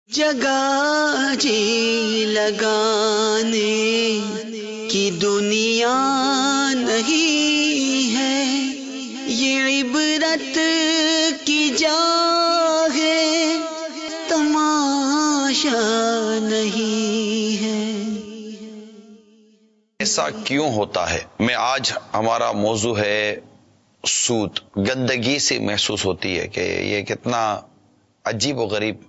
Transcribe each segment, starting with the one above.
جگہ جی لگانے کی دنیا نہیں ہے، یہ عبرت کی جا ہے، تماشا نہیں ہے۔ ایسا کیوں ہوتا ہے؟ میں آج ہمارا موضوع ہے سود۔ گندگی سے محسوس ہوتی ہے کہ یہ کتنا عجیب و غریب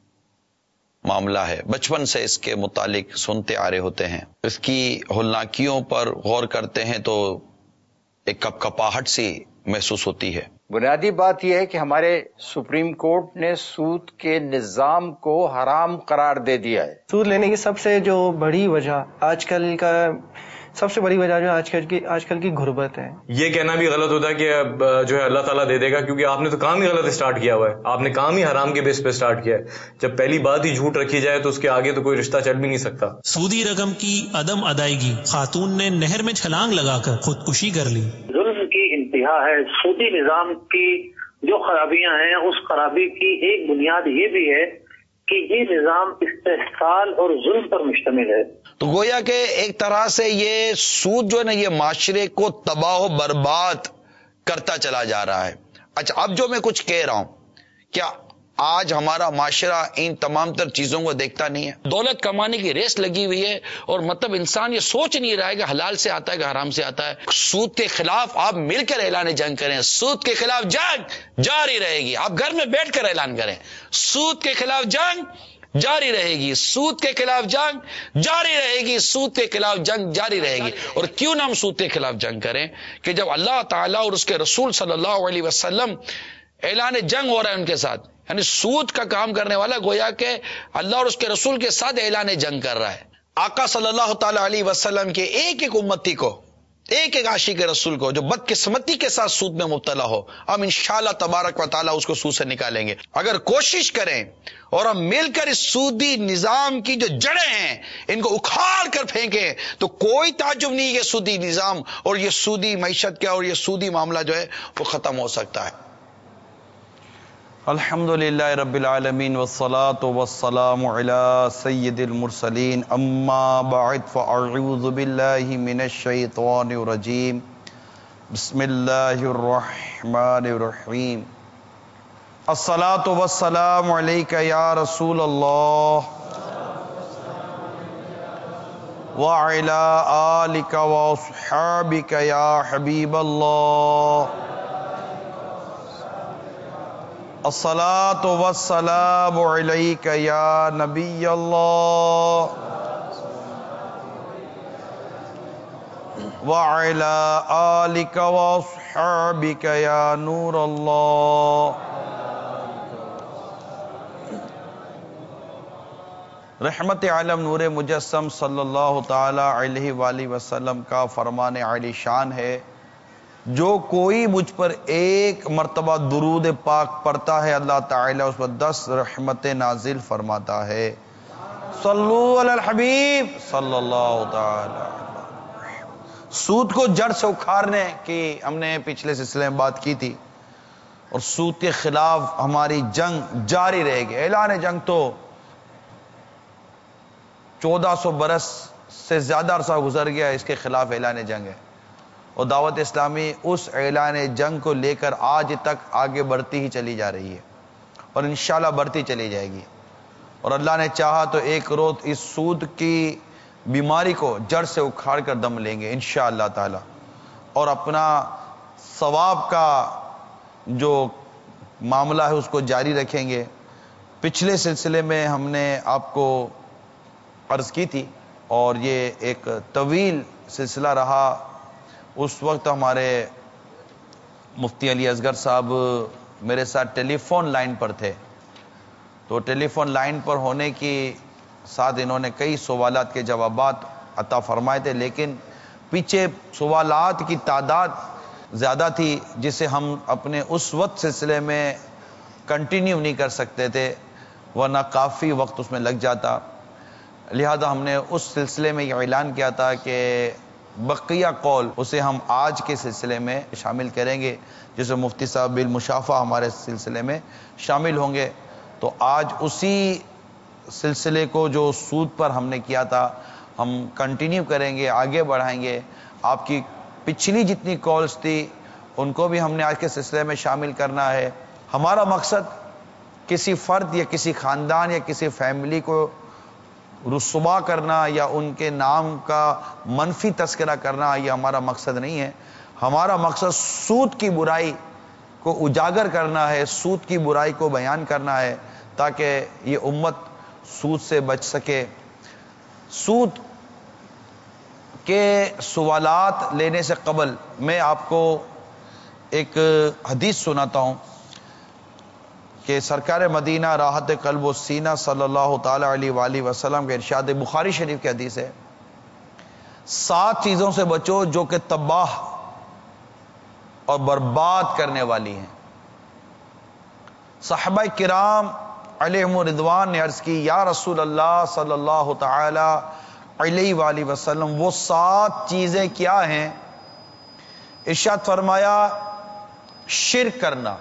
معاملہ ہے۔ بچپن سے اس کے متعلق سنتے آ رہے ہوتے ہیں، اس کی ہولناکیوں پر غور کرتے ہیں تو ایک کپکپاہٹ سی محسوس ہوتی ہے۔ بنیادی بات یہ ہے کہ ہمارے سپریم کورٹ نے سود کے نظام کو حرام قرار دے دیا ہے۔ سود لینے کی سب سے جو بڑی وجہ آج کل کا سب سے بڑی وجہ جو آج کل کی غربت ہے۔ یہ کہنا بھی غلط ہوتا ہے کہ جو ہے اللہ تعالیٰ دے دے گا، کیونکہ آپ نے تو کام ہی غلط اسٹارٹ کیا ہوا ہے، آپ نے کام ہی حرام کے بیس پہ اسٹارٹ کیا ہے۔ جب پہلی بات ہی جھوٹ رکھی جائے تو اس کے آگے تو کوئی رشتہ چل بھی نہیں سکتا۔ سودی رقم کی عدم ادائیگی، خاتون نے نہر میں چھلانگ لگا کر خودکشی کر لی۔ ظلم کی انتہا ہے۔ سودی نظام کی جو خرابیاں ہیں، اس خرابی کی ایک بنیاد یہ بھی ہے کہ یہ نظام استحصال اور ظلم پر مشتمل ہے۔ تو گویا کہ ایک طرح سے یہ سود جو ہے نا، یہ معاشرے کو تباہ و برباد کرتا چلا جا رہا ہے۔ اچھا، اب جو میں کچھ کہہ رہا ہوں، کیا آج ہمارا معاشرہ ان تمام تر چیزوں کو دیکھتا نہیں ہے؟ دولت کمانے کی ریس لگی ہوئی ہے، اور مطلب انسان یہ سوچ نہیں رہا ہے کہ حلال سے آتا ہے کہ حرام سے آتا ہے۔ سود کے خلاف آپ مل کر اعلان جنگ کریں، سود کے خلاف جنگ جاری رہے گی۔ آپ گھر میں بیٹھ کر اعلان کریں، سود کے خلاف جنگ جاری رہے گی، سود کے خلاف جنگ جاری رہے گی، سود کے خلاف جنگ جاری رہے گی۔ اور کیوں نہ ہم سود کے خلاف جنگ کریں کہ جب اللہ تعالیٰ اور اس کے رسول صلی اللہ علیہ وسلم اعلان جنگ ہو رہا ہے ان کے ساتھ، یعنی سود کا کام کرنے والا گویا کہ اللہ اور اس کے رسول کے ساتھ اعلان جنگ کر رہا ہے۔ آقا صلی اللہ تعالی علیہ وسلم کے ایک ایک امتی کو، ایک ایک عاشق رسول کو جو بدقسمتی کے ساتھ سود میں مبتلا ہو، ہم انشاءاللہ تبارک و تعالیٰ اس کو سود سے نکالیں گے۔ اگر کوشش کریں اور ہم مل کر اس سودی نظام کی جو جڑیں ہیں ان کو اکھاڑ کر پھینکیں تو کوئی تعجب نہیں کہ سودی نظام اور یہ سودی معیشت کیا اور یہ سودی معاملہ جو ہے وہ ختم ہو سکتا ہے۔ الحمدللہ رب العالمین والصلاة والسلام علی سید المرسلین، اما بعد فاعوذ باللہ من الشیطان الرجیم، بسم اللہ الرحمن الرحیم۔ الصلاة والسلام علیک یا رسول اللہ وعلی آلک واصحابک یا حبیب اللہ۔ الصلاۃ والسلام علیک یا نبی اللہ وعلی آلک واصحابک یا نور اللہ۔ رحمت عالم نور مجسم صلی اللہ تعالی علیہ وآلہ وسلم کا فرمان عالی شان ہے، جو کوئی مجھ پر ایک مرتبہ درود پاک پڑھتا ہے اللہ تعالیٰ اس پر 10 رحمتیں نازل فرماتا ہے۔ صلو علی الحبیب صلی اللہ تعالی۔ سود کو جڑ سے اکھاڑنے کی ہم نے پچھلے سلسلے میں بات کی تھی، اور سود کے خلاف ہماری جنگ جاری رہے گی۔ اعلان جنگ تو 1400 برس سے زیادہ عرصہ گزر گیا، اس کے خلاف اعلان جنگ ہے، اور دعوت اسلامی اس اعلان جنگ کو لے کر آج تک آگے بڑھتی ہی چلی جا رہی ہے، اور انشاءاللہ بڑھتی چلی جائے گی۔ اور اللہ نے چاہا تو ایک روز اس سود کی بیماری کو جڑ سے اکھاڑ کر دم لیں گے انشاءاللہ تعالی، اور اپنا ثواب کا جو معاملہ ہے اس کو جاری رکھیں گے۔ پچھلے سلسلے میں ہم نے آپ کو عرض کی تھی، اور یہ ایک طویل سلسلہ رہا۔ اس وقت ہمارے مفتی علی اصغر صاحب میرے ساتھ ٹیلی فون لائن پر تھے، تو ٹیلی فون لائن پر ہونے کی ساتھ انہوں نے کئی سوالات کے جوابات عطا فرمائے تھے، لیکن پیچھے سوالات کی تعداد زیادہ تھی جسے ہم اپنے اس وقت سلسلے میں کنٹینیو نہیں کر سکتے تھے، ورنہ کافی وقت اس میں لگ جاتا۔ لہذا ہم نے اس سلسلے میں یہ اعلان کیا تھا کہ بقیہ قول اسے ہم آج کے سلسلے میں شامل کریں گے، جسے مفتی صاحب بالمشافہ ہمارے سلسلے میں شامل ہوں گے۔ تو آج اسی سلسلے کو جو سود پر ہم نے کیا تھا ہم کنٹینیو کریں گے, آگے بڑھائیں گے. آپ کی پچھلی جتنی کالز تھی ان کو بھی ہم نے آج کے سلسلے میں شامل کرنا ہے. ہمارا مقصد کسی فرد یا کسی خاندان یا کسی فیملی کو رسوا کرنا یا ان کے نام کا منفی تذکرہ کرنا یہ ہمارا مقصد نہیں ہے. ہمارا مقصد سود کی برائی کو اجاگر کرنا ہے, سود کی برائی کو بیان کرنا ہے تاکہ یہ امت سود سے بچ سکے. سود کے سوالات لینے سے قبل میں آپ کو ایک حدیث سناتا ہوں کہ سرکار مدینہ راحت قلب و سینہ صلی اللہ تعالی علیہ وآلہ وسلم کے ارشاد, بخاری شریف کی حدیث ہے, 7 چیزوں سے بچو جو کہ تباہ اور برباد کرنے والی ہیں. صحابہ کرام علیہم رضوان نے عرض کی, یا رسول اللہ صلی اللہ تعالی علیہ وآلہ وسلم وہ 7 چیزیں کیا ہیں؟ ارشاد فرمایا, شرک کرنا,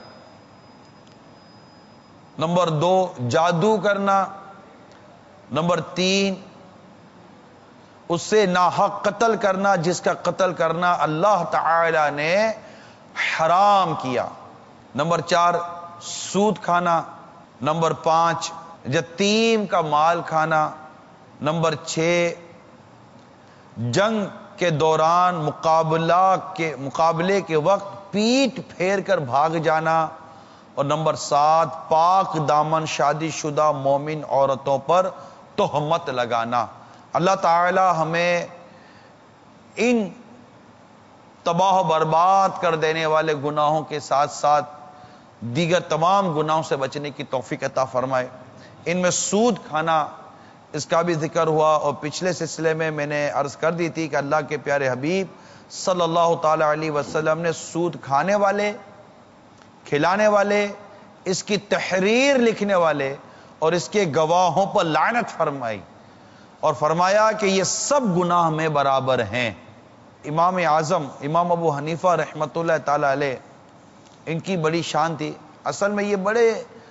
نمبر 2 جادو کرنا, نمبر 3 اس سے ناحق قتل کرنا جس کا قتل کرنا اللہ تعالی نے حرام کیا, نمبر 4 سود کھانا, نمبر 5 یتیم کا مال کھانا, نمبر 6 جنگ کے دوران مقابلے کے وقت پیٹ پھیر کر بھاگ جانا, اور نمبر 7 پاک دامن شادی شدہ مومن عورتوں پر تہمت لگانا. اللہ تعالی ہمیں ان تباہ و برباد کر دینے والے گناہوں کے ساتھ ساتھ دیگر تمام گناہوں سے بچنے کی توفیق عطا فرمائے. ان میں سود کھانا اس کا بھی ذکر ہوا, اور پچھلے سلسلے میں نے عرض کر دی تھی کہ اللہ کے پیارے حبیب صلی اللہ تعالی علیہ وسلم نے سود کھانے والے, کھلانے والے, اس کی تحریر لکھنے والے اور اس کے گواہوں پر لعنت فرمائی اور فرمایا کہ یہ سب گناہ میں برابر ہیں. امام اعظم امام ابو حنیفہ رحمۃ اللہ تعالی علیہ, ان کی بڑی شان تھی. اصل میں یہ بڑے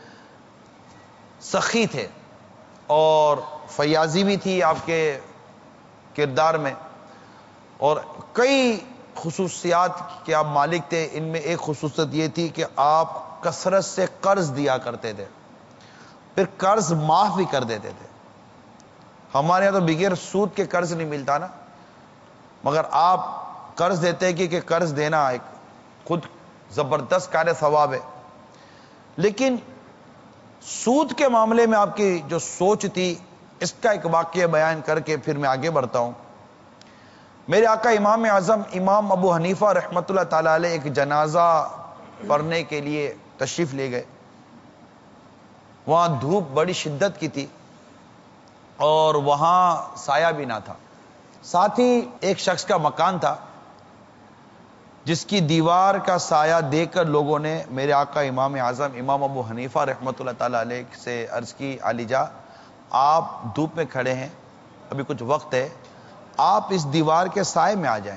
سخی تھے اور فیاضی بھی تھی آپ کے کردار میں, اور کئی خصوصیات کے آپ مالک تھے. ان میں ایک خصوصیت یہ تھی کہ آپ کثرت سے قرض دیا کرتے تھے, پھر قرض معاف بھی کر دیتے تھے. ہمارے یہاں تو بغیر سود کے قرض نہیں ملتا نا, مگر آپ قرض دیتے کہ قرض دینا ایک خود زبردست کار ثواب ہے. لیکن سود کے معاملے میں آپ کی جو سوچ تھی اس کا ایک واقعہ بیان کر کے پھر میں آگے بڑھتا ہوں. میرے آقا امام اعظم امام ابو حنیفہ رحمۃ اللہ تعالی علیہ ایک جنازہ پڑھنے کے لیے تشریف لے گئے. وہاں دھوپ بڑی شدت کی تھی اور وہاں سایہ بھی نہ تھا. ساتھ ہی ایک شخص کا مکان تھا جس کی دیوار کا سایہ دیکھ کر لوگوں نے میرے آقا امام اعظم امام ابو حنیفہ رحمۃ اللہ تعالی علیہ سے عرض کی, علی جا آپ دھوپ میں کھڑے ہیں, ابھی کچھ وقت ہے, آپ اس دیوار کے سائے میں آ جائیں.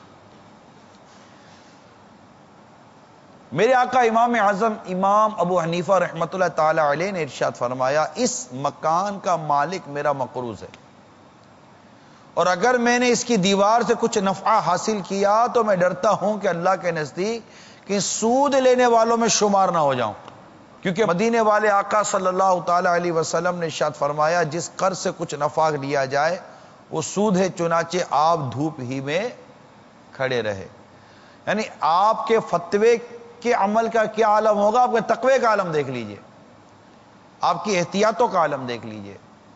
میرے آقا امام اعظم امام ابو حنیفہ رحمۃ اللہ تعالی علیہ نے ارشاد فرمایا, اس مکان کا مالک میرا مقروض ہے, اور اگر میں نے اس کی دیوار سے کچھ نفع حاصل کیا تو میں ڈرتا ہوں کہ اللہ کے نزدیک کہ سود لینے والوں میں شمار نہ ہو جاؤں, کیونکہ مدینے والے آقا صلی اللہ تعالی علیہ وسلم نے ارشاد فرمایا, جس قرض سے کچھ نفع لیا جائے وہ سود ہے, چنانچہ آپ دھوپ ہی میں کھڑے رہے. یعنی آپ کے فتوے کے عمل کا کیا عالم ہوگا, آپ کے تقوی کا عالم دیکھ لیجئے, آپ کی احتیاطوں کا عالم دیکھ لیجئے.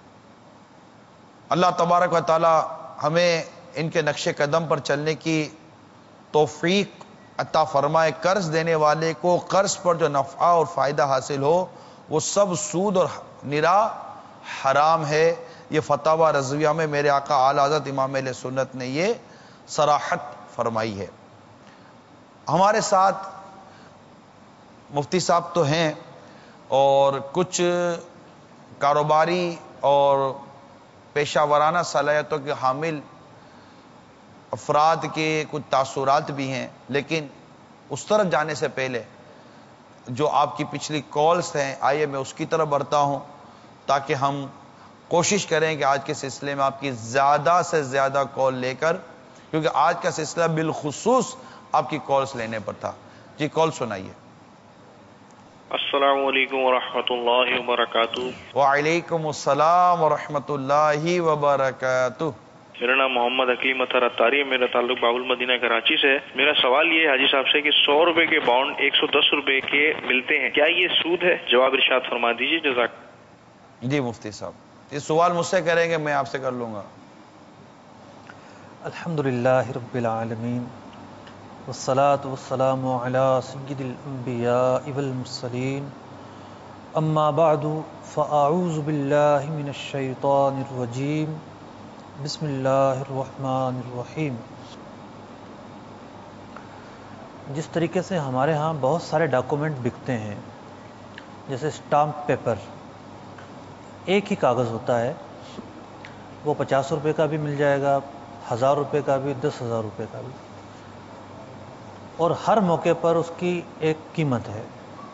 اللہ تبارک و تعالی ہمیں ان کے نقش قدم پر چلنے کی توفیق عطا فرمائے. قرض دینے والے کو قرض پر جو نفع اور فائدہ حاصل ہو وہ سب سود اور نرا حرام ہے. یہ فتاوی رضویہ میں میرے آقا اعلی حضرت امام اہل سنت نے یہ صراحت فرمائی ہے. ہمارے ساتھ مفتی صاحب تو ہیں اور کچھ کاروباری اور پیشہ ورانہ صلاحیتوں کے حامل افراد کے کچھ تاثرات بھی ہیں, لیکن اس طرف جانے سے پہلے جو آپ کی پچھلی کالز ہیں آئیے میں اس کی طرف بڑھتا ہوں تاکہ ہم کوشش کریں کہ آج کے سلسلے میں آپ کی زیادہ سے زیادہ کال لے کر، کیونکہ آج کا سلسلہ بالخصوص آپ کی کالز لینے پر تھا. جی کال سنائیے. السلام علیکم ورحمۃ اللہ وبرکاتہ. وعلیکم السلام ورحمۃ اللہ وبرکاتہ. میرا نام محمد حکیم اطہر اتاری ہے. میرا تعلق باب المدینہ کراچی سے ہے. میرا سوال یہ ہے حاجی صاحب سے کہ 100 روپے کے بانڈ 110 روپے کے ملتے ہیں، کیا یہ سود ہے؟ جواب ارشاد فرما دیجیے جزاک. جی مفتی صاحب یہ سوال مجھ سے کریں گے، میں آپ سے کر لوں گا. الحمدللہ رب العالمین والصلاة والسلام علی سید الانبیاء والمرسلین، اما بعد فاعوذ باللہ من الشیطان الرجیم، بسم اللہ الرحمن الرحیم. جس طریقے سے ہمارے ہاں بہت سارے ڈاکومنٹ بکتے ہیں، جیسے اسٹامپ پیپر، ایک ہی کاغذ ہوتا ہے، وہ 50 روپے کا بھی مل جائے گا، 1000 روپے کا بھی، 10,000 روپے کا بھی، اور ہر موقع پر اس کی ایک قیمت ہے.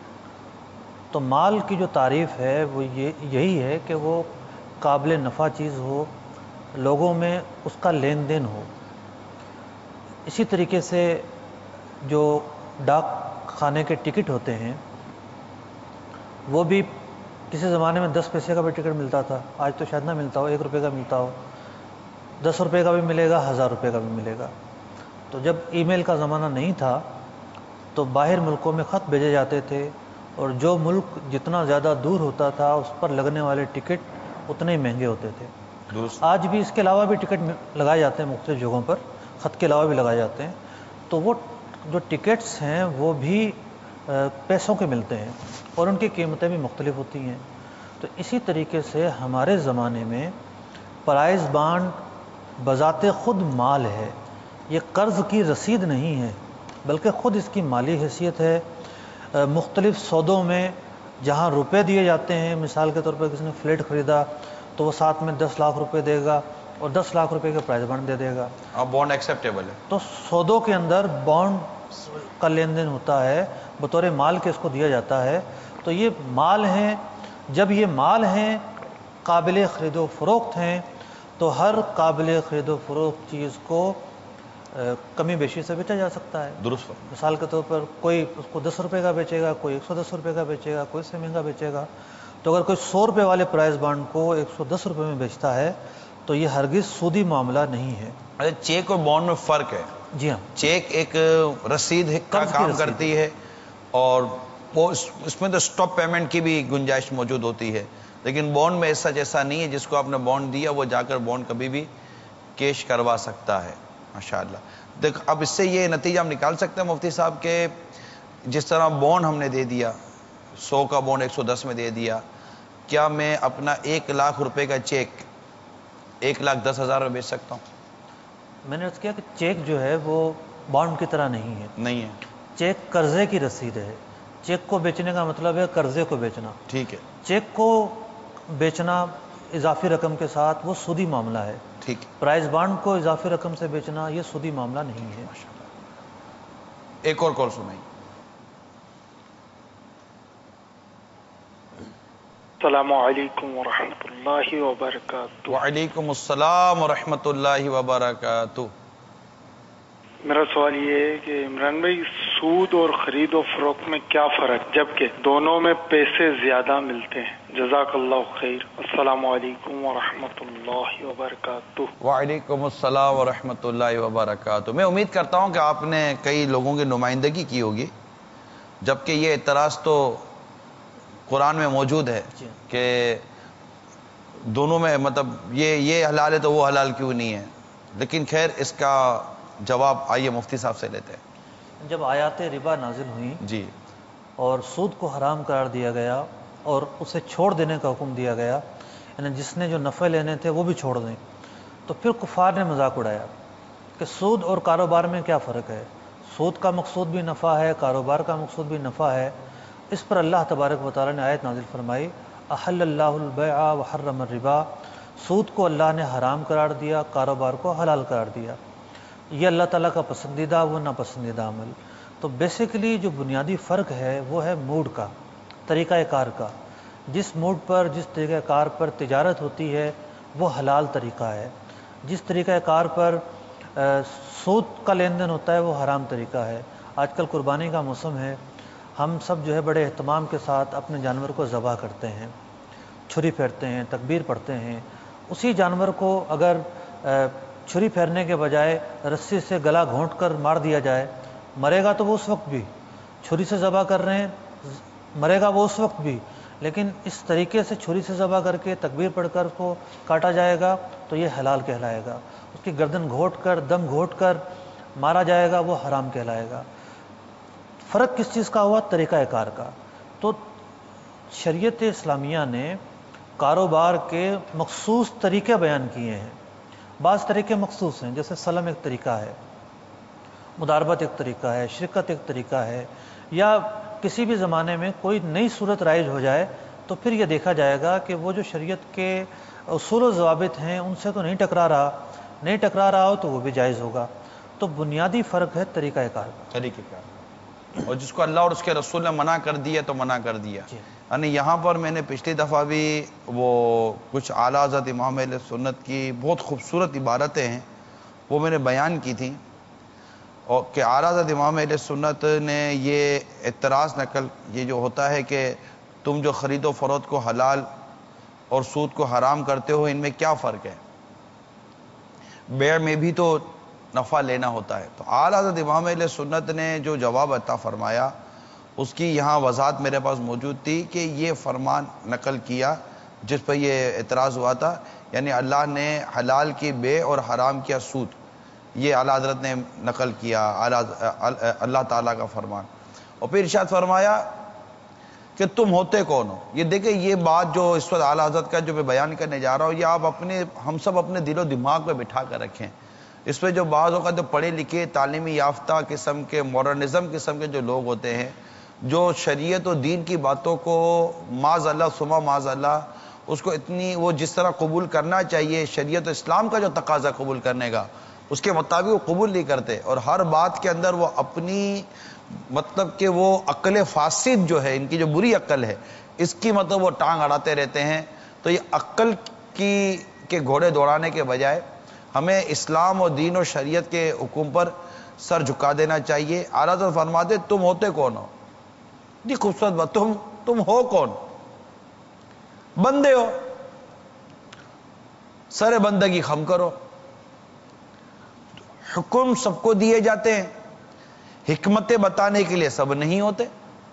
تو مال کی جو تعریف ہے وہ یہی ہے کہ وہ قابل نفع چیز ہو، لوگوں میں اس کا لین دین ہو. اسی طریقے سے جو ڈاک خانے کے ٹکٹ ہوتے ہیں وہ بھی کسی زمانے میں 10 پیسے کا بھی ٹکٹ ملتا تھا، آج تو شاید نہ ملتا ہو، 1 روپے کا ملتا ہو، 10 روپے کا بھی ملے گا، 1000 روپے کا بھی ملے گا. تو جب ای میل کا زمانہ نہیں تھا تو باہر ملکوں میں خط بھیجے جاتے تھے، اور جو ملک جتنا زیادہ دور ہوتا تھا اس پر لگنے والے ٹکٹ اتنے ہی مہنگے ہوتے تھے. آج بھی اس کے علاوہ بھی ٹکٹ لگائے جاتے ہیں مختلف جگہوں پر، خط کے علاوہ بھی لگائے جاتے ہیں. تو وہ جو ٹکٹس ہیں وہ بھی پیسوں کے ملتے ہیں اور ان کی قیمتیں بھی مختلف ہوتی ہیں. تو اسی طریقے سے ہمارے زمانے میں پرائز بانڈ بذات خود مال ہے، یہ قرض کی رسید نہیں ہے بلکہ خود اس کی مالی حیثیت ہے. مختلف سودوں میں جہاں روپے دیے جاتے ہیں، مثال کے طور پر کسی نے فلیٹ خریدا تو وہ ساتھ میں 10 لاکھ روپے دے گا اور 10 لاکھ روپے کے پرائز بانڈ دے دے گا. اب بانڈ ایکسیپٹیبل ہے. تو سودوں کے اندر بانڈ کا لین دین ہوتا ہے، بطور مال کے اس کو دیا جاتا ہے. تو یہ مال ہیں، جب یہ مال ہیں قابل خرید و فروخت ہیں تو ہر قابل خرید و فروخت چیز کو کمی بیشی سے بیچا جا سکتا ہے. درست. مثال کے طور پر کوئی اس کو 10 روپے کا بیچے گا، کوئی 110 روپے کا بیچے گا، کوئی سے مہنگا بیچے گا. تو اگر کوئی 100 روپے والے پرائز بانڈ کو 110 روپے میں بیچتا ہے تو یہ ہرگز سودی معاملہ نہیں ہے. چیک اور بانڈ میں فرق ہے. جی ہاں، چیک ایک رسید کا کام کرتی ہے اور وہ اس میں تو اسٹاپ پیمنٹ کی بھی گنجائش موجود ہوتی ہے، لیکن بانڈ میں ایسا جیسا نہیں ہے. جس کو آپ نے بانڈ دیا وہ جا کر بانڈ کبھی بھی کیش کروا سکتا ہے. ماشاءاللہ. دیکھ اب اس سے یہ نتیجہ ہم نکال سکتے ہیں مفتی صاحب کہ جس طرح بانڈ ہم نے دے دیا، 100 کا بانڈ 110 میں دے دیا، کیا میں اپنا 1 لاکھ روپے کا چیک 1,10,000 میں بیچ سکتا ہوں؟ میں نے عرض کیا کہ چیک جو ہے وہ بانڈ کی طرح نہیں ہے. نہیں ہے. چیک قرضے کی رسید ہے. چیک کو بیچنے کا مطلب ہے قرضے کو بیچنا. ٹھیک ہے. چیک کو بیچنا اضافی رقم کے ساتھ وہ سودی معاملہ ہے. ٹھیک. پرائز بانڈ کو اضافی رقم سے بیچنا یہ سودی معاملہ نہیں ہے. ایک اور کال سنائیں. السلام علیکم ورحمۃ اللہ وبرکاتہ. وعلیکم السلام ورحمۃ اللہ وبرکاتہ. میرا سوال یہ ہے کہ عمران بھائی سود اور خرید و فروخت میں کیا فرق جبکہ دونوں میں پیسے زیادہ ملتے ہیں؟ جزاک اللہ خیر. السلام علیکم ورحمۃ اللہ وبرکاتہ. وعلیکم السلام ورحمۃ اللہ وبرکاتہ. میں امید کرتا ہوں کہ آپ نے کئی لوگوں کی نمائندگی کی ہوگی، جبکہ یہ اعتراض تو قرآن میں موجود ہے کہ دونوں میں مطلب یہ حلال ہے تو وہ حلال کیوں نہیں ہے. لیکن خیر اس کا جواب آئیے مفتی صاحب سے لیتے ہیں. جب آیات ربا نازل ہوئیں جی اور سود کو حرام قرار دیا گیا اور اسے چھوڑ دینے کا حکم دیا گیا، یعنی جس نے جو نفع لینے تھے وہ بھی چھوڑ دیں، تو پھر کفار نے مذاق اڑایا کہ سود اور کاروبار میں کیا فرق ہے؟ سود کا مقصود بھی نفع ہے، کاروبار کا مقصود بھی نفع ہے. اس پر اللہ تبارک و تعالیٰ نے آیت نازل فرمائی، احل اللہ البیع وحرم الربا. سود کو اللہ نے حرام قرار دیا، کاروبار کو حلال قرار دیا. یہ اللہ تعالیٰ کا پسندیدہ وہ ناپسندیدہ عمل. تو بیسیکلی جو بنیادی فرق ہے وہ ہے موڈ کا، طریقہ کار کا. جس موڈ پر، جس طریقہ کار پر تجارت ہوتی ہے وہ حلال طریقہ ہے، جس طریقہ کار پر سود کا لین دین ہوتا ہے وہ حرام طریقہ ہے۔ آج کل قربانی کا موسم ہے، ہم سب جو ہے بڑے اہتمام کے ساتھ اپنے جانور کو ذبح کرتے ہیں، چھری پھیرتے ہیں، تکبیر پڑھتے ہیں۔ اسی جانور کو اگر چھری پھیرنے کے بجائے رسی سے گلا گھونٹ کر مار دیا جائے، مرے گا تو وہ اس وقت بھی، چھری سے ذبح کر رہے ہیں مرے گا وہ اس وقت بھی، لیکن اس طریقے سے چھری سے ذبح کر کے تکبیر پڑھ کر اس کو کاٹا جائے گا تو یہ حلال کہلائے گا۔ اس کی گردن گھونٹ کر، دم گھونٹ کر مارا جائے گا وہ حرام کہلائے گا۔ فرق کس چیز کا ہوا؟ طریقہ کار کا۔ تو شریعت اسلامیہ نے کاروبار کے مخصوص طریقے بیان کیے ہیں۔ بعض طریقے مخصوص ہیں، جیسے سلم ایک طریقہ ہے، مداربت ایک طریقہ ہے، شرکت ایک طریقہ ہے، یا کسی بھی زمانے میں کوئی نئی صورت رائج ہو جائے تو پھر یہ دیکھا جائے گا کہ وہ جو شریعت کے اصول و ضوابط ہیں ان سے تو نہیں ٹکرا رہا ہو تو وہ بھی جائز ہوگا۔ تو بنیادی فرق ہے طریقہ کار کا۔ طریقہ کار، اور جس کو اللہ اور اس کے رسول نے منع کر دیا تو منع کر دیا۔ یعنی یہاں پر میں نے پچھلی دفعہ بھی وہ کچھ اعلیٰ حضرت امام اہل سنت کی بہت خوبصورت عبارتیں ہیں وہ میں نے بیان کی تھیں، اور کہ اعلیٰ حضرت امام اہل سنت نے یہ اعتراض نقل، یہ جو ہوتا ہے کہ تم جو خرید و فروخت کو حلال اور سود کو حرام کرتے ہو، ان میں کیا فرق ہے؟ بیع میں بھی تو نفع لینا ہوتا ہے۔ تو اعلیٰ حضرت امام اہل سنت نے جو جواب عطا فرمایا اس کی یہاں وضاحت میرے پاس موجود تھی کہ یہ فرمان نقل کیا جس پر یہ اعتراض ہوا تھا، یعنی اللہ نے حلال کی بیع اور حرام کیا سود، یہ اعلیٰ حضرت نے نقل کیا اللہ تعالیٰ کا فرمان۔ اور پھر ارشاد فرمایا کہ تم ہوتے کون ہو؟ یہ دیکھیں، یہ بات جو اس وقت اعلیٰ حضرت کا جو میں بیان کرنے جا رہا ہوں، یہ آپ ہم سب اپنے دل و دماغ پہ بٹھا کر رکھیں۔ اس پہ جو بعض اوقات جو پڑھے لکھے تعلیمی یافتہ قسم کے ماڈرنزم قسم کے جو لوگ ہوتے ہیں، جو شریعت و دین کی باتوں کو معاذ اللہ ثم معاذ اللہ اس کو اتنی وہ جس طرح قبول کرنا چاہیے، شریعت و اسلام کا جو تقاضا قبول کرنے کا، اس کے مطابق وہ قبول نہیں کرتے، اور ہر بات کے اندر وہ اپنی مطلب کہ وہ عقل فاسد جو ہے، ان کی جو بری عقل ہے، اس کی مطلب وہ ٹانگ اڑاتے رہتے ہیں۔ تو یہ عقل کے گھوڑے دوڑانے کے بجائے ہمیں اسلام اور دین اور شریعت کے حکم پر سر جھکا دینا چاہیے۔ اعلیٰ حضرت فرماتے تم ہوتے کون ہو؟ جی خوبصورت بات، تم ہو کون؟ بندے ہو، سر بندگی خم کرو۔ حکم سب کو دیے جاتے ہیں، حکمتیں بتانے کے لیے سب نہیں ہوتے۔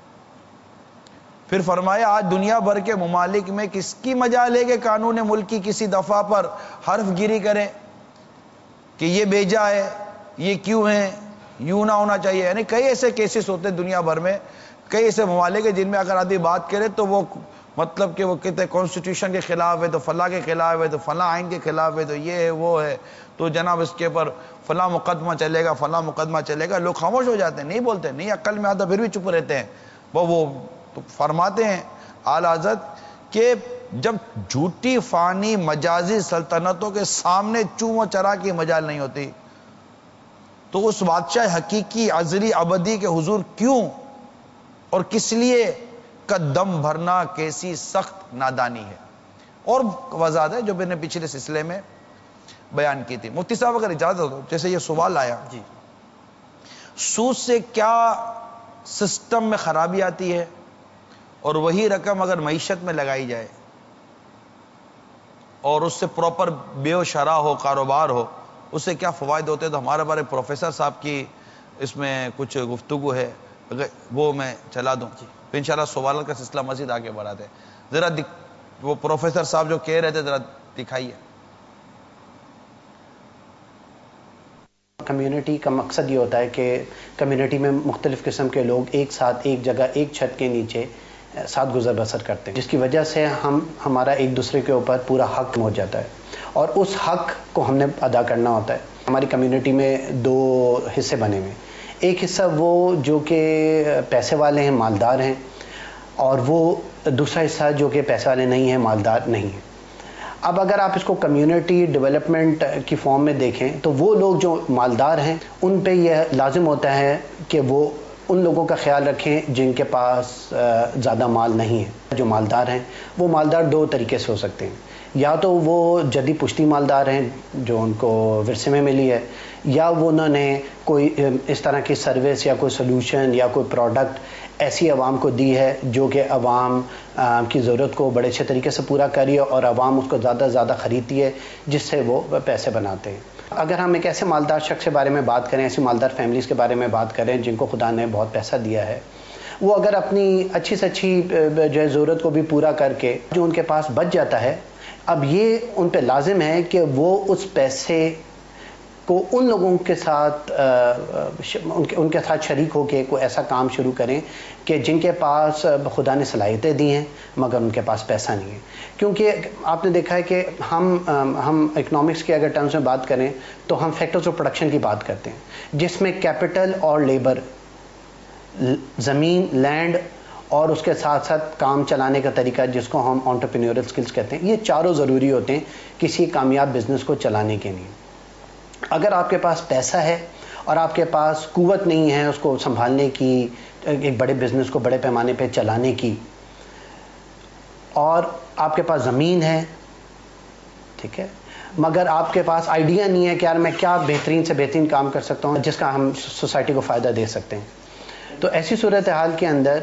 پھر فرمایا آج دنیا بھر کے ممالک میں کس کی مجال ہے کہ قانون ملکی کسی دفعہ پر حرف گیری کرے کہ یہ بیجا ہے، یہ کیوں ہے، یوں نہ ہونا چاہیے۔ یعنی کئی ایسے کیسز ہوتے ہیں دنیا بھر میں، کئی ایسے ممالک ہیں جن میں اگر آدمی بات کرے تو وہ مطلب کہ وہ کہتے ہیں کانسٹیٹیوشن کے خلاف ہے، تو فلاں کے خلاف ہے، تو فلاں آئین کے خلاف ہے، تو یہ ہے وہ ہے، تو جناب اس کے اوپر فلاں مقدمہ چلے گا، فلاں مقدمہ چلے گا۔ لوگ خاموش ہو جاتے ہیں، نہیں بولتے، نہیں عقل میں آتا پھر بھی چپ رہتے ہیں۔ وہ فرماتے ہیں اعلیٰ حضرت کہ جب جھوٹی فانی مجازی سلطنتوں کے سامنے چوں و چرا کی مجال نہیں ہوتی تو اس بادشاہ حقیقی ازلی ابدی کے حضور کیوں اور کس لیے کا دم بھرنا کیسی سخت نادانی ہے۔ اور وضاحت ہے جو میں نے پچھلے سلسلے میں بیان کی تھی۔ مفتی صاحب اگر اجازت ہو، جیسے یہ سوال آیا جی، سود سے کیا سسٹم میں خرابی آتی ہے، اور وہی رقم اگر معیشت میں لگائی جائے اور اس سے پراپر بے و شرح ہو، کاروبار ہو، اس سے کیا فوائد ہوتے ہیں؟ تو ہمارے بارے پروفیسر صاحب کی اس میں کچھ گفتگو ہے، وہ میں چلا دوں، پھر انشاءاللہ سوالات کا سلسلہ مزید آگے بڑھاتے ہیں۔ ذرا وہ پروفیسر صاحب جو کہہ رہے تھے ذرا دکھائیے۔ کمیونٹی کا مقصد یہ ہوتا ہے کہ کمیونٹی میں مختلف قسم کے لوگ ایک ساتھ ایک جگہ ایک چھت کے نیچے ساتھ گزر بسر کرتے ہیں، جس کی وجہ سے ہمارا ایک دوسرے کے اوپر پورا حق ہو جاتا ہے، اور اس حق کو ہم نے ادا کرنا ہوتا ہے۔ ہماری کمیونٹی میں دو حصے بنے ہوئے، ایک حصہ وہ جو کہ پیسے والے ہیں، مالدار ہیں، اور وہ دوسرا حصہ جو کہ پیسے والے نہیں ہیں، مالدار نہیں ہیں۔ اب اگر آپ اس کو کمیونٹی ڈیولپمنٹ کی فارم میں دیکھیں تو وہ لوگ جو مالدار ہیں ان پہ یہ لازم ہوتا ہے کہ وہ ان لوگوں کا خیال رکھیں جن کے پاس زیادہ مال نہیں ہے. جو مالدار ہیں وہ مالدار دو طریقے سے ہو سکتے ہیں. یا تو وہ جدی پشتی مالدار ہیں جو ان کو ورثے میں ملی ہے, یا وہ انہوں نے کوئی اس طرح کی سروس یا کوئی سلوشن یا کوئی پروڈکٹ ایسی عوام کو دی ہے جو کہ عوام کی ضرورت کو بڑے اچھے طریقے سے پورا کری ہے اور عوام اس کو زیادہ سے زیادہ خریدتی ہے, جس سے وہ پیسے بناتے ہیں. اگر ہم ایک ایسے مالدار شخص کے بارے میں بات کریں, ایسی مالدار فیملیز کے بارے میں بات کریں جن کو خدا نے بہت پیسہ دیا ہے, وہ اگر اپنی اچھی سے اچھی جو ہے ضرورت کو بھی پورا کر کے جو ان کے پاس بچ جاتا ہے, اب یہ ان پہ لازم ہے کہ وہ اس پیسے کو ان لوگوں کے ساتھ ان کے ساتھ شریک ہو کے کوئی ایسا کام شروع کریں کہ جن کے پاس خدا نے صلاحیتیں دی ہیں مگر ان کے پاس پیسہ نہیں ہے. کیونکہ آپ نے دیکھا ہے کہ ہم اکنامکس کے اگر ٹرمز میں بات کریں تو ہم فیکٹرز آف پروڈکشن کی بات کرتے ہیں, جس میں کیپٹل اور لیبر, زمین, لینڈ اور اس کے ساتھ ساتھ کام چلانے کا طریقہ جس کو ہم انٹرپرینیورل سکلز کہتے ہیں, یہ چاروں ضروری ہوتے ہیں کسی کامیاب بزنس کو چلانے کے لیے. اگر آپ کے پاس پیسہ ہے اور آپ کے پاس قوت نہیں ہے اس کو سنبھالنے کی, ایک بڑے بزنس کو بڑے پیمانے پہ چلانے کی, اور آپ کے پاس زمین ہے, ٹھیک ہے, مگر آپ کے پاس آئیڈیا نہیں ہے کہ یار میں کیا بہترین سے بہترین کام کر سکتا ہوں جس کا ہم سوسائٹی کو فائدہ دے سکتے ہیں, تو ایسی صورتحال کے اندر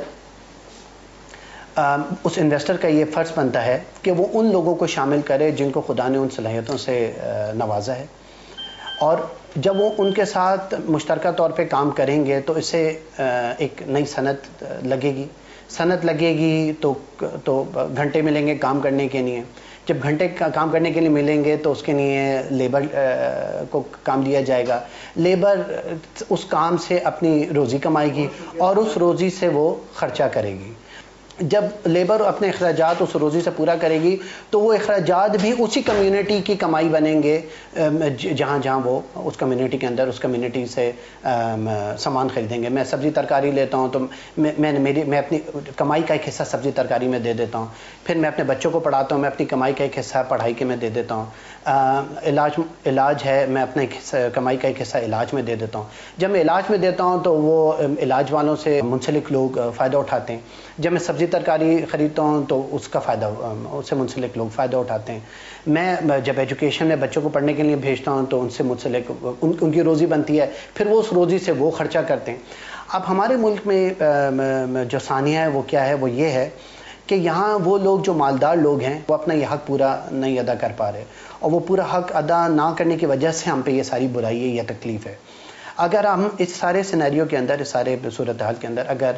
اس انویسٹر کا یہ فرض بنتا ہے کہ وہ ان لوگوں کو شامل کرے جن کو خدا نے ان صلاحیتوں سے نوازا ہے, اور جب وہ ان کے ساتھ مشترکہ طور پہ کام کریں گے تو اس سے ایک نئی صنعت لگے گی. صنعت لگے گی تو گھنٹے ملیں گے کام کرنے کے لیے. جب گھنٹے کام کرنے کے لیے ملیں گے تو اس کے لیے لیبر کو کام دیا جائے گا. لیبر اس کام سے اپنی روزی کمائے گی اور اس روزی سے وہ خرچہ کرے گی. جب لیبر اپنے اخراجات اس روزی سے پورا کرے گی تو وہ اخراجات بھی اسی کمیونٹی کی کمائی بنیں گے جہاں جہاں وہ اس کمیونٹی کے اندر اس کمیونٹی سے سامان خریدیں گے. میں سبزی ترکاری لیتا ہوں تو میں اپنی کمائی کا ایک حصہ سبزی ترکاری میں دے دیتا ہوں. پھر میں اپنے بچوں کو پڑھاتا ہوں, میں اپنی کمائی کا ایک حصہ پڑھائی کے میں دے دیتا ہوں. علاج ہے, میں اپنے کمائی کا ایک حصہ علاج میں دے دیتا ہوں. جب میں علاج میں دیتا ہوں تو وہ علاج والوں سے منسلک لوگ فائدہ اٹھاتے ہیں. جب میں سبزی ترکاری خریدتا ہوں تو اس کا فائدہ, اس سے منسلک لوگ فائدہ اٹھاتے ہیں. میں جب ایجوکیشن میں بچوں کو پڑھنے کے لیے بھیجتا ہوں تو ان سے منسلک ان کی روزی بنتی ہے, پھر وہ اس روزی سے وہ خرچہ کرتے ہیں. اب ہمارے ملک میں جو ثانیہ ہے وہ کیا ہے, وہ یہ ہے کہ یہاں وہ لوگ جو مالدار لوگ ہیں وہ اپنا یہ حق پورا نہیں ادا کر پا رہے, اور وہ پورا حق ادا نہ کرنے کی وجہ سے ہم پہ یہ ساری برائی ہے یا تکلیف ہے. اگر ہم اس سارے سینیریو کے اندر, اس سارے صورتحال کے اندر اگر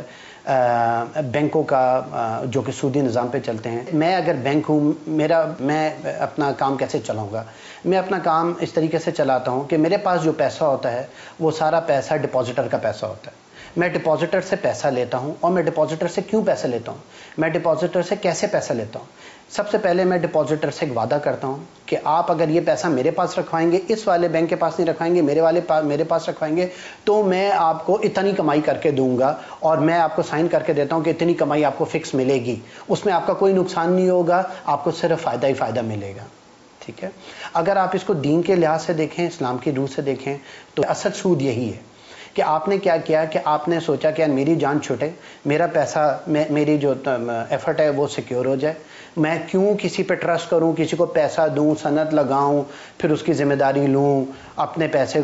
بینکوں کا جو کہ سودی نظام پہ چلتے ہیں, میں اگر بینک ہوں, میں اپنا کام کیسے چلاؤں گا؟ میں اپنا کام اس طریقے سے چلاتا ہوں کہ میرے پاس جو پیسہ ہوتا ہے وہ سارا پیسہ ڈپازیٹر کا پیسہ ہوتا ہے. میں ڈپازیٹر سے پیسہ لیتا ہوں, اور میں ڈپازیٹر سے کیوں پیسہ لیتا ہوں, میں ڈپازیٹر سے کیسے پیسہ لیتا ہوں. سب سے پہلے میں ڈپازیٹر سے ایک وعدہ کرتا ہوں کہ آپ اگر یہ پیسہ میرے پاس رکھوائیں گے, اس والے بینک کے پاس نہیں رکھوائیں گے, میرے پاس رکھوائیں گے, تو میں آپ کو اتنی کمائی کر کے دوں گا, اور میں آپ کو سائن کر کے دیتا ہوں کہ اتنی کمائی آپ کو فکس ملے گی, اس میں آپ کا کوئی نقصان نہیں ہوگا, آپ کو صرف فائدہ ہی فائدہ ملے گا. ٹھیک ہے. اگر آپ اس کو دین کے لحاظ سے دیکھیں, اسلام کی روح سے دیکھیں, تو اصل سود یہی ہے کہ آپ نے کیا کیا کہ آپ نے سوچا کہ میری جان چھوٹے, میرا پیسہ, میری جو ایفرٹ ہے وہ سیکیور ہو جائے, میں کیوں کسی پہ ٹرسٹ کروں, کسی کو پیسہ دوں, صنعت لگاؤں, پھر اس کی ذمہ داری لوں, اپنے پیسے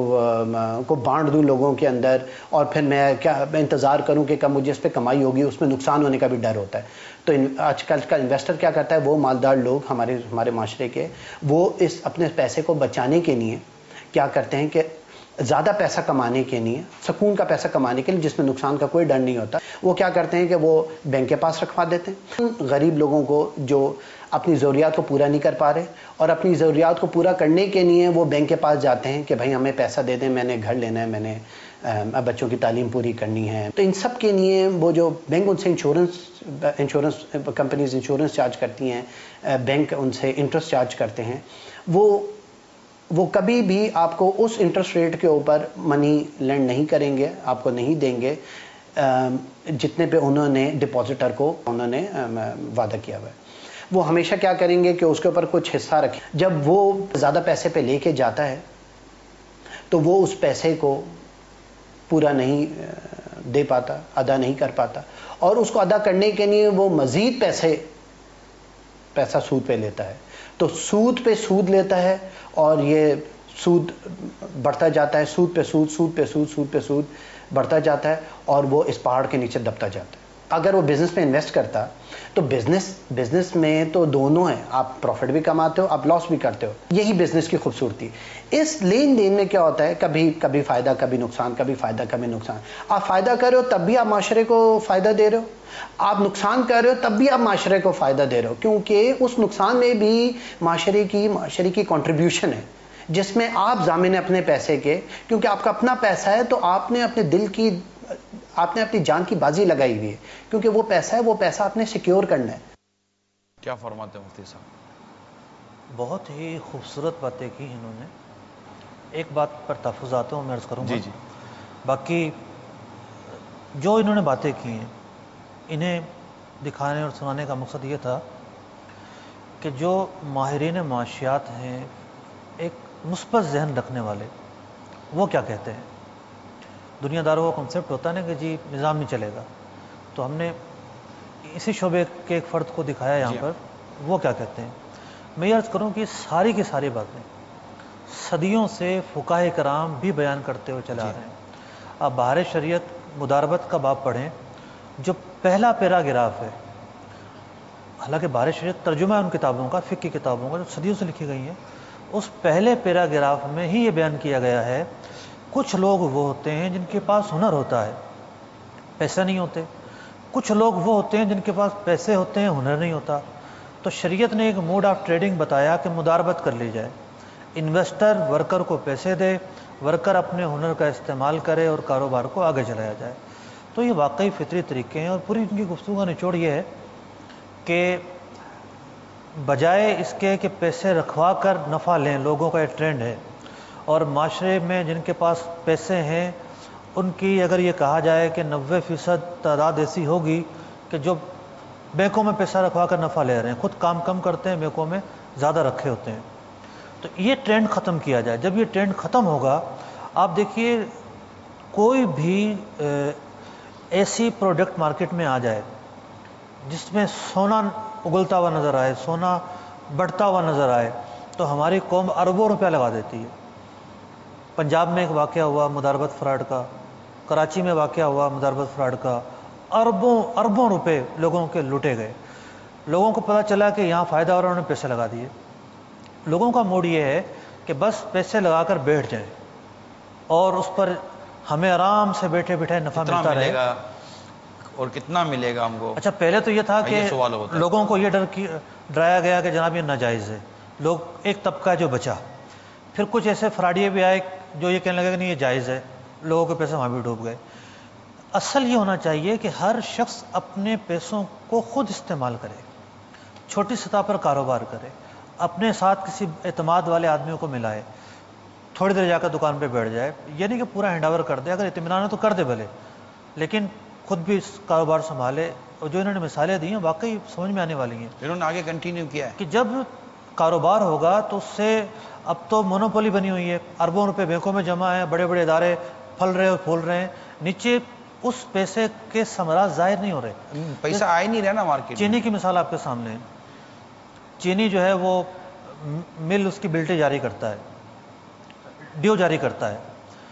کو بانٹ دوں لوگوں کے اندر, اور پھر میں انتظار کروں کہ کب مجھے اس پہ کمائی ہوگی. اس میں نقصان ہونے کا بھی ڈر ہوتا ہے. تو آج کل کا انویسٹر کیا کرتا ہے, وہ مالدار لوگ ہمارے معاشرے کے, وہ اس اپنے پیسے کو بچانے کے لیے کیا کرتے ہیں کہ زیادہ پیسہ کمانے کے لیے, سکون کا پیسہ کمانے کے لیے جس میں نقصان کا کوئی ڈر نہیں ہوتا, وہ کیا کرتے ہیں کہ وہ بینک کے پاس رکھوا دیتے ہیں. غریب لوگوں کو جو اپنی ضروریات کو پورا نہیں کر پا رہے, اور اپنی ضروریات کو پورا کرنے کے لیے وہ بینک کے پاس جاتے ہیں کہ بھائی ہمیں پیسہ دے دیں, میں نے گھر لینا ہے, میں نے بچوں کی تعلیم پوری کرنی ہے. تو ان سب کے لیے وہ جو بینک ان سے انشورنس کمپنیز انشورنس چارج کرتی ہیں, بینک ان سے انٹرسٹ چارج کرتے ہیں, وہ کبھی بھی آپ کو اس انٹرسٹ ریٹ کے اوپر منی لینڈ نہیں کریں گے, آپ کو نہیں دیں گے جتنے پہ انہوں نے ڈپازیٹر کو انہوں نے وعدہ کیا ہوا ہے. وہ ہمیشہ کیا کریں گے کہ اس کے اوپر کچھ حصہ رکھیں. جب وہ زیادہ پیسے پہ لے کے جاتا ہے تو وہ اس پیسے کو پورا نہیں دے پاتا، ادا نہیں کر پاتا، اور اس کو ادا کرنے کے لیے وہ مزید پیسہ سود پہ لیتا ہے، تو سود پہ سود لیتا ہے، اور یہ سود بڑھتا جاتا ہے، سود پہ سود، سود پہ سود، سود پہ سود بڑھتا جاتا ہے، اور وہ اس پہاڑ کے نیچے دبتا جاتا ہے۔ اگر وہ بزنس میں انویسٹ کرتا تو بزنس میں تو دونوں ہیں، آپ پروفٹ بھی کماتے ہو، آپ لاس بھی کرتے ہو، یہی بزنس کی خوبصورتی۔ اس لین دین میں کیا ہوتا ہے، کبھی فائدہ کبھی نقصان، کبھی فائدہ کبھی نقصان۔ آپ فائدہ کر رہے ہو تب بھی آپ معاشرے کو فائدہ دے رہے ہو، آپ نقصان کر رہے ہو تب بھی آپ معاشرے کو فائدہ دے رہے ہو، کیونکہ اس نقصان میں بھی معاشرے کی کنٹریبیوشن ہے، جس میں آپ ضامن اپنے پیسے کے، کیونکہ آپ کا اپنا پیسہ ہے تو آپ نے اپنے دل کی، آپ نے اپنی جان کی بازی لگائی ہوئی ہے، کیونکہ وہ پیسہ ہے، وہ پیسہ آپ نے سیکیور کرنا ہے۔ کیا فرماتے ہیں مفتی صاحب؟ بہت ہی خوبصورت باتیں کی انہوں نے۔ ایک بات پر تحفظات میں عرض کروں گا، جی باقی جو انہوں نے باتیں کی ہیں انہیں دکھانے اور سنانے کا مقصد یہ تھا کہ جو ماہرین معاشیات ہیں، ایک مثبت ذہن رکھنے والے، وہ کیا کہتے ہیں۔ دنیا داروں کا کنسیپٹ ہوتا ہے نا کہ جی نظام نہیں چلے گا، تو ہم نے اسی شعبے کے ایک فرد کو دکھایا یہاں پر، وہ کیا کہتے ہیں۔ میں یہ عرض کروں کہ ساری کی ساری باتیں صدیوں سے فقہائے کرام بھی بیان کرتے ہوئے چلے آ رہے ہیں۔ آپ بہار شریعت مداربت کا باب پڑھیں، جو پہلا پیراگراف ہے، حالانکہ بہار شریعت ترجمہ ہے ان کتابوں کا، فقہ کی کتابوں کا جو صدیوں سے لکھی گئی ہیں، اس پہلے پیراگراف میں ہی یہ بیان کیا گیا ہے کچھ لوگ وہ ہوتے ہیں جن کے پاس ہنر ہوتا ہے، پیسے نہیں ہوتے، کچھ لوگ وہ ہوتے ہیں جن کے پاس پیسے ہوتے ہیں، ہنر نہیں ہوتا۔ تو شریعت نے ایک موڈ آف ٹریڈنگ بتایا کہ مداربت کر لی جائے، انویسٹر ورکر کو پیسے دے، ورکر اپنے ہنر کا استعمال کرے اور کاروبار کو آگے چلایا جائے۔ تو یہ واقعی فطری طریقے ہیں، اور پوری ان کی گفتگو کا نچوڑ یہ ہے کہ بجائے اس کے کہ پیسے رکھوا کر نفع لیں، لوگوں کا ایک ٹرینڈ ہے، اور معاشرے میں جن کے پاس پیسے ہیں ان کی اگر یہ کہا جائے کہ 90% تعداد ایسی ہوگی کہ جو بینکوں میں پیسہ رکھوا کر نفع لے رہے ہیں، خود کام کم کرتے ہیں، بینکوں میں زیادہ رکھے ہوتے ہیں۔ تو یہ ٹرینڈ ختم کیا جائے۔ جب یہ ٹرینڈ ختم ہوگا، آپ دیکھیے کوئی بھی ایسی پروڈکٹ مارکیٹ میں آ جائے جس میں سونا اگلتا ہوا نظر آئے، سونا بڑھتا ہوا نظر آئے، تو ہماری قوم اربوں روپیہ لگا دیتی ہے۔ پنجاب میں ایک واقعہ ہوا مداربت فراڈ کا، کراچی میں واقعہ ہوا مداربت فراڈ کا، اربوں روپے لوگوں کے لوٹے گئے۔ لوگوں کو پتہ چلا کہ یہاں فائدہ اور انہوں نے پیسے لگا دیے۔ لوگوں کا موڈ یہ ہے کہ بس پیسے لگا کر بیٹھ جائیں اور اس پر ہمیں آرام سے بیٹھے بیٹھے نفع ملتا رہے گا، اور کتنا ملے گا ہم کو۔ اچھا، پہلے تو یہ تھا کہ لوگوں کو یہ ڈرایا گیا کہ جناب یہ ناجائز ہے، لوگ ایک طبقہ جو بچا، پھر کچھ ایسے فراڈیے بھی آئے جو یہ کہنے لگے کہ نہیں یہ جائز ہے، لوگوں کے پیسے وہاں بھی ڈوب گئے۔ اصل یہ ہونا چاہیے کہ ہر شخص اپنے پیسوں کو خود استعمال کرے، چھوٹی سطح پر کاروبار کرے، اپنے ساتھ کسی اعتماد والے آدمیوں کو ملائے، تھوڑی دیر جا کر دکان پہ بیٹھ جائے، یہ نہیں کہ پورا ہینڈ اوور کر دے، اگر اطمینان ہے تو کر دے بھلے، لیکن خود بھی اس کاروبار سنبھالے۔ اور جو انہوں نے مثالیں دی ہیں واقعی سمجھ میں آنے والی ہیں۔ انہوں نے آگے کنٹینیو کیا ہے کہ جب کاروبار ہوگا تو اس سے اب تو مونوپولی بنی ہوئی ہے، اربوں روپے بینکوں میں جمع ہیں، بڑے بڑے ادارے پھل رہے اور پھول رہے ہیں، نیچے اس پیسے کے ثمرات ظاہر نہیں ہو رہے، پیسہ آ ہی نہیں رہا نا مارکیٹ۔ چینی کی مثال آپ کے سامنے ہے، چینی جو ہے وہ مل اس کی بلٹیں جاری کرتا ہے، ڈیو جاری کرتا ہے،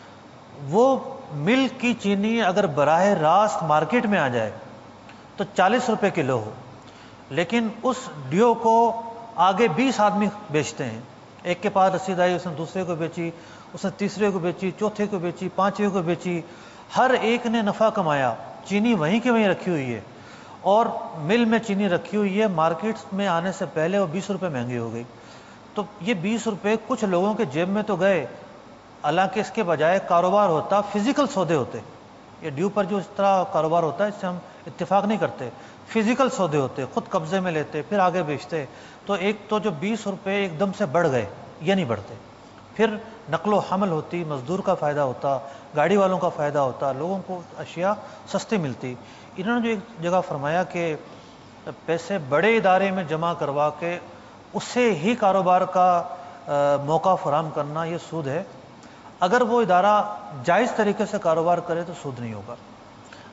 وہ مل کی چینی اگر براہ راست مارکیٹ میں آ جائے تو 40 روپے کلو ہو، لیکن اس ڈیو کو آگے 20 آدمی بیچتے ہیں، ایک کے پاس رسید آئی، اس نے دوسرے کو بیچی، اس نے تیسرے کو بیچی، چوتھے کو بیچی، پانچویں کو بیچی، ہر ایک نے نفع کمایا، چینی وہیں کی وہیں رکھی ہوئی ہے، اور مل میں چینی رکھی ہوئی ہے، مارکیٹ میں آنے سے پہلے وہ 20 روپے مہنگی ہو گئی۔ تو یہ 20 روپے کچھ لوگوں کے جیب میں تو گئے، حالانکہ اس کے بجائے کاروبار ہوتا، فزیکل سودے ہوتے۔ یہ ڈیو پر جو اس طرح کاروبار ہوتا ہے اس سے ہم اتفاق نہیں کرتے، فزیکل سودے ہوتے، خود قبضے میں لیتے پھر آگے بیچتے، تو ایک تو جو 20 روپے ایک دم سے بڑھ گئے، یہ نہیں بڑھتے، پھر نقل و حمل ہوتی، مزدور کا فائدہ ہوتا، گاڑی والوں کا فائدہ ہوتا، لوگوں کو اشیاء سستی ملتی۔ انہوں نے جو ایک جگہ فرمایا کہ پیسے بڑے ادارے میں جمع کروا کے اسے ہی کاروبار کا موقع فراہم کرنا، یہ سود ہے۔ اگر وہ ادارہ جائز طریقے سے کاروبار کرے تو سود نہیں ہوگا۔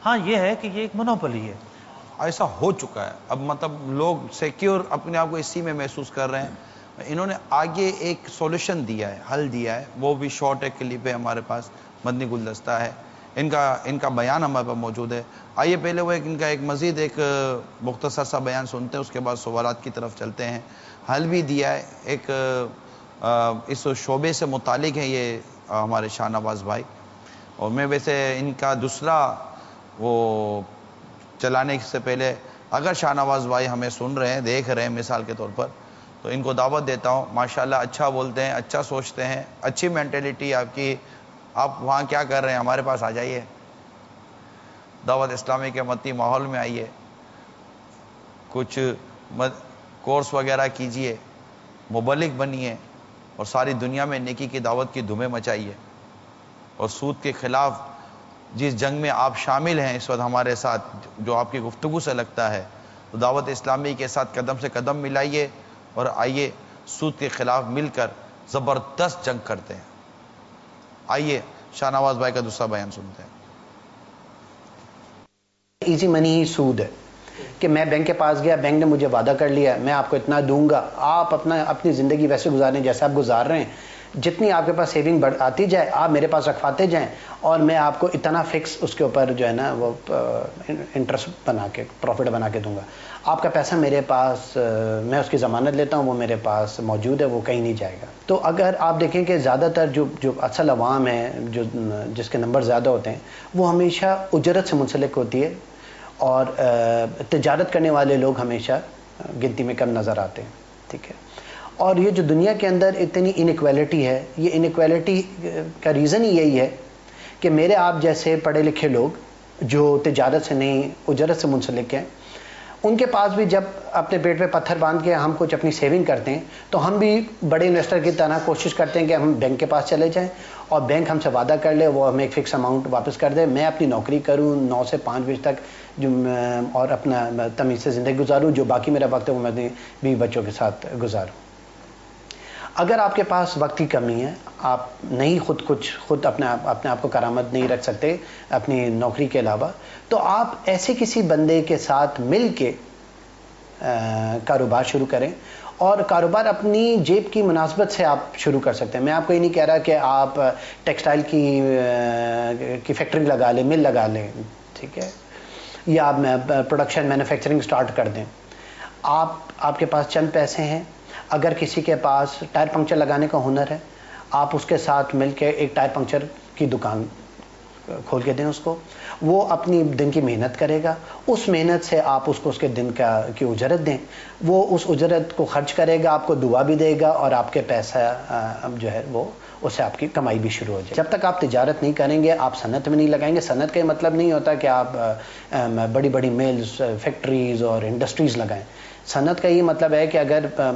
ہاں یہ ہے کہ یہ ایک منوپلی ہے، ایسا ہو چکا ہے اب، مطلب لوگ سیکیور اپنے آپ کو اسی میں محسوس کر رہے ہیں۔ انہوں نے آگے ایک سولوشن دیا ہے، حل دیا ہے، وہ بھی شارٹ ایک کلپ ہے ہمارے پاس، مدنی گلدستہ ہے، ان کا بیان ہمارے پاس موجود ہے۔ آئیے پہلے وہ ان کا ایک مزید ایک مختصر سا بیان سنتے ہیں، اس کے بعد سوالات کی طرف چلتے ہیں۔ حل بھی دیا ہے، ایک اس شعبے سے متعلق ہے یہ ہمارے شاہ نواز بھائی، اور میں ویسے ان کا دوسرا وہ چلانے سے پہلے اگر شاہ نواز بھائی ہمیں سن رہے ہیں، دیکھ رہے ہیں مثال کے طور پر، تو ان کو دعوت دیتا ہوں۔ ماشاءاللہ اچھا بولتے ہیں، اچھا سوچتے ہیں، اچھی مینٹیلٹی آپ کی، آپ وہاں کیا کر رہے ہیں، ہمارے پاس آ جائیے، دعوت اسلامی کے مدنی ماحول میں آئیے، کچھ کورس وغیرہ کیجئے، مبلغ بنیے، اور ساری دنیا میں نیکی کی دعوت کی دھومیں مچائیے، اور سود کے خلاف جس جنگ میں آپ شامل ہیں اس وقت ہمارے ساتھ، جو آپ کی گفتگو سے لگتا ہے، تو دعوت اسلامی کے ساتھ قدم سے قدم ملائیے، اور آئیے سود کے خلاف مل کر زبردست جنگ کرتے ہیں۔ آئیے شاہ نواز بھائی کا دوسرا بیان سنتے ہیں۔ ایزی منی ہی سود ہے کہ میں بینک کے پاس گیا، بینک نے مجھے وعدہ کر لیا میں آپ کو اتنا دوں گا، آپ اپنی زندگی ویسے گزاریں جیسے آپ گزار رہے ہیں، جتنی آپ کے پاس سیونگ آتی جائے آپ میرے پاس رکھواتے جائیں، اور میں آپ کو اتنا فکس اس کے اوپر جو ہے نا وہ انٹرسٹ بنا کے، پروفٹ بنا کے دوں گا۔ آپ کا پیسہ میرے پاس، میں اس کی ضمانت لیتا ہوں، وہ میرے پاس موجود ہے، وہ کہیں نہیں جائے گا۔ تو اگر آپ دیکھیں کہ زیادہ تر جو اصل عوام ہے، جس کے نمبر زیادہ ہوتے ہیں، وہ ہمیشہ اجرت سے منسلک ہوتی ہے، اور تجارت کرنے والے لوگ ہمیشہ گنتی میں کم نظر آتے ہیں، ٹھیک ہے۔ اور یہ جو دنیا کے اندر اتنی انیکویلٹی ہے، یہ انیکویلٹی کا ریزن ہی یہی ہے کہ میرے آپ جیسے پڑھے لکھے لوگ جو تجارت سے نہیں، اجرت سے منسلک ہیں، ان کے پاس بھی جب اپنے پیٹ پہ پتھر باندھ کے ہم کچھ اپنی سیونگ کرتے ہیں، تو ہم بھی بڑے انویسٹر کی طرح کوشش کرتے ہیں کہ ہم بینک کے پاس چلے جائیں، اور بینک ہم سے وعدہ کر لے، وہ ہمیں ایک فکس اماؤنٹ واپس کر دے، میں اپنی نوکری کروں 9 سے 5 بجے تک، اور اپنا تمیز سے زندگی گزاروں، جو باقی میرا وقت ہے وہ میں اپنے بیوی بچوں کے ساتھ گزاروں۔ اگر آپ کے پاس وقت کی کمی ہے، آپ نہیں خود اپنے آپ کو کرامت نہیں رکھ سکتے اپنی نوکری کے علاوہ، تو آپ ایسے کسی بندے کے ساتھ مل کے کاروبار شروع کریں، اور کاروبار اپنی جیب کی مناسبت سے آپ شروع کر سکتے ہیں۔ میں آپ کو یہ نہیں کہہ رہا کہ آپ ٹیکسٹائل کی فیکٹری لگا لیں، مل لگا لیں، ٹھیک ہے، یا آپ پروڈکشن مینوفیکچرنگ سٹارٹ کر دیں۔ آپ کے پاس چند پیسے ہیں، اگر کسی کے پاس ٹائر پنکچر لگانے کا ہنر ہے، آپ اس کے ساتھ مل کے ایک ٹائر پنکچر کی دکان کھول کے دیں اس کو، وہ اپنی دن کی محنت کرے گا، اس محنت سے آپ اس کو اس کے دن کی اجرت دیں، وہ اس اجرت کو خرچ کرے گا، آپ کو دعا بھی دے گا، اور آپ کے پیسہ جو ہے وہ اس سے آپ کی کمائی بھی شروع ہو جائے۔ جب تک آپ تجارت نہیں کریں گے، آپ صنعت میں نہیں لگائیں گے۔ صنعت کا یہ مطلب نہیں ہوتا کہ آپ بڑی بڑی ملز، فیکٹریز اور انڈسٹریز لگائیں۔ صنعت کا یہ مطلب ہے کہ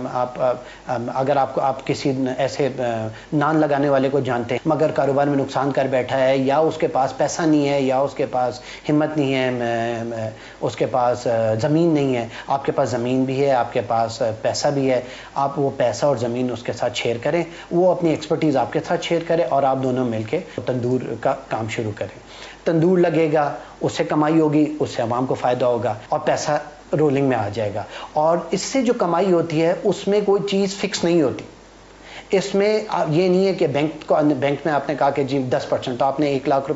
اگر آپ کسی ایسے نان لگانے والے کو جانتے ہیں مگر کاروبار میں نقصان کر بیٹھا ہے، یا اس کے پاس پیسہ نہیں ہے، یا اس کے پاس ہمت نہیں ہے، اس کے پاس زمین نہیں ہے، آپ کے پاس زمین بھی ہے، آپ کے پاس پیسہ بھی ہے، آپ وہ پیسہ اور زمین اس کے ساتھ شیئر کریں، وہ اپنی ایکسپرٹیز آپ کے ساتھ شیئر کرے، اور آپ دونوں مل کے تندور کا کام شروع کریں۔ تندور لگے گا، اس سے کمائی ہوگی، اس سے عوام کو فائدہ ہوگا، اور پیسہ رولنگ میں آ جائے گا۔ اور اس سے جو کمائی ہوتی ہے اس میں کوئی چیز فکس نہیں ہوتی، اس میں یہ نہیں ہے کہ بینک میں آپ نے کہا کہ جی 10%، تو آپ نے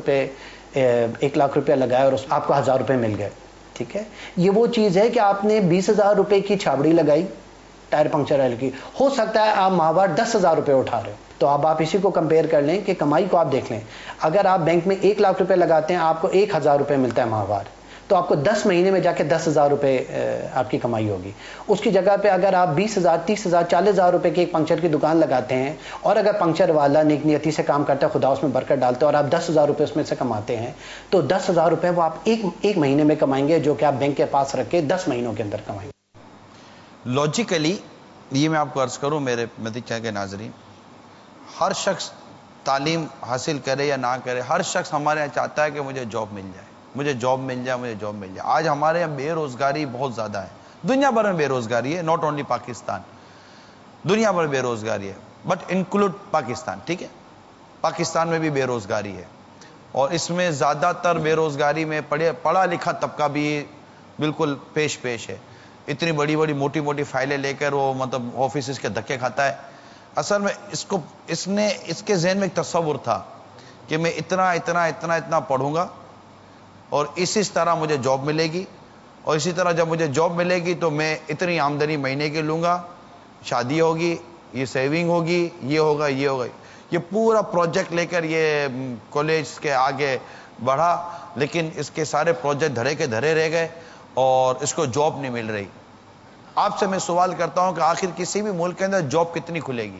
1 لاکھ روپے لگایا اور آپ کو 1000 روپے مل گئے، ٹھیک ہے۔ یہ وہ چیز ہے کہ آپ نے 20,000 روپے کی چھابڑی لگائی ٹائر پنکچر والے کی، ہو سکتا ہے آپ ماہوار 10,000 روپے اٹھا رہے ہو، تو اب آپ اسی کو کمپیئر کر لیں کہ کمائی کو آپ دیکھ لیں۔ اگر آپ بینک میں 1 لاکھ روپے لگاتے ہیں، آپ کو 1,000 روپے ملتا ہے ماہوار، تو آپ کو 10 مہینے میں جا کے 10,000 روپے آپ کی کمائی ہوگی۔ اس کی جگہ پہ اگر آپ 20,000 30,000 40,000 روپے کی ایک پنکچر کی دکان لگاتے ہیں، اور اگر پنکچر والا نیک نیتی سے کام کرتا ہے، خدا اس میں برکت ڈالتا ہے، اور آپ 10,000 روپے اس میں سے کماتے ہیں، تو 10,000 روپے وہ آپ ایک مہینے میں کمائیں گے، جو کہ آپ بینک کے پاس رکھ کے 10 مہینوں کے اندر کمائیں گے۔ لاجیکلی یہ میں آپ کو عرض کروں میرے مدنی چینل کے ناظرین، ہر شخص تعلیم حاصل کرے یا نہ کرے، ہر شخص ہمارے یہاں چاہتا ہے کہ مجھے جاب مل جائے، مجھے جاب مل جائے، مجھے جاب مل جائے۔ آج ہمارے یہاں بے روزگاری بہت زیادہ ہے، دنیا بھر میں بے روزگاری ہے، ناٹ اونلی پاکستان، دنیا بھر بے روزگاری ہے، بٹ انکلوڈ پاکستان، ٹھیک ہے، پاکستان میں بھی بے روزگاری ہے۔ اور اس میں زیادہ تر بے روزگاری میں پڑھا لکھا طبقہ بھی بالکل پیش ہے. اتنی بڑی بڑی موٹی موٹی فائلیں لے کر وہ مطلب آفیسز کے دھکے کھاتا ہے. اصل میں اس کے ذہن میں ایک تصور تھا کہ میں اتنا پڑھوں گا اور اسی طرح مجھے جاب ملے گی, اور اسی طرح جب مجھے جاب ملے گی تو میں اتنی آمدنی مہینے کی لوں گا, شادی ہوگی, یہ سیونگ ہوگی, یہ ہوگا. یہ پورا پروجیکٹ لے کر یہ کالج کے آگے بڑھا, لیکن اس کے سارے پروجیکٹ دھرے کے دھرے رہ گئے اور اس کو جاب نہیں مل رہی. آپ سے میں سوال کرتا ہوں کہ آخر کسی بھی ملک کے اندر جاب کتنی کھلے گی؟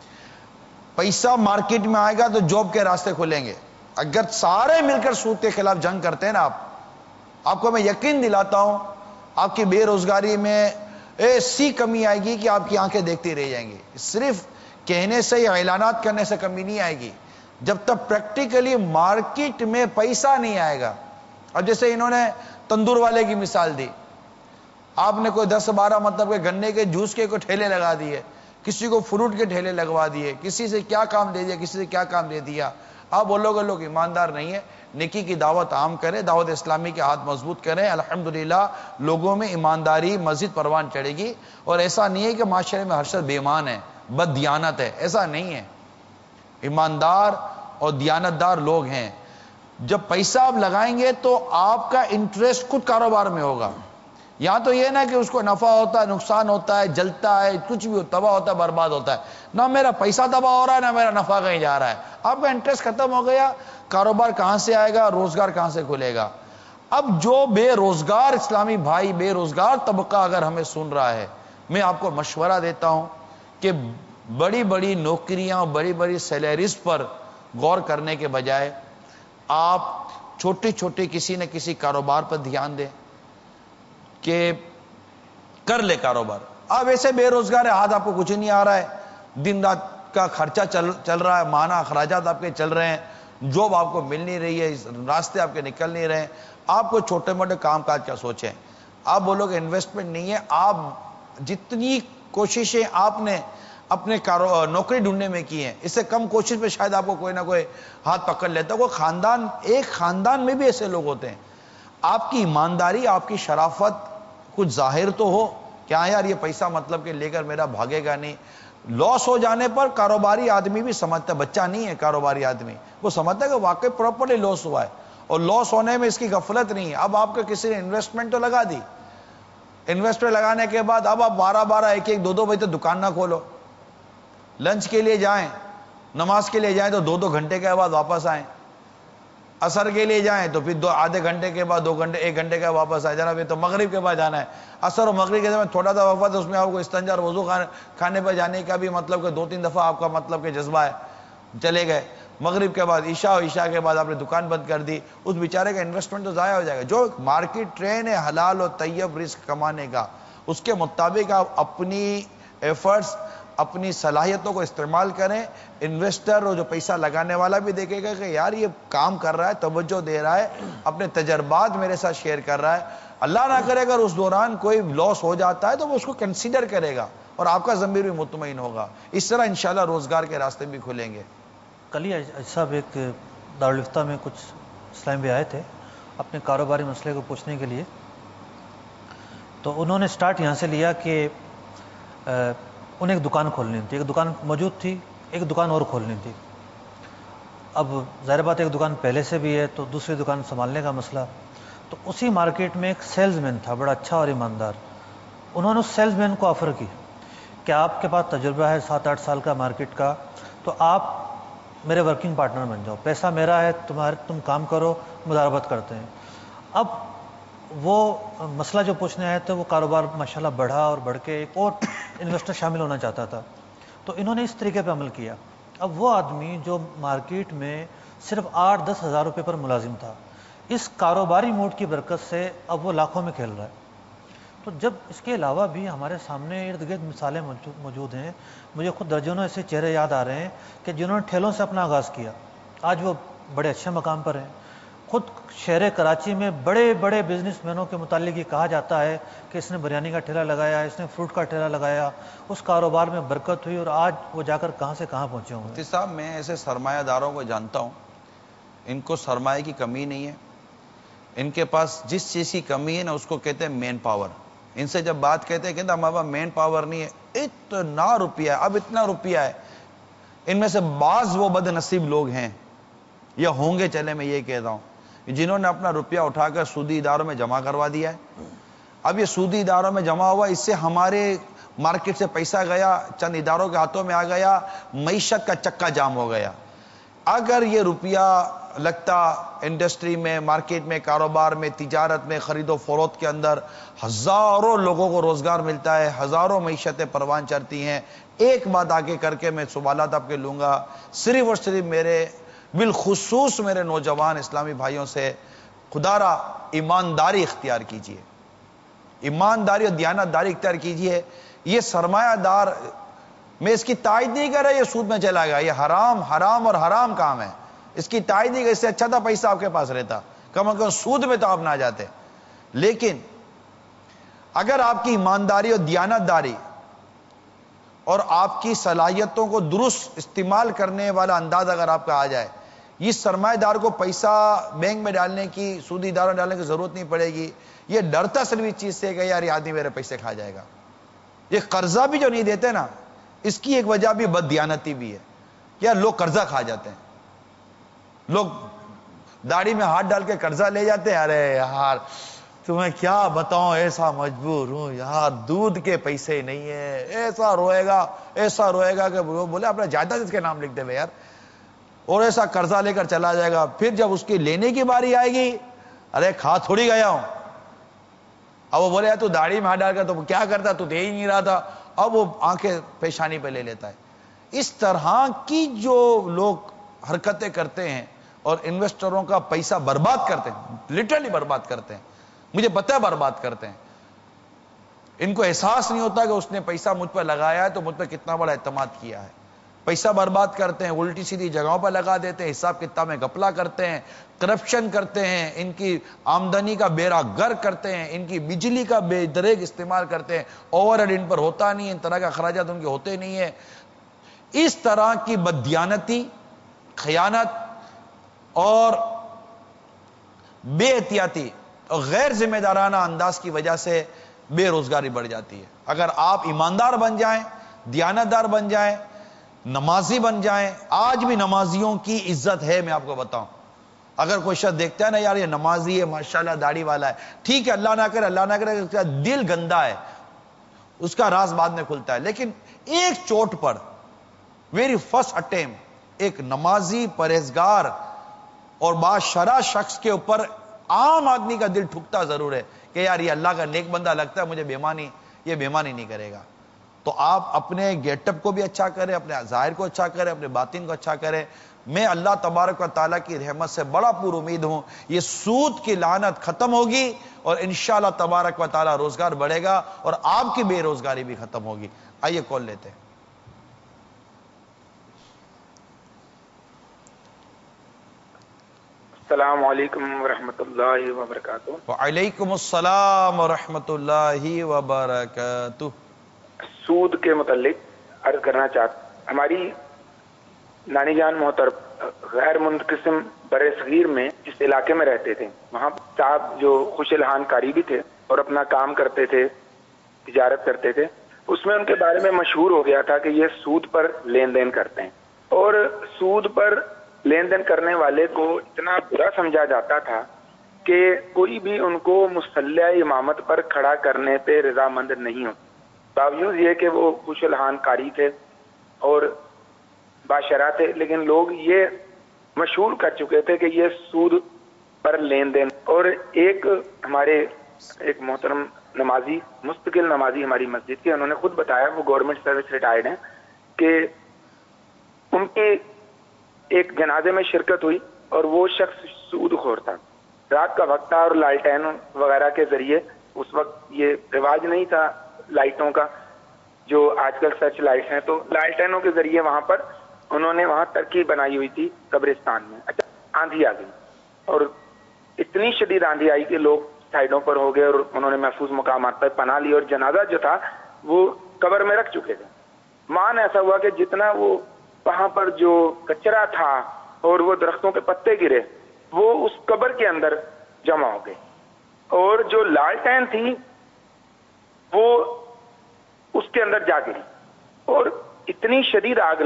پیسہ مارکیٹ میں آئے گا تو جاب کے راستے کھلیں گے. اگر سارے مل کر سود کے خلاف جنگ کرتے ہیں نا, آپ کو میں یقین دلاتا ہوں آپ کی بے روزگاری میں ایسی کمی آئے گی کہ آپ کی آنکھیں دیکھتی رہ جائیں گی. صرف کہنے سے یا اعلانات کرنے سے کمی نہیں آئے گی, جب تک پریکٹیکلی مارکیٹ میں پیسہ نہیں آئے گا. اب جیسے انہوں نے تندور والے کی مثال دی, آپ نے کوئی 10-12 مطلب کہ گنے کے جوس کے کوئی ٹھیلے لگا دیے, کسی کو فروٹ کے ٹھیلے لگوا دیے, کسی سے کیا کام دے دیا, کسی سے کیا کام دے دیا. آپ بولو گے لوگ ایماندار نہیں ہے. نیکی کی دعوت عام کریں, دعوت اسلامی کے ہاتھ مضبوط کریں, الحمدللہ لوگوں میں ایمانداری مزید پروان چڑھے گی. اور ایسا نہیں ہے کہ معاشرے میں ہر شخص بے ایمان ہے, بد دیانت ہے, ایسا نہیں ہے. ایماندار اور دیانتدار لوگ ہیں. جب پیسہ آپ لگائیں گے تو آپ کا انٹرسٹ خود کاروبار میں ہوگا. یہاں تو یہ نہ کہ اس کو نفع ہوتا ہے, نقصان ہوتا ہے, جلتا ہے, کچھ بھی تباہ ہوتا ہے, برباد ہوتا ہے. نہ میرا پیسہ تباہ ہو رہا ہے, نہ میرا نفع کہیں جا رہا ہے. آپ کا انٹرسٹ ختم ہو گیا, کاروبار کہاں سے آئے گا, روزگار کہاں سے کھلے گا. اب جو بے روزگار اسلامی بھائی, بے روزگار طبقہ اگر ہمیں سن رہا ہے, میں آپ کو مشورہ دیتا ہوں کہ بڑی بڑی نوکریاں, بڑی بڑی سیلریز پر غور کرنے کے بجائے آپ چھوٹی چھوٹی کسی نہ کسی کاروبار پر دھیان دیں کہ کر لے کاروبار. آپ ایسے بے روزگار ہے, ہاتھ آپ کو کچھ نہیں آ رہا ہے, دن رات کا خرچہ چل رہا ہے, ماہانہ اخراجات آپ کے چل رہے ہیں, جاب آپ کو مل نہیں رہی ہے, راستے آپ کے نکل نہیں رہے ہیں. آپ کو چھوٹے موٹے کام کاج کا سوچیں. آپ بولو کہ انویسٹمنٹ نہیں ہے, آپ جتنی کوششیں آپ نے اپنے نوکری ڈھونڈنے میں کی ہیں, اس سے کم کوشش میں شاید آپ کو کوئی نہ کوئی ہاتھ پکڑ لیتا. کوئی خاندان, ایک خاندان میں بھی ایسے لوگ ہوتے ہیں. آپ کی ایمانداری, آپ کی شرافت کچھ ظاہر تو ہو کہ ہاں یار یہ پیسہ مطلب کہ لے کر میرا بھاگے گا نہیں. لاس ہو جانے پر کاروباری آدمی بھی سمجھتا ہے, بچہ نہیں ہے کاروباری آدمی, وہ سمجھتا ہے کہ واقعی پراپرلی لاس ہوا ہے, اور لاس ہونے میں اس کی غفلت نہیں ہے. اب آپ کو کسی نے انویسٹمنٹ تو لگا دی, انویسٹمنٹ لگانے کے بعد اب آپ 12 1 2 بجے تک دکان نہ کھولو, لنچ کے لیے جائیں, نماز کے لیے جائیں تو 2 گھنٹے کے بعد واپس آئیں, عصر کے لیے جائیں تو پھر آدھے گھنٹے کے بعد 2 گھنٹے 1 گھنٹے کا واپس آئے. جناب یہ تو مغرب کے بعد جانا ہے. عصر اور مغرب کے درمیان تھوڑا سا وقت, اس میں آپ کو استنجا اور وضو کھانے پہ جانے کا بھی مطلب کہ 2-3 دفعہ آپ کا مطلب کہ جذبہ ہے, چلے گئے. مغرب کے بعد عشاء کے بعد آپ نے دکان بند کر دی. اس بیچارے کا انویسٹمنٹ تو ضائع ہو جائے گا. جو مارکیٹ ٹرین ہے حلال اور طیب رزق کمانے کا, اس کے مطابق آپ اپنی ایفرٹس, اپنی صلاحیتوں کو استعمال کریں. انویسٹر اور جو پیسہ لگانے والا بھی دیکھے گا کہ یار یہ کام کر رہا ہے, توجہ دے رہا ہے, اپنے تجربات میرے ساتھ شیئر کر رہا ہے. اللہ نہ کرے اگر اس دوران کوئی لاس ہو جاتا ہے تو وہ اس کو کنسیڈر کرے گا اور آپ کا ضمیر بھی مطمئن ہوگا. اس طرح انشاءاللہ روزگار کے راستے بھی کھلیں گے. کل ہی صاحب ایک دارالفتہ میں کچھ اسلام بھی آئے تھے اپنے کاروباری مسئلے کو پوچھنے کے لیے. تو انہوں نے سٹارٹ یہاں سے لیا کہ انہیں ایک دکان کھولنی تھی. ایک دکان موجود تھی, ایک دکان اور کھولنی تھی. اب ظاہر بات ایک دکان پہلے سے بھی ہے تو دوسری دکان سنبھالنے کا مسئلہ. تو اسی مارکیٹ میں ایک سیلز مین تھا, بڑا اچھا اور ایماندار. انہوں نے اس سیلز مین کو آفر کی کہ آپ کے پاس تجربہ ہے 7-8 سال کا مارکیٹ کا, تو آپ میرے ورکنگ پارٹنر بن جاؤ, پیسہ میرا ہے, تم کام کرو, مداربت کرتے ہیں. اب وہ مسئلہ جو پوچھنے آئے تھے, وہ کاروبار ماشاءاللہ بڑھا اور بڑھ کے ایک اور انویسٹر شامل ہونا چاہتا تھا. تو انہوں نے اس طریقے پہ عمل کیا. اب وہ آدمی جو مارکیٹ میں صرف 8-10 ہزار روپے پر ملازم تھا, اس کاروباری موڈ کی برکت سے اب وہ لاکھوں میں کھیل رہا ہے. تو جب اس کے علاوہ بھی ہمارے سامنے ارد گرد مثالیں موجود ہیں, مجھے خود درجنوں ایسے چہرے یاد آ رہے ہیں کہ جنہوں نے ٹھیلوں سے اپنا آغاز کیا, آج وہ بڑے اچھے مقام پر ہیں. خود شہر کراچی میں بڑے بڑے بزنس مینوں کے متعلق یہ کہا جاتا ہے کہ اس نے بریانی کا ٹھیلا لگایا, اس نے فروٹ کا ٹھیلا لگایا, اس کاروبار میں برکت ہوئی اور آج وہ جا کر کہاں سے کہاں پہنچے ہوں گے. مفتی صاحب, میں ایسے سرمایہ داروں کو جانتا ہوں, ان کو سرمایہ کی کمی نہیں ہے. ان کے پاس جس چیز کی کمی ہے نا اس کو کہتے ہیں مین پاور. ان سے جب بات کہتے ہیں کہتے ہیں ہمارے پاس مین پاور نہیں ہے. اتنا روپیہ ہے, اب اتنا روپیہ ہے. ان میں سے بعض وہ بد نصیب لوگ ہیں یا ہوں گے, چلے میں یہ کہتا ہوں, جنہوں نے اپنا روپیہ اٹھا کر سودی اداروں میں جمع کروا دیا ہے. اب یہ سودی اداروں میں جمع ہوا, اس سے ہمارے مارکیٹ سے پیسہ گیا, چند اداروں کے ہاتھوں میں آ گیا, معیشت کا چکا جام ہو گیا. اگر یہ روپیہ لگتا انڈسٹری میں, مارکیٹ میں, کاروبار میں, تجارت میں, خرید و فروخت کے اندر, ہزاروں لوگوں کو روزگار ملتا ہے, ہزاروں معیشتیں پروان چڑھتی ہیں. ایک بات آگے کر کے میں سوالات آپ کے لوں گا, صرف اور صرف میرے بالخصوص میرے نوجوان اسلامی بھائیوں سے, خدا را ایمانداری اختیار کیجئے, ایمانداری اور دیانتداری اختیار کیجئے. یہ سرمایہ دار, میں اس کی تائید نہیں کر رہا یہ سود میں چلا گیا, یہ حرام حرام اور حرام کام ہے, اس کی تائید نہیں کر, اس سے اچھا تھا پیسہ آپ کے پاس رہتا, کم از کم سود میں تو آپ نہ جاتے. لیکن اگر آپ کی ایمانداری اور دیانتداری اور آپ کی صلاحیتوں کو درست استعمال کرنے والا انداز اگر آپ کا آ جائے, یہ سرمایہ دار کو پیسہ بینک میں ڈالنے کی, سودی اداروں میں ڈالنے کی ضرورت نہیں پڑے گی. یہ ڈرتا صرف اس چیز سے کہ یار یہ آدمی میرے پیسے کھا جائے گا. یہ قرضہ بھی جو نہیں دیتے نا, اس کی ایک وجہ بھی بد دیانتی بھی ہے. یار لوگ قرضہ کھا جاتے ہیں, لوگ داڑھی میں ہاتھ ڈال کے قرضہ لے جاتے ہیں. ارے یار تمہیں کیا بتاؤں, ایسا مجبور ہوں یار, دودھ کے پیسے نہیں ہے, ایسا روئے گا کہ وہ بولے اپنا جائیداد اس کے نام لکھ دے بھائی یار, اور ایسا قرضہ لے کر چلا جائے گا. پھر جب اس کی لینے کی باری آئے گی, ارے کھا تھوڑی گیا ہوں. اب وہ بولے یار تو داڑھی میں ہاتھ ڈال کر تو کیا کرتا, تو دے ہی نہیں رہا تھا. اب وہ آنکھیں پیشانی پہ لے لیتا ہے. اس طرح کی جو لوگ حرکتیں کرتے ہیں اور انویسٹروں کا پیسہ برباد کرتے ہیں, لٹرلی برباد کرتے ہیں, مجھے پتہ ہے برباد کرتے ہیں. ان کو احساس نہیں ہوتا کہ اس نے پیسہ مجھ پر لگایا ہے تو مجھ پر کتنا بڑا اعتماد کیا ہے. پیسہ برباد کرتے ہیں, الٹی سیدھی جگہوں پر لگا دیتے ہیں, حساب کتاب میں گھپلا کرتے ہیں, کرپشن کرتے ہیں, ان کی آمدنی کا بیڑا گر کرتے ہیں, ان کی بجلی کا بے دریغ استعمال کرتے ہیں, اوور ہیڈ ان پر ہوتا نہیں, ان طرح کے اخراجات ان کے ہوتے نہیں ہیں. اس طرح کی بددیانتی, خیانت اور بے احتیاطی اور غیر ذمہ دارانہ انداز کی وجہ سے بے روزگاری بڑھ جاتی ہے. اگر آپ ایماندار بن جائیں, دیانتدار بن جائیں, نمازی بن جائیں, آج بھی نمازیوں کی عزت ہے. میں آپ کو بتاؤں, اگر کوئی شخص دیکھتا ہے نا یار یہ نمازی ہے, ماشاءاللہ داڑھی والا ہے, ٹھیک ہے, اللہ نہ کرے اس کا دل گندا ہے, اس کا راز بعد میں کھلتا ہے. لیکن ایک چوٹ پر, ویری فرسٹ اٹیمپٹ, ایک نمازی, پرہیزگار اور باشرع شخص کے اوپر عام آدمی کا دل ٹھکتا ضرور ہے کہ یار یہ اللہ کا نیک بندہ لگتا ہے, مجھے یہ بےمانی نہیں کرے گا. تو آپ اپنے گیٹ اپ کو بھی اچھا کریں, اپنے ظاہر کو اچھا کریں, اپنے باطن کو اچھا کریں. میں اللہ تبارک و تعالیٰ کی رحمت سے بڑا پر امید ہوں یہ سود کی لعنت ختم ہوگی اور انشاءاللہ تبارک و تعالیٰ روزگار بڑھے گا اور آپ کی بے روزگاری بھی ختم ہوگی. آئیے کال لیتے ہیں. السلام علیکم ورحمۃ اللہ وبرکاتہ. وعلیکم السلام ورحمۃ اللہ وبرکاتہ. سود کے متعلق عرض کرنا چاہتا, ہماری نانی جان محترم غیر منقسم بر صغیر میں جس علاقے میں رہتے تھے, وہاں صاحب جو خوش الحان قاری بھی تھے اور اپنا کام کرتے تھے, تجارت کرتے تھے, اس میں ان کے بارے میں مشہور ہو گیا تھا کہ یہ سود پر لین دین کرتے ہیں. اور سود پر لین دین کرنے والے کو اتنا برا سمجھا جاتا تھا کہ کوئی بھی ان کو مصلح امامت پر کھڑا کرنے پہ رضامند نہیں ہو, باوجود یہ کہ وہ خوش الحان قاری تھے اور باشرع تھے, لیکن لوگ یہ مشہور کر چکے تھے کہ یہ سود پر لین دین. اور ہمارے ایک محترم نمازی, مستقل نمازی ہماری مسجد کے, انہوں نے خود بتایا, وہ گورنمنٹ سروس ریٹائرڈ ہیں, کہ ان کے ایک جنازے میں شرکت ہوئی اور وہ شخص سود خور تھا. رات کا وقت تھا اور لالٹین وغیرہ کے ذریعے, اس وقت یہ رواج نہیں تھا لائٹوں کا جو آج کل سرچ لائٹس ہیں, تو لالٹینوں کے ذریعے وہاں پر انہوں نے وہاں ترکیب بنائی ہوئی تھی قبرستان میں. اچھا, آندھی آ گئی اور اتنی شدید آندھی آئی کہ لوگ سائڈوں پر ہو گئے اور انہوں نے محفوظ مقامات پر پناہ لی, اور جنازہ جو تھا وہ قبر میں رکھ چکے تھے. مان ایسا ہوا کہ جتنا وہ وہاں پر جو کچرا تھا اور وہ درختوں کے پتے گرے, وہ اس قبر کے اندر جمع ہو گئے، اور جو لالٹین تھی وہ اس کے اندر جا گری، اور اتنی شدید آگ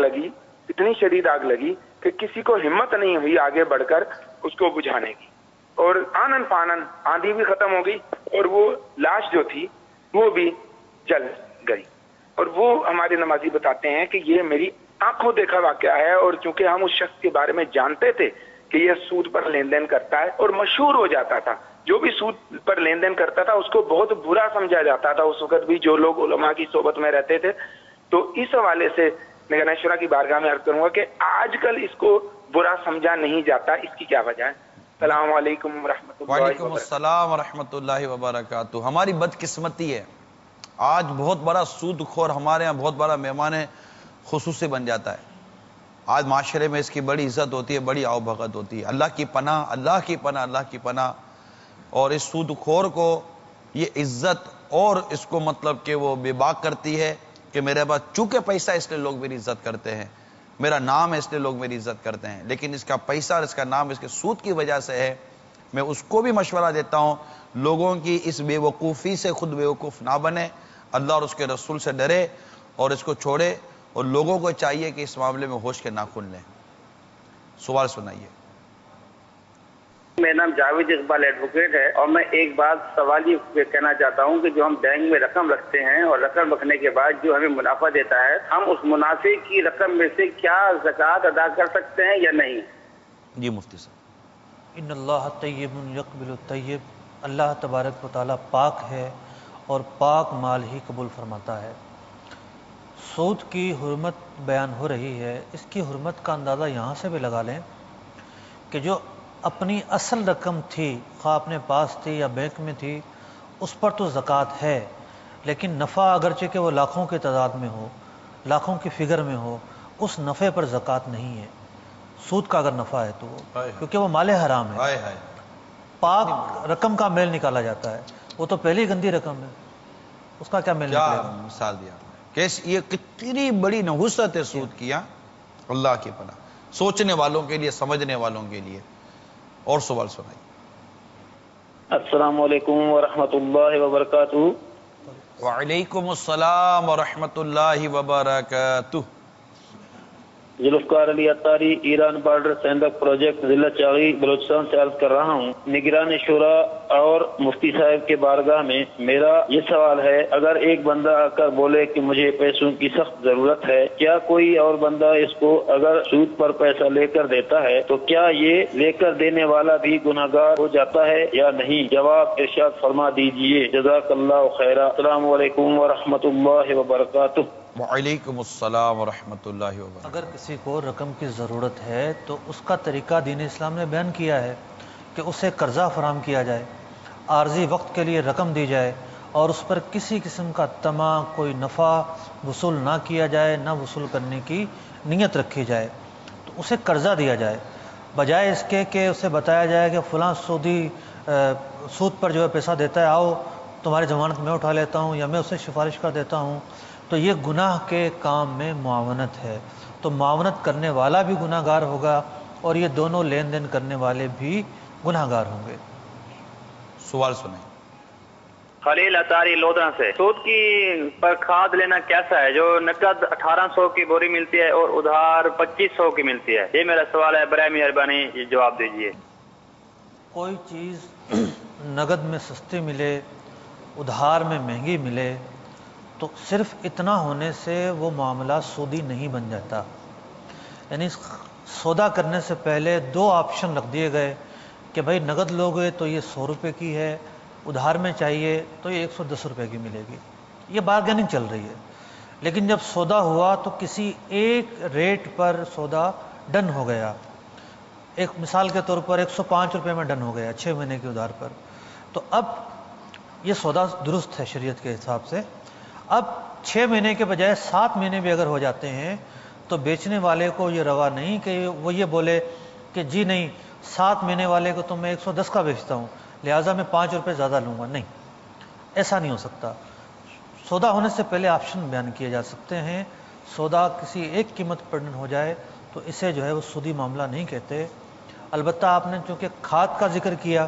لگی کہ کسی کو ہمت نہیں ہوئی آگے بڑھ کر اس کو بجھانے کی، اور آنن فانن آندھی بھی ختم ہو گئی، اور وہ لاش جو تھی وہ بھی جل گئی۔ اور وہ ہمارے نمازی بتاتے ہیں کہ یہ میری آنکھوں دیکھا واقعہ ہے، اور چونکہ ہم اس شخص کے بارے میں جانتے تھے کہ یہ سود پر لین دین کرتا ہے اور مشہور ہو جاتا تھا، جو بھی سود پر لین دین کرتا تھا اس کو بہت برا سمجھا جاتا تھا اس وقت بھی جو لوگ علماء کی صحبت میں رہتے تھے۔ تو اس حوالے سے میں گنیشورا کی بارگاہ میں عرض کروں گا کہ آج کل اس کو برا سمجھا نہیں جاتا، اس کی کیا وجہ ہے؟ السلام علیکم ورحمۃ اللہ وعلیکم السلام ورحمۃ اللہ وبرکاتہ۔ ہماری بدقسمتی ہے، آج بہت بڑا سود خور ہمارے ہاں بہت بڑا مہمان خصوصی بن جاتا ہے۔ آج معاشرے میں اس کی بڑی عزت ہوتی ہے، بڑی آؤ بھگت ہوتی ہے۔ اللہ کی پناہ، اللہ کی پناہ، اللہ کی پناہ۔ اور اس سود خور کو یہ عزت اور اس کو مطلب کہ وہ بے باک کرتی ہے کہ میرے پاس چونکہ پیسہ اس لیے لوگ میری عزت کرتے ہیں، میرا نام ہے اس لیے لوگ میری عزت کرتے ہیں، لیکن اس کا پیسہ اور اس کا نام اس کے سود کی وجہ سے ہے۔ میں اس کو بھی مشورہ دیتا ہوں لوگوں کی اس بے وقوفی سے خود بے وقوف نہ بنے، اللہ اور اس کے رسول سے ڈرے اور اس کو چھوڑے، اور لوگوں کو چاہیے کہ اس معاملے میں ہوش کے ناخن لیں۔ سوال سنائیے۔ میرا نام جاوید اقبال ایڈوکیٹ ہے، اور میں ایک بات سوال یہ کہنا چاہتا ہوں کہ جو ہم بینک میں رقم رکھتے ہیں اور رقم رکھنے کے بعد جو ہمیں منافع دیتا ہے، ہم اس منافع کی رقم میں سے کیا زکوٰۃ ادا کر سکتے ہیں یا نہیں؟ جی مفتی صاحب۔ ان اللہ طیب یقبل الطیب، اللہ تبارک و تعالیٰ پاک ہے اور پاک مال ہی قبول فرماتا ہے۔ سود کی حرمت بیان ہو رہی ہے، اس کی حرمت کا اندازہ یہاں سے بھی لگا لیں کہ جو اپنی اصل رقم تھی، خواہ اپنے پاس تھی یا بینک میں تھی، اس پر تو زکوٰۃ ہے، لیکن نفع اگرچہ کہ وہ لاکھوں کی تعداد میں ہو، لاکھوں کی فگر میں ہو، اس نفع پر زکوٰۃ نہیں ہے۔ سود کا اگر نفع ہے تو وہ کیونکہ وہ مال حرام ہے، پاک رقم کا میل نکالا جاتا ہے، وہ تو پہلی گندی رقم ہے، اس کا کیا میل نکلے گا؟ مثال دیا کہ یہ کتنی بڑی نحوست ہے سود کیا، اللہ کی پناہ، سوچنے والوں کے لیے، سمجھنے والوں کے لیے۔ اور سوال سنائیے۔ السلام علیکم ورحمۃ اللہ وبرکاتہ۔ وعلیکم السلام ورحمۃ اللہ وبرکاتہ۔ Zulfiqar Ali Atari, Iran border Saindak project, ضلع چاغی، بلوچستان سے عرض کر رہا ہوں۔ نگران شورا اور مفتی صاحب کے بارگاہ میں میرا یہ سوال ہے، اگر ایک بندہ آ کر بولے کہ مجھے پیسوں کی سخت ضرورت ہے، کیا کوئی اور بندہ اس کو اگر سود پر پیسہ لے کر دیتا ہے تو کیا یہ لے کر دینے والا بھی گناہگار ہو جاتا ہے یا نہیں؟ جواب ارشاد فرما دیجئے، جزاک اللہ خیرا۔ السلام علیکم ورحمۃ اللہ وبرکاتہ۔ وعلیکم السلام ورحمۃ اللہ وبرکاتہ۔ اگر کسی کو رقم کی ضرورت ہے تو اس کا طریقہ دین اسلام نے بیان کیا ہے کہ اسے قرضہ فراہم کیا جائے، عارضی وقت کے لیے رقم دی جائے، اور اس پر کسی قسم کا طمع، کوئی نفع وصول نہ کیا جائے، نہ وصول کرنے کی نیت رکھی جائے، تو اسے قرضہ دیا جائے، بجائے اس کے کہ اسے بتایا جائے کہ فلاں سود پر جو ہے پیسہ دیتا ہے، آؤ تمہاری ضمانت میں اٹھا لیتا ہوں یا میں اسے سفارش کر دیتا ہوں، تو یہ گناہ کے کام میں معاونت ہے، تو معاونت کرنے والا بھی گناہ گار ہوگا اور یہ دونوں لین دین کرنے والے بھی گناہ گار ہوں گے۔ سوال سنیں۔ خلیل اتاری لودھا سے، سود کی پر کھاد لینا کیسا ہے؟ جو نقد 1800 کی بوری ملتی ہے اور ادھار 2500 کی ملتی ہے، یہ میرا سوال ہے، برائے مہربانی یہ جواب دیجیے۔ کوئی چیز نقد میں سستی ملے، ادھار میں مہنگی ملے، تو صرف اتنا ہونے سے وہ معاملہ سودی نہیں بن جاتا۔ یعنی سودا کرنے سے پہلے دو آپشن رکھ دیے گئے کہ بھائی نقد لوگے تو یہ 100 روپے کی ہے، ادھار میں چاہیے تو یہ 110 روپے کی ملے گی، یہ بارگیننگ چل رہی ہے۔ لیکن جب سودا ہوا تو کسی ایک ریٹ پر سودا ڈن ہو گیا، ایک مثال کے طور پر 105 روپے میں ڈن ہو گیا 6 مہینے کے ادھار پر، تو اب یہ سودا درست ہے شریعت کے حساب سے۔ اب 6 مہینے کے بجائے 7 مہینے بھی اگر ہو جاتے ہیں تو بیچنے والے کو یہ روا نہیں کہ وہ یہ بولے کہ جی نہیں 7 مہینے والے کو تو میں 110 کا بیچتا ہوں لہٰذا میں 5 روپے زیادہ لوں گا، نہیں، ایسا نہیں ہو سکتا۔ سودا ہونے سے پہلے آپشن بیان کیے جا سکتے ہیں، سودا کسی ایک قیمت پر ہو جائے تو اسے جو ہے وہ سودی معاملہ نہیں کہتے، البتہ آپ نے چونکہ کھاد کا ذکر کیا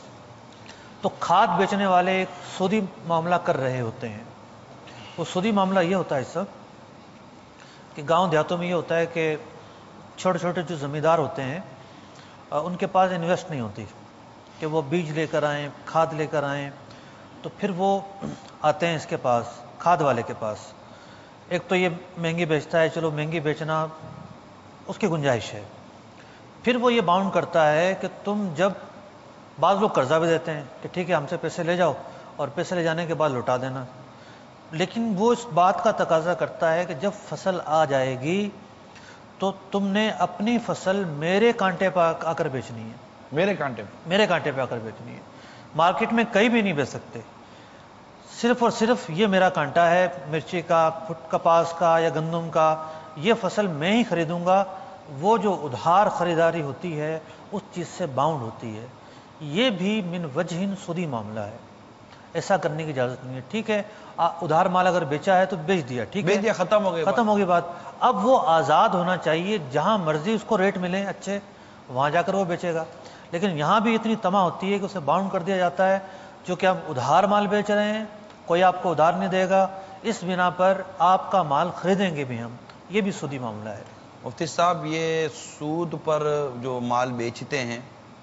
تو کھاد بیچنے والے ایک سودی معاملہ کر رہے ہوتے ہیں. وہ سودی معاملہ یہ ہوتا ہے سب کہ گاؤں دیہاتوں میں یہ ہوتا ہے کہ چھوٹے چھوٹے جو زمیندار ہوتے ہیں ان کے پاس انویسٹ نہیں ہوتی کہ وہ بیج لے کر آئیں, کھاد لے کر آئیں, تو پھر وہ آتے ہیں اس کے پاس, کھاد والے کے پاس. ایک تو یہ مہنگی بیچتا ہے, چلو مہنگی بیچنا اس کی گنجائش ہے. پھر وہ یہ باؤنڈ کرتا ہے کہ تم جب, بعض لوگ قرضہ بھی دیتے ہیں کہ ٹھیک ہے ہم سے پیسے لے جاؤ اور پیسے لے جانے کے بعد لوٹا دینا, لیکن وہ اس بات کا تقاضا کرتا ہے کہ جب فصل آ جائے گی تو تم نے اپنی فصل میرے کانٹے پہ آ کر بیچنی ہے. میرے کانٹے پہ آ کر بیچنی ہے. مارکیٹ میں کہیں بھی نہیں بیچ سکتے, صرف اور صرف یہ میرا کانٹا ہے, مرچی کا, کپاس کا یا گندم کا, یہ فصل میں ہی خریدوں گا. وہ جو ادھار خریداری ہوتی ہے اس چیز سے باؤنڈ ہوتی ہے. یہ بھی من وجہ سودی معاملہ ہے, ایسا کرنے کی اجازت نہیں ہے. ٹھیک ہے ادھار مال اگر بیچا ہے تو بیچ دیا, ٹھیک ہے, ختم ہو گئی بات. اب وہ آزاد ہونا چاہیے, جہاں مرضی اس کو ریٹ ملے اچھے وہاں جا کر وہ بیچے گا. لیکن یہاں بھی اتنی طمع ہوتی ہے کہ اسے باؤنڈ کر دیا جاتا ہے, جو کہ ہم ادھار مال بیچ رہے ہیں, کوئی آپ کو ادھار نہیں دے گا, اس بنا پر آپ کا مال خریدیں گے بھی ہم. یہ بھی سودی معاملہ ہے. مفتی صاحب یہ سود پر جو مال بیچتے ہیں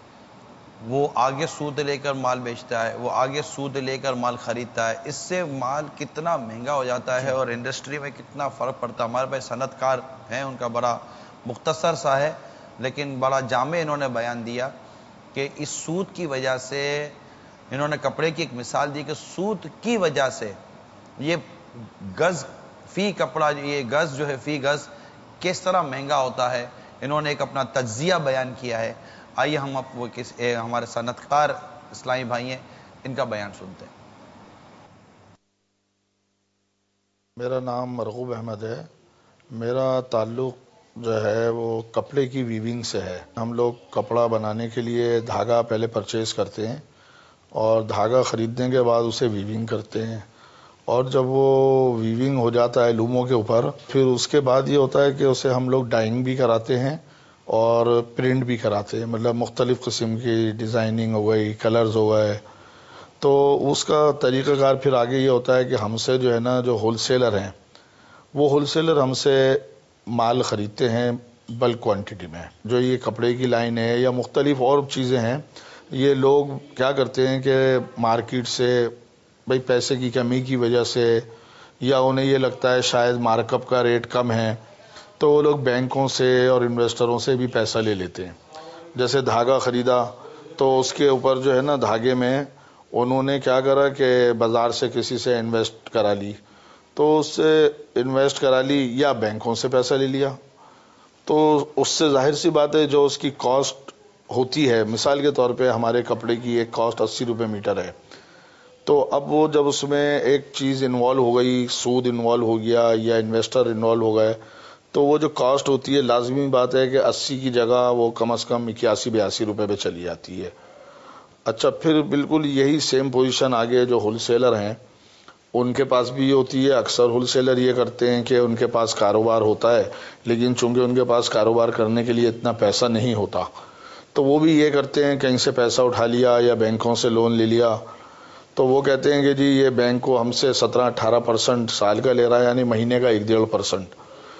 وہ آگے سود لے کر مال بیچتا ہے, وہ آگے سود لے کر مال خریدتا ہے, اس سے مال کتنا مہنگا ہو جاتا ہے اور انڈسٹری میں کتنا فرق پڑتا ہے. ہمارے پاس صنعت کار ہیں, ان کا بڑا مختصر سا ہے لیکن بڑا جامع انہوں نے بیان دیا کہ اس سود کی وجہ سے, انہوں نے کپڑے کی ایک مثال دی کہ سود کی وجہ سے یہ گز فی کپڑا, یہ گز جو ہے فی گز کس طرح مہنگا ہوتا ہے. انہوں نے ایک اپنا تجزیہ بیان کیا ہے. آئیے ہم اب وہ ہمارے صنعت کار اسلامی بھائی ہیں, ان کا بیان سنتے ہیں. میرا نام مرغوب احمد ہے. میرا تعلق جو ہے وہ کپڑے کی ویونگ سے ہے. ہم لوگ کپڑا بنانے کے لیے دھاگا پہلے پرچیز کرتے ہیں اور دھاگا خریدنے کے بعد اسے ویونگ کرتے ہیں, اور جب وہ ویونگ ہو جاتا ہے لوموں کے اوپر, پھر اس کے بعد یہ ہوتا ہے کہ اسے ہم لوگ ڈائنگ بھی کراتے ہیں اور پرنٹ بھی کراتے ہیں. مطلب مختلف قسم کی ڈیزائننگ ہو گئی, کلرز ہو گئے. تو اس کا طریقہ کار پھر آگے یہ ہوتا ہے کہ ہم سے جو ہے نا جو ہول سیلر ہیں وہ ہول سیلر ہم سے مال خریدتے ہیں بلک کوانٹٹی میں. جو یہ کپڑے کی لائن ہے یا مختلف اور چیزیں ہیں, یہ لوگ کیا کرتے ہیں کہ مارکیٹ سے بھئی پیسے کی کمی کی وجہ سے یا انہیں یہ لگتا ہے شاید مارک اپ کا ریٹ کم ہے, تو وہ لوگ بینکوں سے اور انویسٹروں سے بھی پیسہ لے لیتے ہیں. جیسے دھاگا خریدا تو اس کے اوپر جو ہے نا دھاگے میں انہوں نے کیا کرا کہ بازار سے کسی سے انویسٹ کرا لی, تو اس سے انویسٹ کرا لی یا بینکوں سے پیسہ لے لیا. تو اس سے ظاہر سی بات ہے جو اس کی کاسٹ ہوتی ہے, مثال کے طور پہ ہمارے کپڑے کی ایک کاسٹ 80 روپے میٹر ہے, تو اب وہ جب اس میں ایک چیز انوالو ہو گئی, سود انوالو ہو گیا یا انویسٹر انوالو ہو گئے, تو وہ جو کاسٹ ہوتی ہے لازمی بات ہے کہ 80 کی جگہ وہ کم از کم 81-82 روپے پہ چلی جاتی ہے. اچھا پھر بالکل یہی سیم پوزیشن آگے جو ہول سیلر ہیں ان کے پاس بھی یہ ہوتی ہے. اکثر ہول سیلر یہ کرتے ہیں کہ ان کے پاس کاروبار ہوتا ہے لیکن چونکہ ان کے پاس کاروبار کرنے کے لیے اتنا پیسہ نہیں ہوتا, تو وہ بھی یہ کرتے ہیں کہیں سے پیسہ اٹھا لیا یا بینکوں سے لون لے لیا. تو وہ کہتے ہیں کہ جی یہ بینک کو ہم سے 17-18% سال کا لے رہا ہے, یعنی مہینے کا 1-1.5%.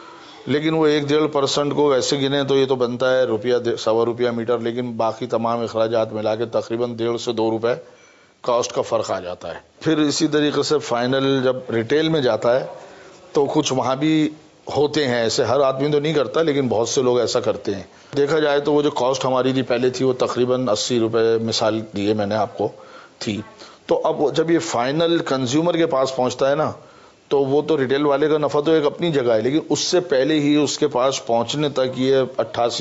لیکن وہ 1-1.5% کو ویسے گنے تو یہ تو بنتا ہے ₹1.25 روپیہ میٹر, لیکن باقی تمام اخراجات ملا کے تقریباً 1.5 سے 2 روپے کاسٹ کا فرق آ جاتا ہے. پھر اسی طریقے سے فائنل جب ریٹیل میں جاتا ہے تو کچھ وہاں بھی ہوتے ہیں ایسے, ہر آدمی تو نہیں کرتا لیکن بہت سے لوگ ایسا کرتے ہیں. دیکھا جائے تو وہ جو کاسٹ ہماری تھی پہلے تھی وہ تقریباً 80 روپے مثال دیے میں نے آپ کو تھی. تو اب جب یہ فائنل کنزیومر کے پاس پہنچتا ہے نا تو وہ تو ریٹیل والے کا نفع تو ایک اپنی جگہ ہے, لیکن اس سے پہلے ہی اس کے پاس پہنچنے تک یہ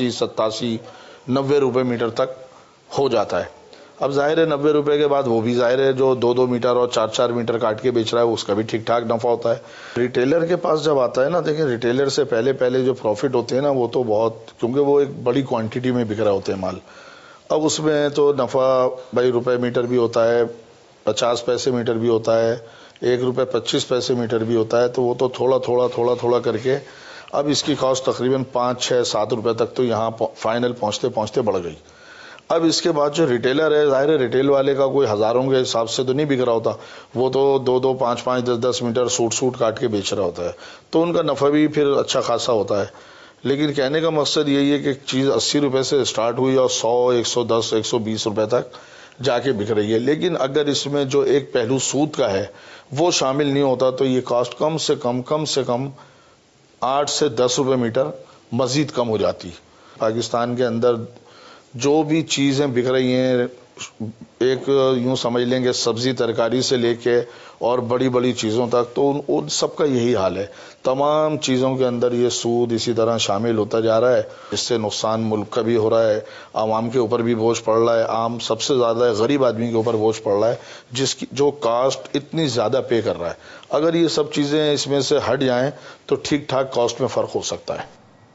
88-87-90 روپے میٹر تک ہو جاتا ہے. اب ظاہر ہے 90 روپے کے بعد وہ بھی ظاہر ہے جو 2-2 میٹر اور 4-4 میٹر کاٹ کے بیچ رہا ہے اس کا بھی ٹھیک ٹھاک نفع ہوتا ہے. ریٹیلر کے پاس جب آتا ہے نا, دیکھیں ریٹیلر سے پہلے جو پروفٹ ہوتے ہیں نا وہ تو بہت, کیونکہ وہ ایک بڑی کوانٹٹی میں بک رہے ہوتے ہیں مال. اب اس میں تو نفع بھائی روپے میٹر بھی ہوتا ہے, 50 پیسے میٹر بھی ہوتا ہے, 1 روپے 25 پیسے میٹر بھی ہوتا ہے. تو وہ تو تھوڑا تھوڑا کر کے اب اس کی کاسٹ تقریباً 5, 6, 7 روپے تک تو یہاں فائنل پہنچتے پہنچتے بڑھ گئی. اب اس کے بعد جو ریٹیلر ہے، ظاہر ہے ریٹیل والے کا کوئی ہزاروں کے حساب سے تو نہیں بک رہا ہوتا، وہ تو 2, 5, 10 میٹر سوٹ کاٹ کے بیچ رہا ہوتا ہے، تو ان کا نفع بھی پھر اچھا خاصا ہوتا ہے. لیکن کہنے کا مقصد یہی ہے کہ چیز 80 روپے سے اسٹارٹ ہوئی اور 100, 110, 120 روپے تک جا کے بک رہی ہے. لیکن اگر اس میں جو ایک پہلو سود کا ہے وہ شامل نہیں ہوتا تو یہ کاسٹ کم سے کم 8 سے 10 روپے میٹر مزید کم ہو جاتی. پاکستان کے اندر جو بھی چیزیں بک رہی ہیں، ایک یوں سمجھ لیں گے سبزی ترکاری سے لے کے اور بڑی چیزوں تک، تو ان سب کا یہی حال ہے. تمام چیزوں کے اندر یہ سود اسی طرح شامل ہوتا جا رہا ہے، جس سے نقصان ملک کا بھی ہو رہا ہے، عوام کے اوپر بھی بوجھ پڑ رہا ہے. عام سب سے زیادہ غریب آدمی کے اوپر بوجھ پڑ رہا ہے، جس کی جو کاسٹ اتنی زیادہ پے کر رہا ہے. اگر یہ سب چیزیں اس میں سے ہٹ جائیں تو ٹھیک ٹھاک کاسٹ میں فرق ہو سکتا ہے.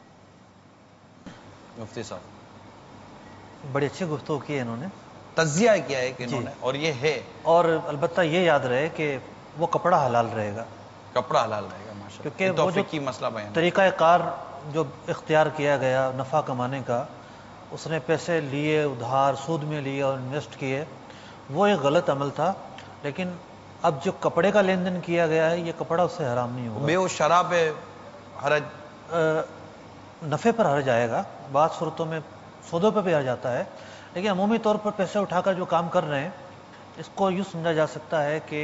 مفتی صاحب بڑی اچھی گفتگو کی ہے انہوں نے، تجزیہ کیا ہے کہ انہوں نے، اور یہ ہے، اور البتہ یہ یاد رہے کہ وہ کپڑا حلال رہے گا، کپڑا حلال رہے گا. ماشاءاللہ، کیونکہ وہ جو فقہی مسئلہ بیان طریقہ کار جو اختیار کیا گیا نفع کمانے کا، اس نے پیسے لیے ادھار سود میں لیے اور انویسٹ کیے، وہ ایک غلط عمل تھا. لیکن اب جو کپڑے کا لین دین کیا گیا ہے، یہ کپڑا اس سے حرام نہیں ہوگا. بے و شرح پہ حرج، نفع پر حرج آئے گا، بعض صورتوں میں سودوں پہ بھی حرج آتا ہے. لیکن عمومی طور پر پیسے اٹھا کر جو کام کر رہے ہیں، اس کو یوں سمجھا جا سکتا ہے کہ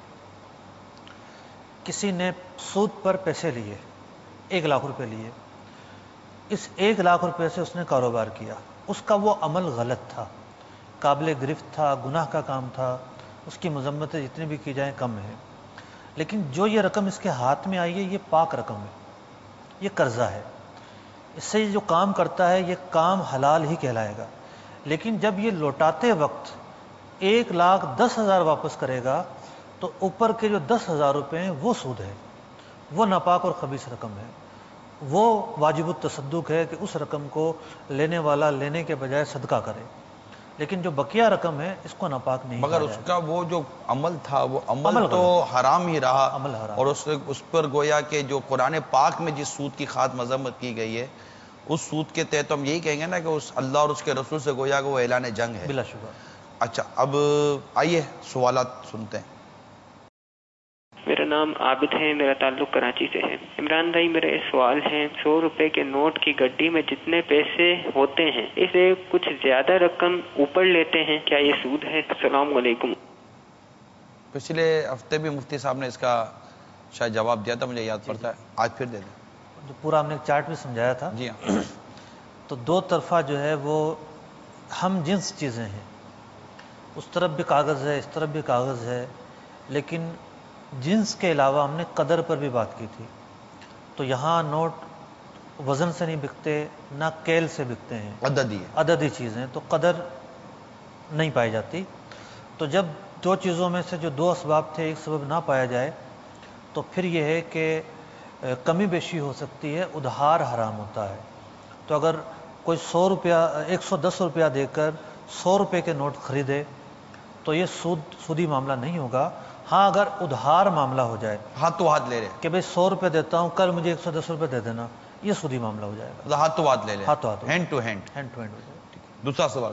کسی نے سود پر پیسے لیے، 1 لاکھ روپے لیے، اس 1 لاکھ روپے سے اس نے کاروبار کیا، اس کا وہ عمل غلط تھا، قابل گرفت تھا، گناہ کا کام تھا، اس کی مذمتیں جتنی بھی کی جائیں کم ہیں. لیکن جو یہ رقم اس کے ہاتھ میں آئی ہے، یہ پاک رقم ہے، یہ قرضہ ہے، اس سے جو کام کرتا ہے یہ کام حلال ہی کہلائے گا. لیکن جب یہ لوٹاتے وقت 1,10,000 واپس کرے گا تو اوپر کے جو 10,000 روپے ہیں وہ سود ہے، وہ ناپاک اور خبیث رقم ہے، وہ واجب التصدق ہے کہ اس رقم کو لینے والا لینے کے بجائے صدقہ کرے. لیکن جو بقیہ رقم ہے اس کو ناپاک نہیں، مگر اس کا وہ جو عمل تھا وہ عمل تو حرام ہی رہا، عمل حرام. اور اس پر گویا کہ جو قرآن پاک میں جس سود کی خاط مذمت کی گئی ہے، اس سود کے تحت ہم یہی کہیں گے نا کہ اس اللہ اور اس کے رسول سے گویا کہ وہ اعلان جنگ ہے. بلا شبہ. اچھا، اب آئیے سوالات سنتے ہیں. میرا نام عابد ہے، میرا تعلق کراچی سے ہے. عمران بھائی، میرا یہ سوال ہے، 100 روپے کے نوٹ کی گڈی میں جتنے پیسے ہوتے ہیں اسے کچھ زیادہ رقم اوپر لیتے ہیں، کیا یہ سود ہے؟ السلام علیکم. پچھلے ہفتے بھی مفتی صاحب نے اس کا شاید جواب دیا تھا، مجھے یاد پڑتا ہے، آج پھر دے دیں. جو پورا ہم نے چارٹ بھی سمجھایا تھا. جی ہاں. تو 2 طرفہ جو ہے وہ ہم جنس چیزیں ہیں، اس طرف بھی کاغذ ہے، اس طرف بھی کاغذ ہے، لیکن جنس کے علاوہ ہم نے قدر پر بھی بات کی تھی. تو یہاں نوٹ وزن سے نہیں بکتے، نہ کیل سے بکتے ہیں، عددی چیزیں، تو قدر نہیں پائی جاتی. تو جب 2 چیزوں میں سے جو 2 اسباب تھے ایک سبب نہ پایا جائے تو پھر یہ ہے کہ کمی بیشی ہو سکتی ہے، ادھار حرام ہوتا ہے. تو اگر کوئی 100 روپیہ 110 روپیہ دے کر 100 روپے کے نوٹ خریدے تو یہ سودی معاملہ نہیں ہوگا. ہاں اگر ادھار معاملہ ہو جائے، ہاتھ تو ہاتھ لے رہے کہ بھئی 100 روپے دیتا ہوں، کل مجھے 110 روپے دے دینا، یہ سودی معاملہ ہو جائے گا. ہاتھ تو ہاتھ لے لیں، ہاتھ تو ہاتھ، ہینڈ ٹو ہینڈ ہو جائے گا. دوسرا سوال.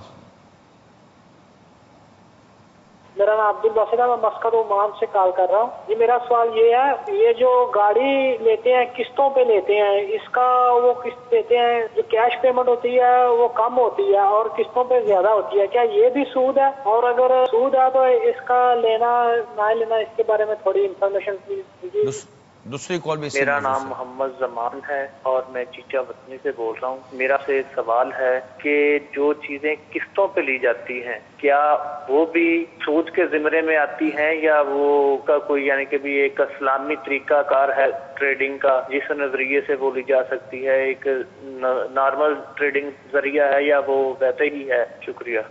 میرا نام عبد الباسط ہے، میں مسقط عمان سے کال کر رہا ہوں. جی میرا سوال یہ ہے، یہ جو گاڑی لیتے ہیں قسطوں پہ لیتے ہیں، اس کا وہ قسط دیتے ہیں، جو کیش پیمنٹ ہوتی ہے وہ کم ہوتی ہے اور قسطوں پہ زیادہ ہوتی ہے، کیا یہ بھی سود ہے؟ اور اگر سود ہے تو اس کا لینا نہ لینا، اس کے بارے میں تھوڑی انفارمیشن دیجیے. دوسری کال بھی. میرا نام محمد زمان ہے اور میں چیچا وطنی سے بول رہا ہوں. میرا سے سوال ہے کہ جو چیزیں قسطوں پہ لی جاتی ہیں کیا وہ بھی سود کے زمرے میں آتی ہیں، یا وہ کا کوئی یعنی کہ بھی ایک اسلامی طریقہ کار ہے ٹریڈنگ کا جس نظریے سے وہ لی جا سکتی ہے، ایک نارمل ٹریڈنگ ذریعہ ہے یا وہ ویسے ہی ہے؟ شکریہ.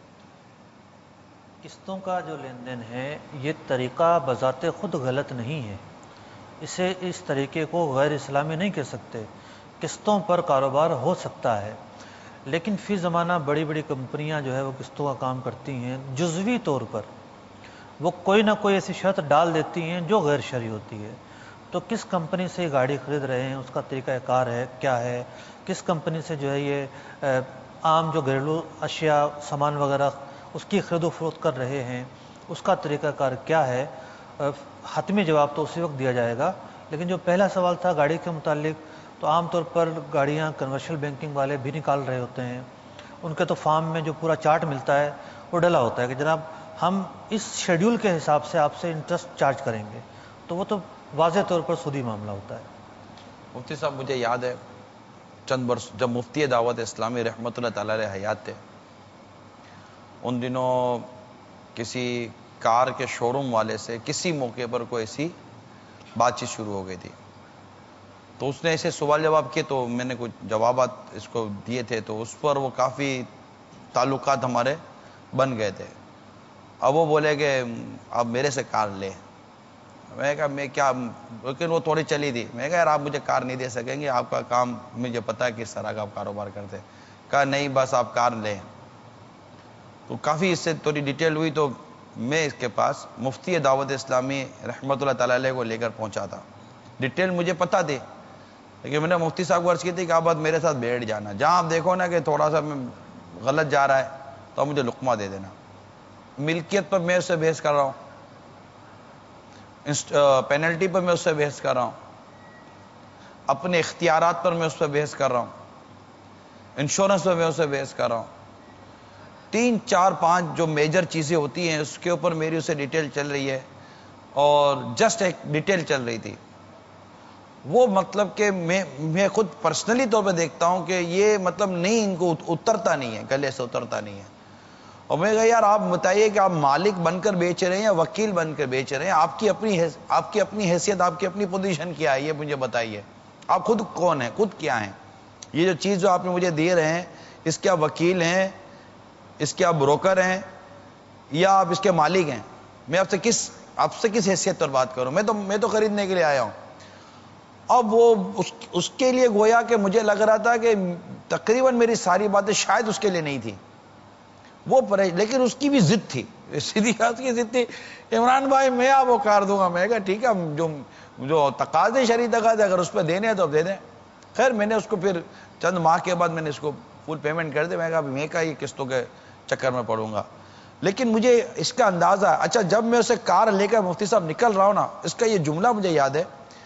قسطوں کا جو لین دین ہے یہ طریقہ بذات خود غلط نہیں ہے، اسے اس طریقے کو غیر اسلامی نہیں کہہ سکتے. قسطوں پر کاروبار ہو سکتا ہے، لیکن فی زمانہ بڑی بڑی کمپنیاں جو ہے وہ قسطوں کا کام کرتی ہیں، جزوی طور پر وہ کوئی نہ کوئی ایسی شرط ڈال دیتی ہیں جو غیر شرعی ہوتی ہے. تو کس کمپنی سے گاڑی خرید رہے ہیں، اس کا طریقہ کار ہے کیا ہے، کس کمپنی سے جو ہے یہ عام جو گھریلو اشیاء سامان وغیرہ اس کی خرید و فروخت کر رہے ہیں، اس کا طریقہ کار کیا ہے، حتمی جواب تو اسی وقت دیا جائے گا. لیکن جو پہلا سوال تھا گاڑی کے متعلق، تو عام طور پر گاڑیاں کمرشل بینکنگ والے بھی نکال رہے ہوتے ہیں، ان کے تو فارم میں جو پورا چارٹ ملتا ہے وہ ڈلا ہوتا ہے کہ جناب ہم اس شیڈیول کے حساب سے آپ سے انٹرسٹ چارج کریں گے، تو وہ تو واضح طور پر سودی معاملہ ہوتا ہے. مفتی صاحب مجھے یاد ہے چند برس جب مفتی دعوت اسلامی رحمۃ اللہ تعالی علیہ حیات تھے، ان دنوں کسی کار کے شو روم والے سے کسی موقع پر کوئی ایسی بات چیت شروع ہو گئی تھی، تو اس نے ایسے سوال جواب کیے، تو میں نے کچھ جوابات اس کو دیے تھے، تو اس پر وہ کافی تعلقات ہمارے بن گئے تھے. اب وہ بولے کہ آپ میرے سے کار لیں. میں کہا میں کیا، لیکن وہ تھوڑی چلی تھی. میں کہا یار آپ مجھے کار نہیں دے سکیں گے، آپ کا کام مجھے پتا ہے کس طرح کا آپ کاروبار کرتے. کہا نہیں بس آپ کار لیں. تو کافی اس سے تھوڑی ڈیٹیل ہوئی، تو میں اس کے پاس مفتی دعوت اسلامی رحمۃ اللہ تعالی علیہ کو لے کر پہنچا تھا. ڈیٹیل مجھے پتا تھی، لیکن میں نے مفتی صاحب کو عرض کی تھی کہ آپ بات میرے ساتھ بیٹھ جانا، جہاں آپ دیکھو نا کہ تھوڑا سا میں غلط جا رہا ہے تو آپ مجھے لقمہ دے دینا. ملکیت پر میں اس سے بحث کر رہا ہوں، پینلٹی پر میں اس سے بحث کر رہا ہوں، اپنے اختیارات پر میں اس پہ بحث کر رہا ہوں، انشورنس پہ میں اس سے بحث کر رہا ہوں. 3 4 5 جو میجر چیزیں ہوتی ہیں اس کے اوپر میری اسے ڈیٹیل چل رہی ہے، اور جسٹ ایک ڈیٹیل چل رہی تھی. وہ مطلب کہ میں خود پرسنلی طور پہ دیکھتا ہوں کہ یہ مطلب نہیں، ان کو اترتا نہیں ہے، گلے سے اترتا نہیں ہے. اور میں کہا یار آپ بتائیے کہ آپ مالک بن کر بیچ رہے ہیں یا وکیل بن کر بیچ رہے ہیں، آپ کی اپنی حیثیت، آپ کی اپنی پوزیشن کیا ہے، یہ مجھے بتائیے. آپ خود کون ہیں، خود کیا ہیں؟ یہ جو چیز جو آپ نے مجھے دے رہے ہیں، اس کے آپ وکیل ہیں، اس کے آپ بروکر ہیں، یا آپ اس کے مالک ہیں؟ میں آپ سے کس حیثیت پر بات کروں؟ میں تو خریدنے کے لیے آیا ہوں. اب وہ اس کے لیے گویا کہ مجھے لگ رہا تھا کہ تقریباً میری ساری باتیں شاید اس کے لیے نہیں تھی، وہ لیکن اس کی بھی ضد تھی، سیدھی بات کی ضد تھی. عمران بھائی میں آپ وہ کار دوں گا. میں کہا ٹھیک ہے، جو تقاضے شرعی تقاضے اگر اس پہ دینے ہیں تو اب دے دیں. خیر میں نے اس کو پھر چند ماہ کے بعد میں نے اس کو فل پیمنٹ کر دی. میں کہا میں کا یہ قسطوں کے چکر میں پڑوں گا. لیکن مجھے اس کا اندازہ، اچھا جب میں اسے کار لے کر مفتی صاحب نکل رہا ہوں نا، اس کا یہ جملہ مجھے یاد ہے،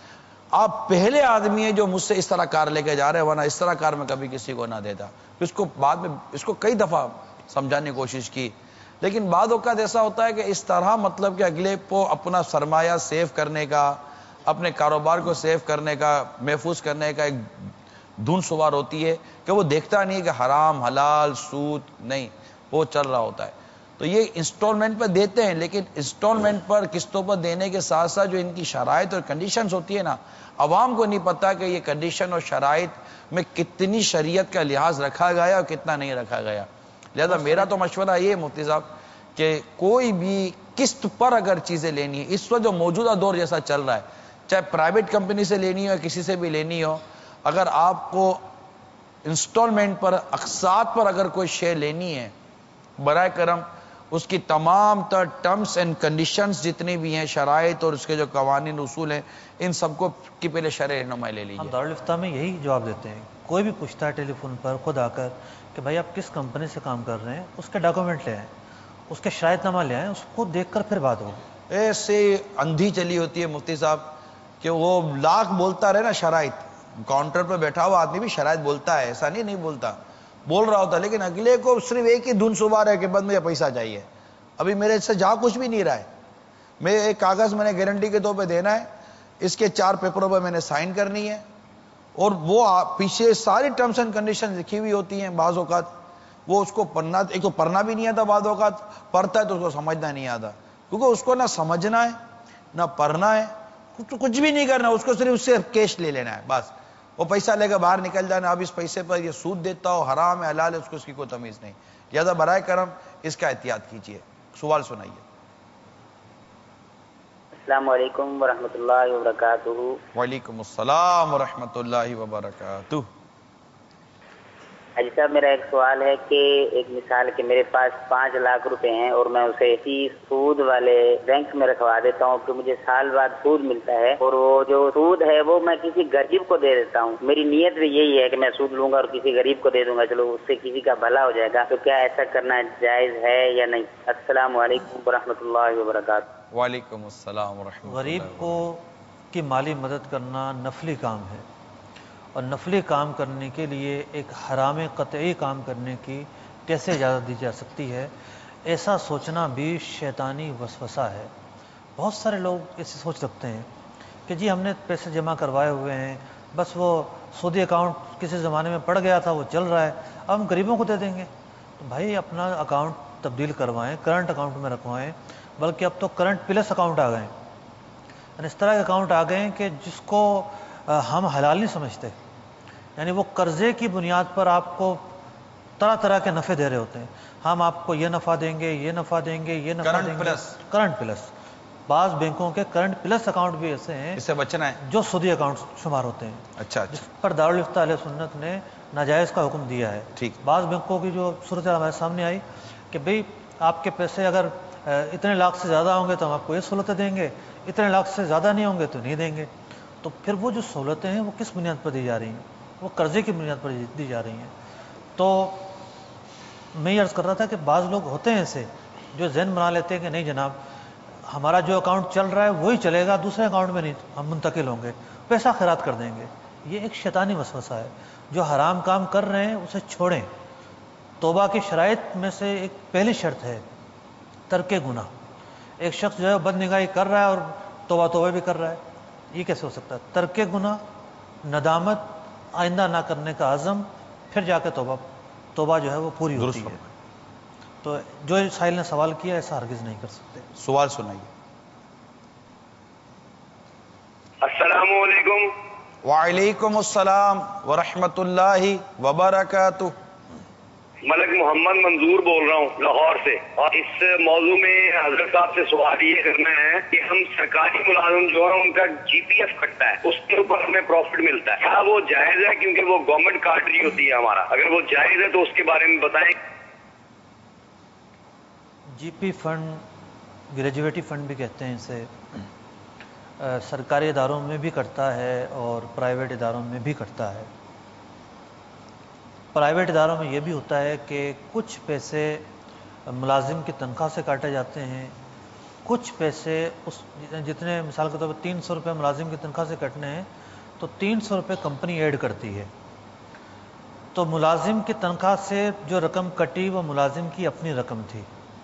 آپ پہلے آدمی ہیں جو مجھ سے اس طرح کار لے کے جا رہے ہیں، ورنہ اس طرح کار میں کبھی کسی کو نہ دیتا. اس کو بعد میں اس کو کئی دفعہ سمجھانے کی کوشش کی، لیکن بعض اوقات ایسا ہوتا ہے کہ اس طرح مطلب کہ اگلے کو اپنا سرمایہ سیو کرنے کا، اپنے کاروبار کو سیو کرنے کا، محفوظ کرنے کا ایک دھن سوار ہوتی ہے کہ وہ دیکھتا نہیں کہ حرام حلال سود نہیں، وہ چل رہا ہوتا ہے. تو یہ انسٹالمنٹ پہ دیتے ہیں، لیکن انسٹالمنٹ پر قسطوں پر دینے کے ساتھ ساتھ جو ان کی شرائط اور کنڈیشنز ہوتی ہے نا، عوام کو نہیں پتا کہ یہ کنڈیشن اور شرائط میں کتنی شریعت کا لحاظ رکھا گیا اور کتنا نہیں رکھا گیا. لہذا میرا تو مشورہ یہ ہے مفتی صاحب کہ کوئی بھی قسط پر اگر چیزیں لینی ہے، اس وقت جو موجودہ دور جیسا چل رہا ہے، چاہے پرائیویٹ کمپنی سے لینی ہو یا کسی سے بھی لینی ہو، اگر آپ کو انسٹالمنٹ پر، اقساط پر اگر کوئی شے لینی ہے، برائے کرم اس کی تمام تر ٹرمز اینڈ کنڈیشنز جتنی بھی ہیں، شرائط اور اس کے جو قوانین اصول ہیں، ان سب کو کی پہلے شرح رہنمائی لے لیجیے. ہم دارالفتہ میں یہی جواب دیتے ہیں. کوئی بھی پوچھتا ہے ٹیلی فون پر خود آ کر کہ بھائی آپ کس کمپنی سے کام کر رہے ہیں، اس کے ڈاکومنٹ لے آئیں، اس کے شرائط نامہ لے آئیں، اس کو دیکھ کر پھر بات ہوگی. ایسے اندھی چلی ہوتی ہے مفتی صاحب کہ وہ لاکھ بولتا رہے نا شرائط، کاؤنٹر پہ بیٹھا ہوا آدمی بھی شرائط بولتا ہے، ایسا نہیں بولتا، بول رہا ہوتا، لیکن اگلے کو صرف ایک ہی دھن سوار ہے کہ بس مجھے پیسہ چاہیے. ابھی میرے سے جا کچھ بھی نہیں رہا ہے، میں ایک کاغذ میں نے گارنٹی کے طور پہ دینا ہے، اس کے 4 پیپروں پہ میں نے سائن کرنی ہے، اور وہ پیچھے ساری ٹرمز اینڈ کنڈیشن لکھی ہوئی ہوتی ہیں. بعض اوقات وہ اس کو پڑھنا، ایک تو پڑھنا بھی نہیں آتا، بعض اوقات پڑھتا ہے تو اس کو سمجھنا نہیں آتا، کیونکہ اس کو نہ سمجھنا ہے نہ پڑھنا ہے، کچھ بھی نہیں کرنا، اس کو صرف اس سے کیش لے لینا ہے بس. وہ پیسہ لے کر باہر نکل جانا، اب اس پیسے پر یہ سود دیتا ہو، حرام ہے حلال ہے، اس کو اس کی کوئی تمیز نہیں. لہذا برائے کرم اس کا احتیاط کیجیے. سوال سنائیے. السلام علیکم ورحمۃ اللہ وبرکاتہ. وعلیکم السلام ورحمۃ اللہ وبرکاتہ. حاجی صاحب میرا ایک سوال ہے کہ ایک مثال کہ میرے پاس 5 لاکھ روپے ہیں اور میں اسے اسی سود والے بینک میں رکھوا دیتا ہوں کہ مجھے سال بعد سود ملتا ہے، اور وہ جو سود ہے وہ میں کسی غریب کو دے دیتا ہوں. میری نیت بھی یہی ہے کہ میں سود لوں گا اور کسی غریب کو دے دوں گا، چلو اس سے کسی کا بھلا ہو جائے گا. تو کیا ایسا کرنا جائز ہے یا نہیں؟ السلام علیکم ورحمۃ اللہ وبرکاتہ. وعلیکم السلام ورحمۃ اللہ. غریب کو کی مالی مدد کرنا نفلی کام ہے، اور نفلی کام کرنے کے لیے ایک حرام قطعی کام کرنے کی کیسے اجازت دی جا سکتی ہے؟ ایسا سوچنا بھی شیطانی وسوسہ ہے. بہت سارے لوگ ایسی سوچ رکھتے ہیں کہ جی ہم نے پیسے جمع کروائے ہوئے ہیں، بس وہ سودی اکاؤنٹ کسی زمانے میں پڑ گیا تھا، وہ چل رہا ہے، اب ہم غریبوں کو دے دیں گے. تو بھائی اپنا اکاؤنٹ تبدیل کروائیں، کرنٹ اکاؤنٹ میں رکھوائیں، بلکہ اب تو کرنٹ پلس اکاؤنٹ آ گئے ہیں. یعنی اس طرح کے اکاؤنٹ آ گئے ہیں کہ جس کو ہم حلال نہیں سمجھتے. یعنی وہ قرضے کی بنیاد پر آپ کو طرح طرح کے نفع دے رہے ہوتے ہیں. ہم آپ کو یہ نفع دیں گے، یہ نفع دیں گے، یہ نفع دیں گے. Current plus. بعض بینکوں کے کرنٹ پلس اکاؤنٹ بھی ایسے ہیں اس سے بچنا ہے جو سودی اکاؤنٹ شمار ہوتے ہیں. اچھا جس پر دارالفتہ اہل سنت نے ناجائز کا حکم دیا ہے. ٹھیک. بعض بینکوں کی جو صورت ہمارے سامنے آئی کہ بھئی آپ کے پیسے اگر اتنے لاکھ سے زیادہ ہوں گے تو ہم آپ کو یہ سہولتیں دیں گے، اتنے لاکھ سے زیادہ نہیں ہوں گے تو نہیں دیں گے. تو پھر وہ جو سہولتیں ہیں وہ کس بنیاد پر دی جا رہی ہیں؟ وہ قرضے کی بنیاد پر دی جا رہی ہیں. تو میں یہ عرض کر رہا تھا کہ بعض لوگ ہوتے ہیں ایسے جو ذہن بنا لیتے ہیں کہ نہیں جناب ہمارا جو اکاؤنٹ چل رہا ہے وہی چلے گا، دوسرے اکاؤنٹ میں نہیں ہم منتقل ہوں گے، پیسہ خیرات کر دیں گے. یہ ایک شیطانی وسوسہ ہے. جو حرام کام کر رہے ہیں اسے چھوڑیں. توبہ کی شرائط میں سے ایک پہلی شرط ہے ترک گناہ. ایک شخص جو ہے بد نگاہی کر رہا ہے اور توبہ بھی کر رہا ہے، یہ کیسے ہو سکتا ہے؟ ترک گناہ، ندامت، آئندہ نہ کرنے کا عزم، پھر جا کے توبہ جو ہے وہ پوری ہوتی ہے. تو جو سائل نے سوال کیا ایسا ہرگز نہیں کر سکتے. سوال سنائیے. السلام علیکم. وعلیکم السلام ورحمۃ اللہ وبرکاتہ. ملک محمد منظور بول رہا ہوں لاہور سے، اور اس موضوع میں حضرت صاحب سے سوال یہ کرنا ہے کہ ہم سرکاری ملازم جو ہے ان کا جی پی ایف کٹتا ہے، اس کے اوپر ہمیں پروفٹ ملتا ہے، کیا وہ جائز ہے؟ کیونکہ وہ گورنمنٹ کاٹ رہی ہوتی ہے ہمارا. اگر وہ جائز ہے تو اس کے بارے میں بتائیں. G P fund, gratuity fund بھی کہتے ہیں اسے، سرکاری اداروں میں بھی کٹتا ہے اور پرائیویٹ اداروں میں بھی کٹتا ہے. پرائیویٹ اداروں میں یہ بھی ہوتا ہے کہ کچھ پیسے ملازم کی تنخواہ سے کاٹے جاتے ہیں، کچھ پیسے اس جتنے مثال کے طور پر 300 روپے ملازم کی تنخواہ سے کٹنے ہیں تو 300 روپے کمپنی ایڈ کرتی ہے. تو ملازم کی تنخواہ سے جو رقم کٹی وہ ملازم کی اپنی رقم تھی.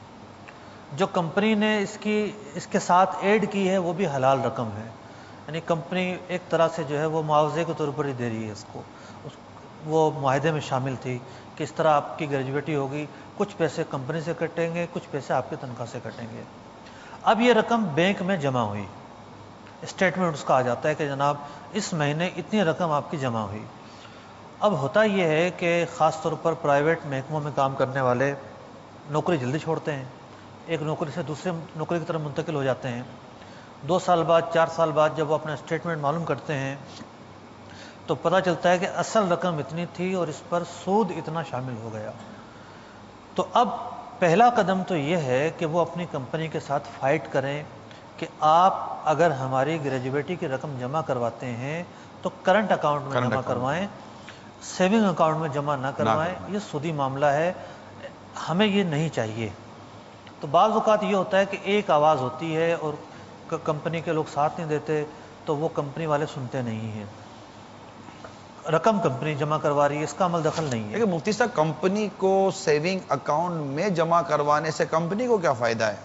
جو کمپنی نے اس کے ساتھ ایڈ کی ہے وہ بھی حلال رقم ہے. یعنی کمپنی ایک طرح سے جو ہے وہ معاوضے کے طور پر ہی دے رہی ہے اس کو. وہ معاہدے میں شامل تھی کہ اس طرح آپ کی گریجویٹی ہوگی، کچھ پیسے کمپنی سے کٹیں گے، کچھ پیسے آپ کی تنخواہ سے کٹیں گے. اب یہ رقم بینک میں جمع ہوئی، اسٹیٹمنٹ اس کا آ جاتا ہے کہ جناب اس مہینے اتنی رقم آپ کی جمع ہوئی. اب ہوتا یہ ہے کہ خاص طور پر پرائیویٹ محکموں میں کام کرنے والے نوکری جلدی چھوڑتے ہیں، ایک نوکری سے دوسرے نوکری کی طرف منتقل ہو جاتے ہیں. 2 سال بعد 4 سال بعد جب وہ اپنا اسٹیٹمنٹ معلوم کرتے ہیں تو پتہ چلتا ہے کہ اصل رقم اتنی تھی اور اس پر سود اتنا شامل ہو گیا. تو اب پہلا قدم تو یہ ہے کہ وہ اپنی کمپنی کے ساتھ فائٹ کریں کہ آپ اگر ہماری گریجویٹی کی رقم جمع کرواتے ہیں تو کرنٹ اکاؤنٹ میں جمع کروائیں، سیونگ اکاؤنٹ میں جمع نہ کروائیں. یہ سودی معاملہ ہے، ہمیں یہ نہیں چاہیے. تو بعض اوقات یہ ہوتا ہے کہ ایک آواز ہوتی ہے اور کمپنی کے لوگ ساتھ نہیں دیتے تو وہ کمپنی والے سنتے نہیں ہیں. رقم کمپنی جمع کروا رہی ہے، اس کا عمل دخل نہیں ہے. لیکن مفتی صاحب کمپنی کو سیونگ اکاؤنٹ میں جمع کروانے سے کمپنی کو کیا فائدہ ہے؟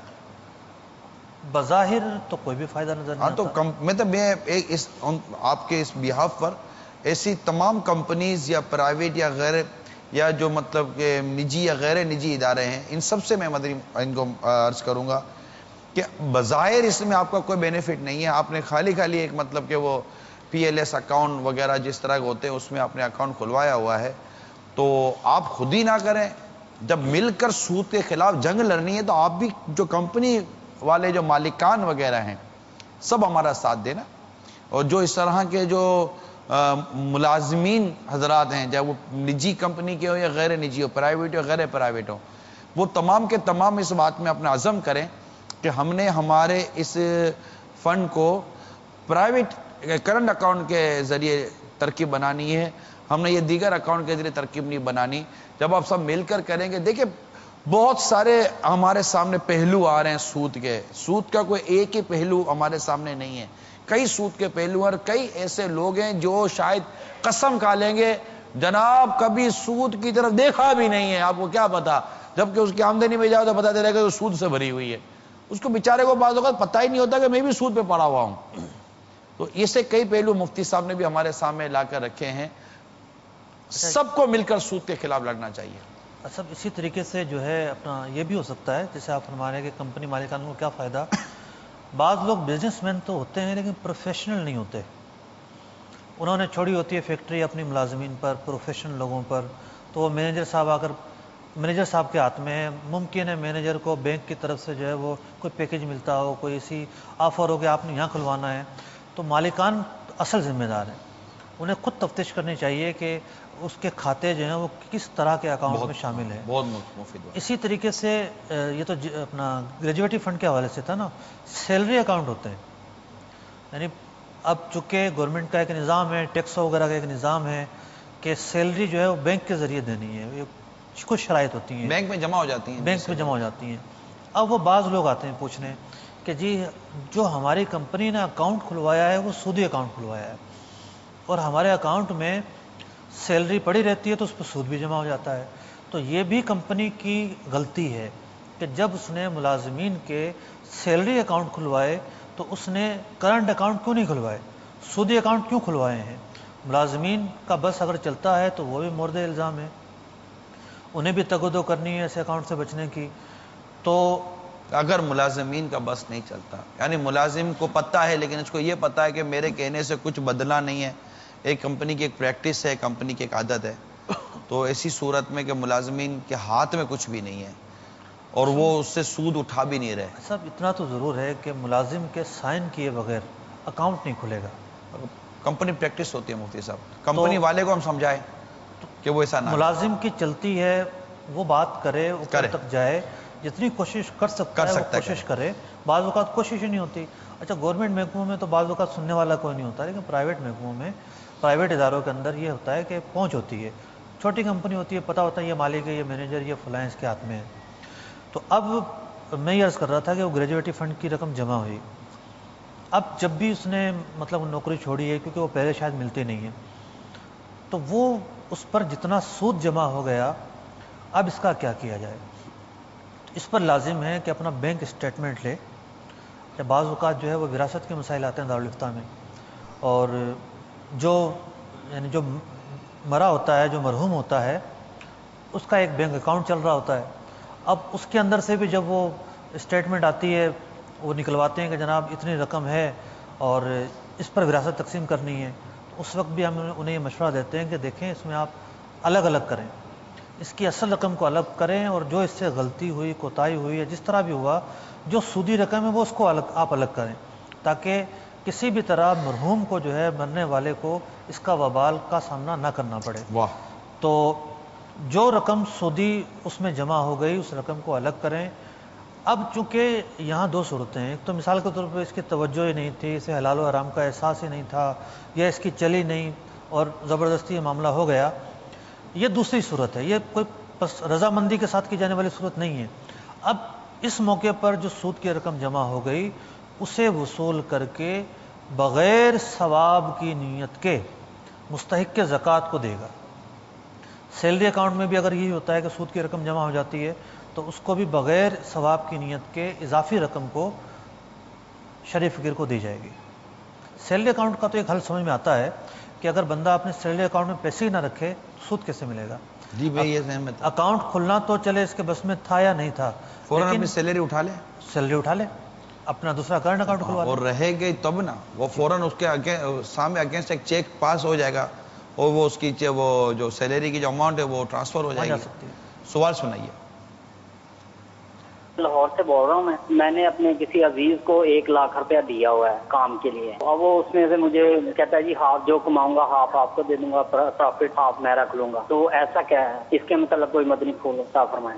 بظاہر تو کوئی بھی فائدہ نظر نہیں آتا. میں آپ کے اس بیہاف پر ایسی تمام کمپنیز یا پرائیویٹ یا غیر یا جو مطلب کہ نجی یا غیر نجی ادارے ہیں ان سب سے میں ان کو عرض کروں گا کہ بظاہر اس میں آپ کا کوئی بینیفٹ نہیں ہے. آپ نے خالی ایک مطلب کہ وہ پی ایل ایس اکاؤنٹ وغیرہ جس طرح کے ہوتے ہیں اس میں آپ نے اکاؤنٹ کھلوایا ہوا ہے، تو آپ خود ہی نہ کریں. جب مل کر سود کے خلاف جنگ لڑنی ہے تو آپ بھی جو کمپنی والے جو مالکان وغیرہ ہیں سب ہمارا ساتھ دینا. اور جو اس طرح کے جو ملازمین حضرات ہیں، چاہے وہ نجی کمپنی کے ہو یا غیر نجی ہو، پرائیویٹ ہو غیر پرائیویٹ ہو، وہ تمام کے تمام اس بات میں اپنا عزم کریں کہ ہم نے ہمارے اس فنڈ کو پرائیویٹ کرنٹ اکاؤنٹ کے ذریعے ترکیب بنانی ہے، ہم نے یہ دیگر اکاؤنٹ کے ذریعے ترکیب نہیں بنانی۔ جب آپ سب مل کر کریں گے، دیکھیں بہت سارے ہمارے سامنے پہلو آ رہے ہیں سود کے، سود کا کوئی ایک ہی پہلو ہمارے سامنے نہیں ہے، کئی سود کے پہلو اور کئی ایسے لوگ ہیں جو شاید قسم کھا لیں گے جناب کبھی سود کی طرف دیکھا بھی نہیں ہے، آپ کو کیا پتا، جبکہ اس کی آمدنی میں جاؤ تو پتا چلے گا کہ وہ سود سے بھری ہوئی ہے، اس کو بیچارے کو بعض اوقات پتہ ہی نہیں ہوتا کہ میں بھی سود پہ پڑا ہوا ہوں۔ تو اسے کئی پہلو مفتی صاحب نے بھی ہمارے سامنے لا کر رکھے ہیں، سب کو مل کر سود کے خلاف لڑنا چاہیے۔ اچھا، اسی طریقے سے جو ہے اپنا یہ بھی ہو سکتا ہے، جیسے آپ فرما رہے ہیں کہ کمپنی مالکان کو کیا فائدہ، بعض لوگ بزنس مین تو ہوتے ہیں لیکن پروفیشنل نہیں ہوتے، انہوں نے چھوڑی ہوتی ہے فیکٹری اپنی ملازمین پر، پروفیشنل لوگوں پر، تو وہ مینیجر صاحب آ کر مینیجر صاحب کے ہاتھ میں ہے، ممکن ہے مینیجر کو بینک کی طرف سے جو ہے وہ کوئی پیکج ملتا ہو، کوئی ایسی آفر ہو کہ آپ نے یہاں کھلوانا ہے، تو مالکان اصل ذمہ دار ہیں، انہیں خود تفتیش کرنی چاہیے کہ اس کے کھاتے جو ہیں وہ کس طرح کے اکاؤنٹ میں شامل ہیں۔ بہت مفید۔ اسی طریقے سے یہ تو اپنا گریجویٹی فنڈ کے حوالے سے تھا نا، سیلری اکاؤنٹ ہوتے ہیں، یعنی اب چونکہ گورنمنٹ کا ایک نظام ہے، ٹیکس وغیرہ کا ایک نظام ہے کہ سیلری جو ہے وہ بینک کے ذریعے دینی ہے، یہ کچھ شرائط ہوتی ہیں، بینک میں جمع ہو جاتی ہیں، بینک میں جمع ہو جاتی ہیں۔ اب وہ بعض لوگ آتے ہیں پوچھنے کہ جی جو ہماری کمپنی نے اکاؤنٹ کھلوایا ہے وہ سودی اکاؤنٹ کھلوایا ہے، اور ہمارے اکاؤنٹ میں سیلری پڑی رہتی ہے تو اس پہ سود بھی جمع ہو جاتا ہے، تو یہ بھی کمپنی کی غلطی ہے کہ جب اس نے ملازمین کے سیلری اکاؤنٹ کھلوائے تو اس نے کرنٹ اکاؤنٹ کیوں نہیں کھلوائے، سودی اکاؤنٹ کیوں کھلوائے ہیں؟ ملازمین کا بس اگر چلتا ہے تو وہ بھی مورد الزام ہے، انہیں بھی تگودو کرنی ہے ایسے اکاؤنٹ سے بچنے کی۔ تو اگر ملازمین کا بس نہیں چلتا، یعنی ملازم کو پتہ ہے لیکن اس کو یہ پتہ ہے کہ میرے کہنے سے کچھ بدلنا نہیں ہے، ایک کمپنی کی ایک پریکٹس ہے، کمپنی کی ایک عادت ہے، تو ایسی صورت میں کہ ملازمین کے ہاتھ میں کچھ بھی نہیں ہے اور وہ اس سے سود اٹھا بھی نہیں رہے۔ صاحب اتنا تو ضرور ہے کہ ملازم کے سائن کیے بغیر اکاؤنٹ نہیں کھلے گا، کمپنی پریکٹس ہوتی ہے مفتی صاحب، کمپنی والے کو ہم سمجھائیں کہ وہ ایسا نہ، ملازم کی چلتی ہے وہ بات کرے، اوپر تک جائے، جتنی کوشش کر سکتا ہے وہ کوشش کرے، بعض اوقات کوشش ہی نہیں ہوتی۔ اچھا گورنمنٹ محکموں میں تو بعض اوقات سننے والا کوئی نہیں ہوتا، لیکن پرائیویٹ محکموں میں، پرائیویٹ اداروں کے اندر یہ ہوتا ہے کہ پہنچ ہوتی ہے، چھوٹی کمپنی ہوتی ہے، پتہ ہوتا ہے یہ مالک ہے، یہ مینیجر، یہ فلاں اس کے ہاتھ میں ہے۔ تو اب میں یہ عرض کر رہا تھا کہ وہ گریجویٹی فنڈ کی رقم جمع ہوئی، اب جب بھی اس نے مطلب نوکری چھوڑی ہے کیونکہ وہ پہلے شاید ملتے نہیں ہیں، تو وہ اس پر جتنا سود جمع ہو گیا اب اس کا کیا کیا جائے؟ اس پر لازم ہے کہ اپنا بینک اسٹیٹمنٹ لے، یا بعض اوقات جو ہے وہ وراثت کے مسائل آتے ہیں دارالفتہ میں، اور جو یعنی جو مرا ہوتا ہے، جو مرحوم ہوتا ہے، اس کا ایک بینک اکاؤنٹ چل رہا ہوتا ہے، اب اس کے اندر سے بھی جب وہ اسٹیٹمنٹ آتی ہے وہ نکلواتے ہیں کہ جناب اتنی رقم ہے اور اس پر وراثت تقسیم کرنی ہے، تو اس وقت بھی ہم انہیں یہ مشورہ دیتے ہیں کہ دیکھیں اس میں آپ الگ الگ کریں، اس کی اصل رقم کو الگ کریں، اور جو اس سے غلطی ہوئی، کوتاہی ہوئی ہے، جس طرح بھی ہوا، جو سودی رقم ہے وہ اس کو آپ الگ کریں، تاکہ کسی بھی طرح مرحوم کو جو ہے مرنے والے کو اس کا وبال کا سامنا نہ کرنا پڑے۔ تو جو رقم سودی اس میں جمع ہو گئی اس رقم کو الگ کریں۔ اب چونکہ یہاں دو صورتیں ہیں، ایک تو مثال کے طور پہ اس کی توجہ ہی نہیں تھی، اسے حلال و حرام کا احساس ہی نہیں تھا، یا اس کی چلی نہیں اور زبردستی یہ معاملہ ہو گیا، یہ دوسری صورت ہے، یہ کوئی رضامندی کے ساتھ کی جانے والی صورت نہیں ہے۔ اب اس موقع پر جو سود کی رقم جمع ہو گئی اسے وصول کر کے بغیر ثواب کی نیت کے مستحق کے زکوٰۃ کو دے گا۔ سیلری اکاؤنٹ میں بھی اگر یہی ہوتا ہے کہ سود کی رقم جمع ہو جاتی ہے تو اس کو بھی بغیر ثواب کی نیت کے اضافی رقم کو شرعی فقیر کو دی جائے گی۔ سیلری اکاؤنٹ کا تو ایک حل سمجھ میں آتا ہے کہ اگر بندہ اپنے سیلری اکاؤنٹ میں پیسے ہی نہ رکھے تو سود کیسے ملے گا؟ جی میں یہ سہمت، اکاؤنٹ کھلنا تو چلے اس کے بس میں تھا یا نہیں تھا، فوراً اپنی سیلری اٹھا لے، سیلری اٹھا لے، اپنا دوسرا کرنٹ اکاؤنٹ کھلوا لے، اور رہے گئی تب نا وہ فوراً اس کے سامنے اگینسٹ ایک چیک پاس ہو جائے گا اور وہ اس کی وہ جو سیلری کی جو اماؤنٹ ہے وہ ٹرانسفر ہو جائے گی۔ سوال سنائیے۔ لاہور سے بول رہا ہوں میں نے اپنے کسی عزیز کو 1 لاکھ روپیہ دیا ہوا ہے کام کے لیے، اور وہ اس میں سے مجھے کہتا ہے جی ہاف جو کماؤں گا ہاف آپ کو دے دوں گا، پروفٹ ہاف میں رکھ لوں گا، تو ایسا کیا ہے؟ اس کے متعلق کوئی مدنی پھول صاحب فرمائیں۔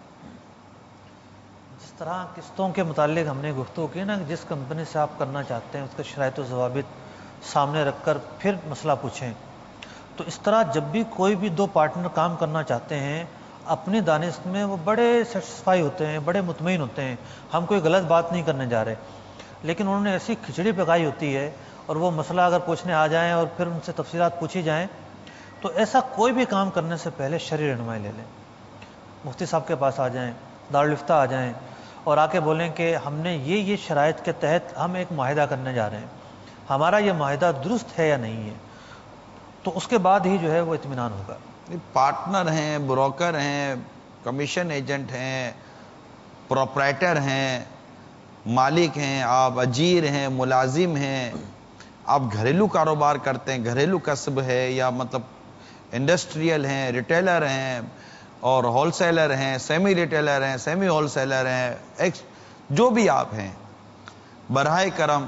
جس طرح قسطوں کے متعلق ہم نے گفتگو کی نا، جس کمپنی سے آپ کرنا چاہتے ہیں اس کے شرائط و ضوابط سامنے رکھ کر پھر مسئلہ پوچھیں، تو اس طرح جب بھی کوئی بھی 2 پارٹنر کام کرنا چاہتے ہیں اپنی دانش میں وہ بڑے سیٹسفائی ہوتے ہیں، بڑے مطمئن ہوتے ہیں، ہم کوئی غلط بات نہیں کرنے جا رہے، لیکن انہوں نے ایسی کھچڑی پکائی ہوتی ہے اور وہ مسئلہ اگر پوچھنے آ جائیں اور پھر ان سے تفصیلات پوچھی جائیں، تو ایسا کوئی بھی کام کرنے سے پہلے شرعی رہنمائی لے لیں، مفتی صاحب کے پاس آ جائیں، دارالفتہ آ جائیں اور آ کے بولیں کہ ہم نے یہ شرائط کے تحت ہم ایک معاہدہ کرنے جا رہے ہیں، ہمارا یہ معاہدہ درست ہے یا نہیں ہے، تو اس کے بعد ہی جو ہے وہ اطمینان ہوگا۔ پارٹنر ہیں، بروکر ہیں، کمیشن ایجنٹ ہیں، پروپرائٹر ہیں، مالک ہیں، آپ اجیر ہیں، ملازم ہیں، آپ گھریلو کاروبار کرتے ہیں، گھریلو کسب ہے یا مطلب انڈسٹریل ہیں، ریٹیلر ہیں اور ہول سیلر ہیں، سیمی ریٹیلر ہیں، سیمی ہول سیلر ہیں، جو بھی آپ ہیں، براہ کرم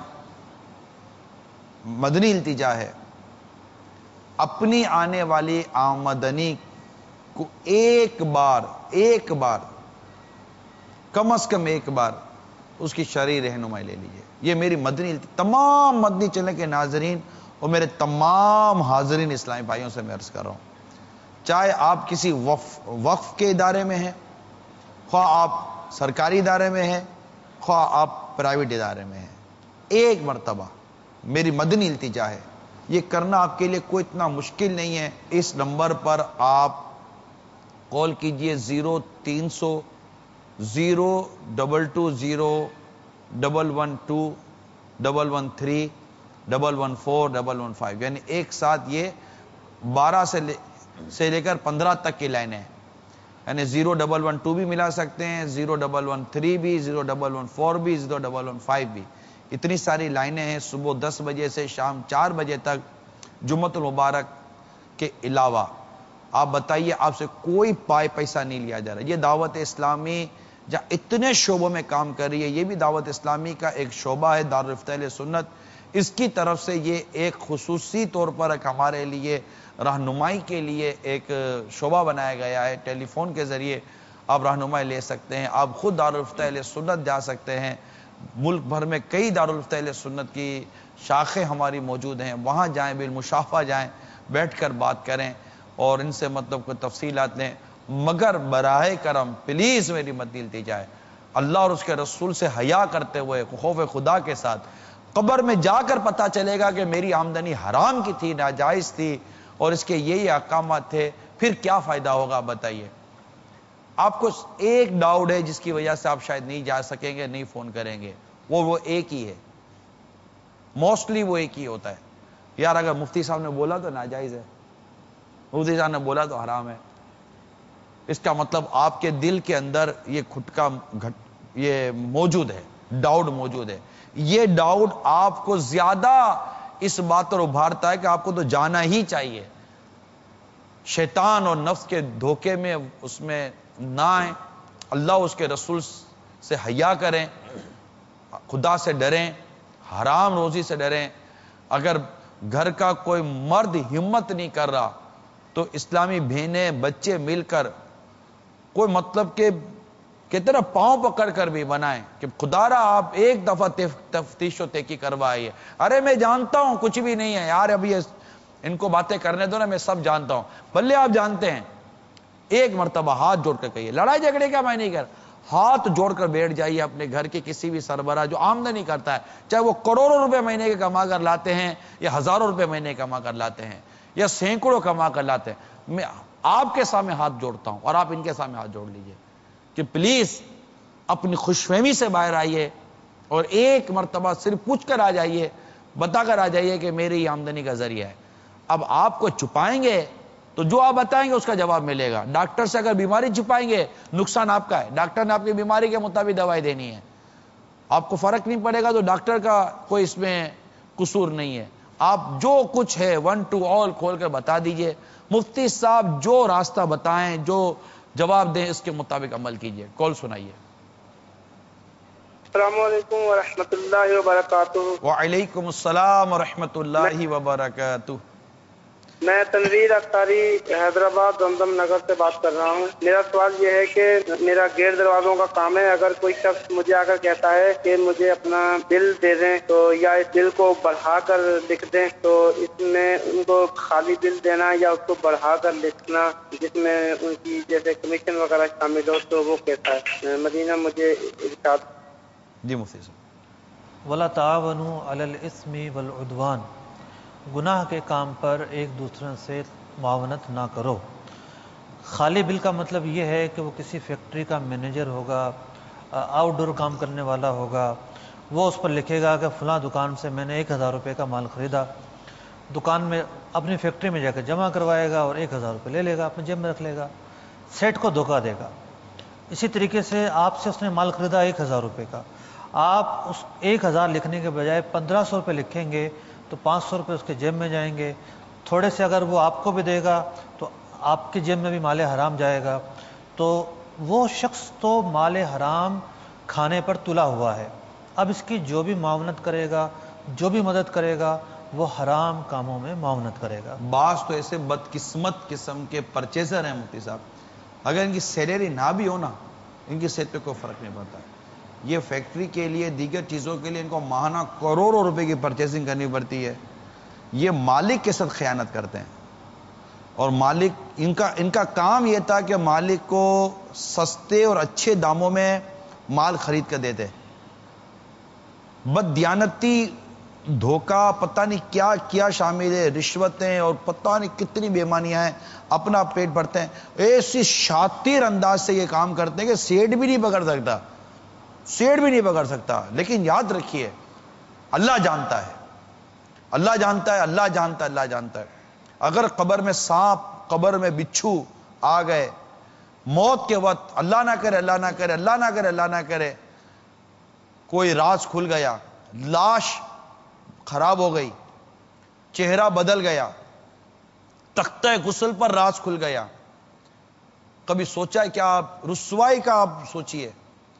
مدنی التجا ہے اپنی آنے والی آمدنی کو ایک بار کم از کم ایک بار اس کی شرعی رہنمائی لے لیجئے۔ یہ میری مدنی تمام مدنی چینل کے ناظرین اور میرے تمام حاضرین اسلامی بھائیوں سے میں عرض کر رہا ہوں، چاہے آپ کسی وقف کے ادارے میں ہیں، خواہ آپ سرکاری ادارے میں ہیں، خواہ آپ پرائیویٹ ادارے میں ہیں، ایک مرتبہ میری مدنی التجا ہے، یہ کرنا آپ کے لیے کوئی اتنا مشکل نہیں ہے۔ اس نمبر پر آپ کال کیجئے 0300 022 112 113 114 115، یعنی ایک ساتھ یہ 12 سے لے کر 15 تک کی لائنیں ہیں، یعنی 0112 بھی ملا سکتے ہیں، 0113 بھی، 0114 بھی، 0115 بھی، اتنی ساری لائنیں ہیں۔ صبح 10 بجے سے شام 4 بجے تک جمعۃ المبارک کے علاوہ آپ بتائیے، آپ سے کوئی پیسہ نہیں لیا جا رہا۔ یہ دعوت اسلامی جہاں اتنے شعبوں میں کام کر رہی ہے، یہ بھی دعوت اسلامی کا ایک شعبہ ہے، دارالفتہ اہل سنت، اس کی طرف سے یہ ایک خصوصی طور پر ایک ہمارے لیے رہنمائی کے لیے ایک شعبہ بنایا گیا ہے۔ ٹیلی فون کے ذریعے آپ رہنمائی لے سکتے ہیں، آپ خود دارالفتہ اہل سنت جا سکتے ہیں، ملک بھر میں کئی دارالفتہ اہل سنت کی شاخیں ہماری موجود ہیں، وہاں جائیں، بالمشافہ جائیں، بیٹھ کر بات کریں اور ان سے مطلب کوئی تفصیلات لیں، مگر براہ کرم پلیز میری مدنی التجا ہے، اللہ اور اس کے رسول سے حیا کرتے ہوئے، خوف خدا کے ساتھ، قبر میں جا کر پتہ چلے گا کہ میری آمدنی حرام کی تھی، ناجائز تھی اور اس کے یہی احکامات تھے، پھر کیا فائدہ ہوگا بتائیے؟ آپ کو ایک ڈاؤٹ ہے جس کی وجہ سے آپ شاید نہیں جا سکیں گے، نہیں فون کریں گے، وہ ایک ہی ہے، موسٹلی وہ ایک ہی ہوتا ہے، یار اگر مفتی صاحب نے بولا تو ناجائز ہے، مفتی صاحب نے بولا تو حرام ہے۔ اس کا مطلب آپ کے دل کے اندر یہ کھٹکا یہ موجود ہے، ڈاؤٹ موجود ہے، یہ ڈاؤٹ آپ کو زیادہ اس بات پر ابھارتا ہے کہ آپ کو تو جانا ہی چاہیے، شیطان اور نفس کے دھوکے میں اس میں نہ آئیں، اللہ اس کے رسول سے حیا کریں، خدا سے ڈریں، حرام روزی سے ڈریں۔ اگر گھر کا کوئی مرد ہمت نہیں کر رہا تو اسلامی بہنیں بچے مل کر کوئی مطلب کہ کتنا پاؤں پکڑ کر بھی بنائیں کہ خدا را آپ ایک دفعہ تفتیش و تحقیق کروائیے، ارے میں جانتا ہوں کچھ بھی نہیں ہے یار، ابھی ان کو باتیں کرنے دو نا، میں سب جانتا ہوں، بھلے آپ جانتے ہیں، ایک مرتبہ ہاتھ جوڑ کر کہیے، لڑائی جھگڑے کا میں نہیں کر، ہاتھ جوڑ کر بیٹھ جائیے اپنے گھر کے کسی بھی سربراہ جو آمدنی کرتا ہے، چاہے وہ کروڑوں روپے مہینے کے کما کر لاتے ہیں یا ہزاروں روپے مہینے کما کر لاتے ہیں یا سینکڑوں کما کر لاتے ہیں، میں آپ کے سامنے ہاتھ جوڑتا ہوں اور آپ ان کے سامنے ہاتھ جوڑ لیجئے کہ پلیز اپنی خوش فہمی سے باہر آئیے اور ایک مرتبہ صرف پوچھ کر آ جائیے، بتا کر آ جائیے کہ میری آمدنی کا ذریعہ ہے۔ اب آپ کو چھپائیں گے تو جو آپ بتائیں گے اس کا جواب ملے گا، ڈاکٹر سے اگر بیماری چھپائیں گے نقصان آپ کا ہے، ڈاکٹر نے آپ کی بیماری کے مطابق دوائی دینی ہے، آپ کو فرق نہیں پڑے گا تو ڈاکٹر کا کوئی اس میں قصور نہیں ہے، آپ جو کچھ ہے 1 to all کھول کر بتا دیجئے، مفتی صاحب جو راستہ بتائیں، جو جواب دیں، اس کے مطابق عمل کیجئے۔ کال سنائیے۔ السلام علیکم ورحمۃ اللہ وبرکاتہ۔ وعلیکم السلام ورحمۃ اللہ وبرکاتہ۔ میں تنویر اختاری حیدرآباد زمزم نگر سے بات کر رہا ہوں۔ میرا سوال یہ ہے کہ میرا گیٹ دروازوں کا کام ہے، اگر کوئی شخص مجھے آ کر کہتا ہے کہ مجھے اپنا بل دے دیں تو یا اس بل کو بڑھا کر لکھ دیں، تو اس میں ان کو خالی بل دینا یا اس کو بڑھا کر لکھنا جس میں ان کی جیسے کمیشن وغیرہ شامل ہو، تو وہ کیسا ہے؟ مدینہ مجھے ارشاد۔ جی مفتی صاحب۔ وَلَا تَعَاوَنُوا عَلَى الْإِثْمِ وَالْعُدْوَانِ، گناہ کے کام پر ایک دوسرے سے معاونت نہ کرو۔ خالی بل کا مطلب یہ ہے کہ وہ کسی فیکٹری کا مینیجر ہوگا، آؤٹ ڈور کام کرنے والا ہوگا، وہ اس پر لکھے گا کہ فلاں دکان سے میں نے 1000 روپے کا مال خریدا، دکان میں اپنی فیکٹری میں جا کے جمع کروائے گا اور 1000 روپے لے لے گا، اپنے جیب میں رکھ لے گا، سیٹ کو دھوکہ دے گا۔ اسی طریقے سے آپ سے اس نے مال خریدا 1000 روپے کا، آپ اس 1000 لکھنے کے بجائے 1500 روپے لکھیں گے تو 500 روپے اس کے جیب میں جائیں گے۔ تھوڑے سے اگر وہ آپ کو بھی دے گا تو آپ کی جیب میں بھی مال حرام جائے گا، تو وہ شخص تو مال حرام کھانے پر تلا ہوا ہے۔ اب اس کی جو بھی معاونت کرے گا، جو بھی مدد کرے گا، وہ حرام کاموں میں معاونت کرے گا۔ بعض تو ایسے بدقسمت قسم کے پرچیزر ہیں مفتی صاحب، اگر ان کی سیلری نہ بھی ہو نا، ان کی صحت پہ کوئی فرق نہیں پڑتا ہے۔ یہ فیکٹری کے لیے، دیگر چیزوں کے لیے ان کو ماہانہ کروڑوں روپے کی پرچیزنگ کرنی پڑتی ہے۔ یہ مالک کے ساتھ خیانت کرتے ہیں، اور مالک ان کا کام یہ تھا کہ مالک کو سستے اور اچھے داموں میں مال خرید کر دیتے۔ بددیانتی، دھوکہ، پتہ نہیں کیا کیا شامل ہے، رشوتیں اور پتہ نہیں کتنی بےمانیاں ہیں، اپنا پیٹ بھرتے ہیں۔ ایسی شاطر انداز سے یہ کام کرتے ہیں کہ سیٹ بھی نہیں پکڑ سکتا، سیٹ بھی نہیں پکڑ سکتا۔ لیکن یاد رکھیے، اللہ جانتا ہے، اللہ جانتا ہے، اللہ جانتا ہے، اللہ جانتا ہے۔ اگر قبر میں سانپ، قبر میں بچھو آ گئے، موت کے وقت، اللہ نہ کرے، اللہ نہ کرے، اللہ نہ کرے، اللہ نہ کرے، کوئی راز کھل گیا، لاش خراب ہو گئی، چہرہ بدل گیا، تختہ غسل پر راز کھل گیا، کبھی سوچا ہے کیا؟ آپ رسوائی کا آپ سوچئے،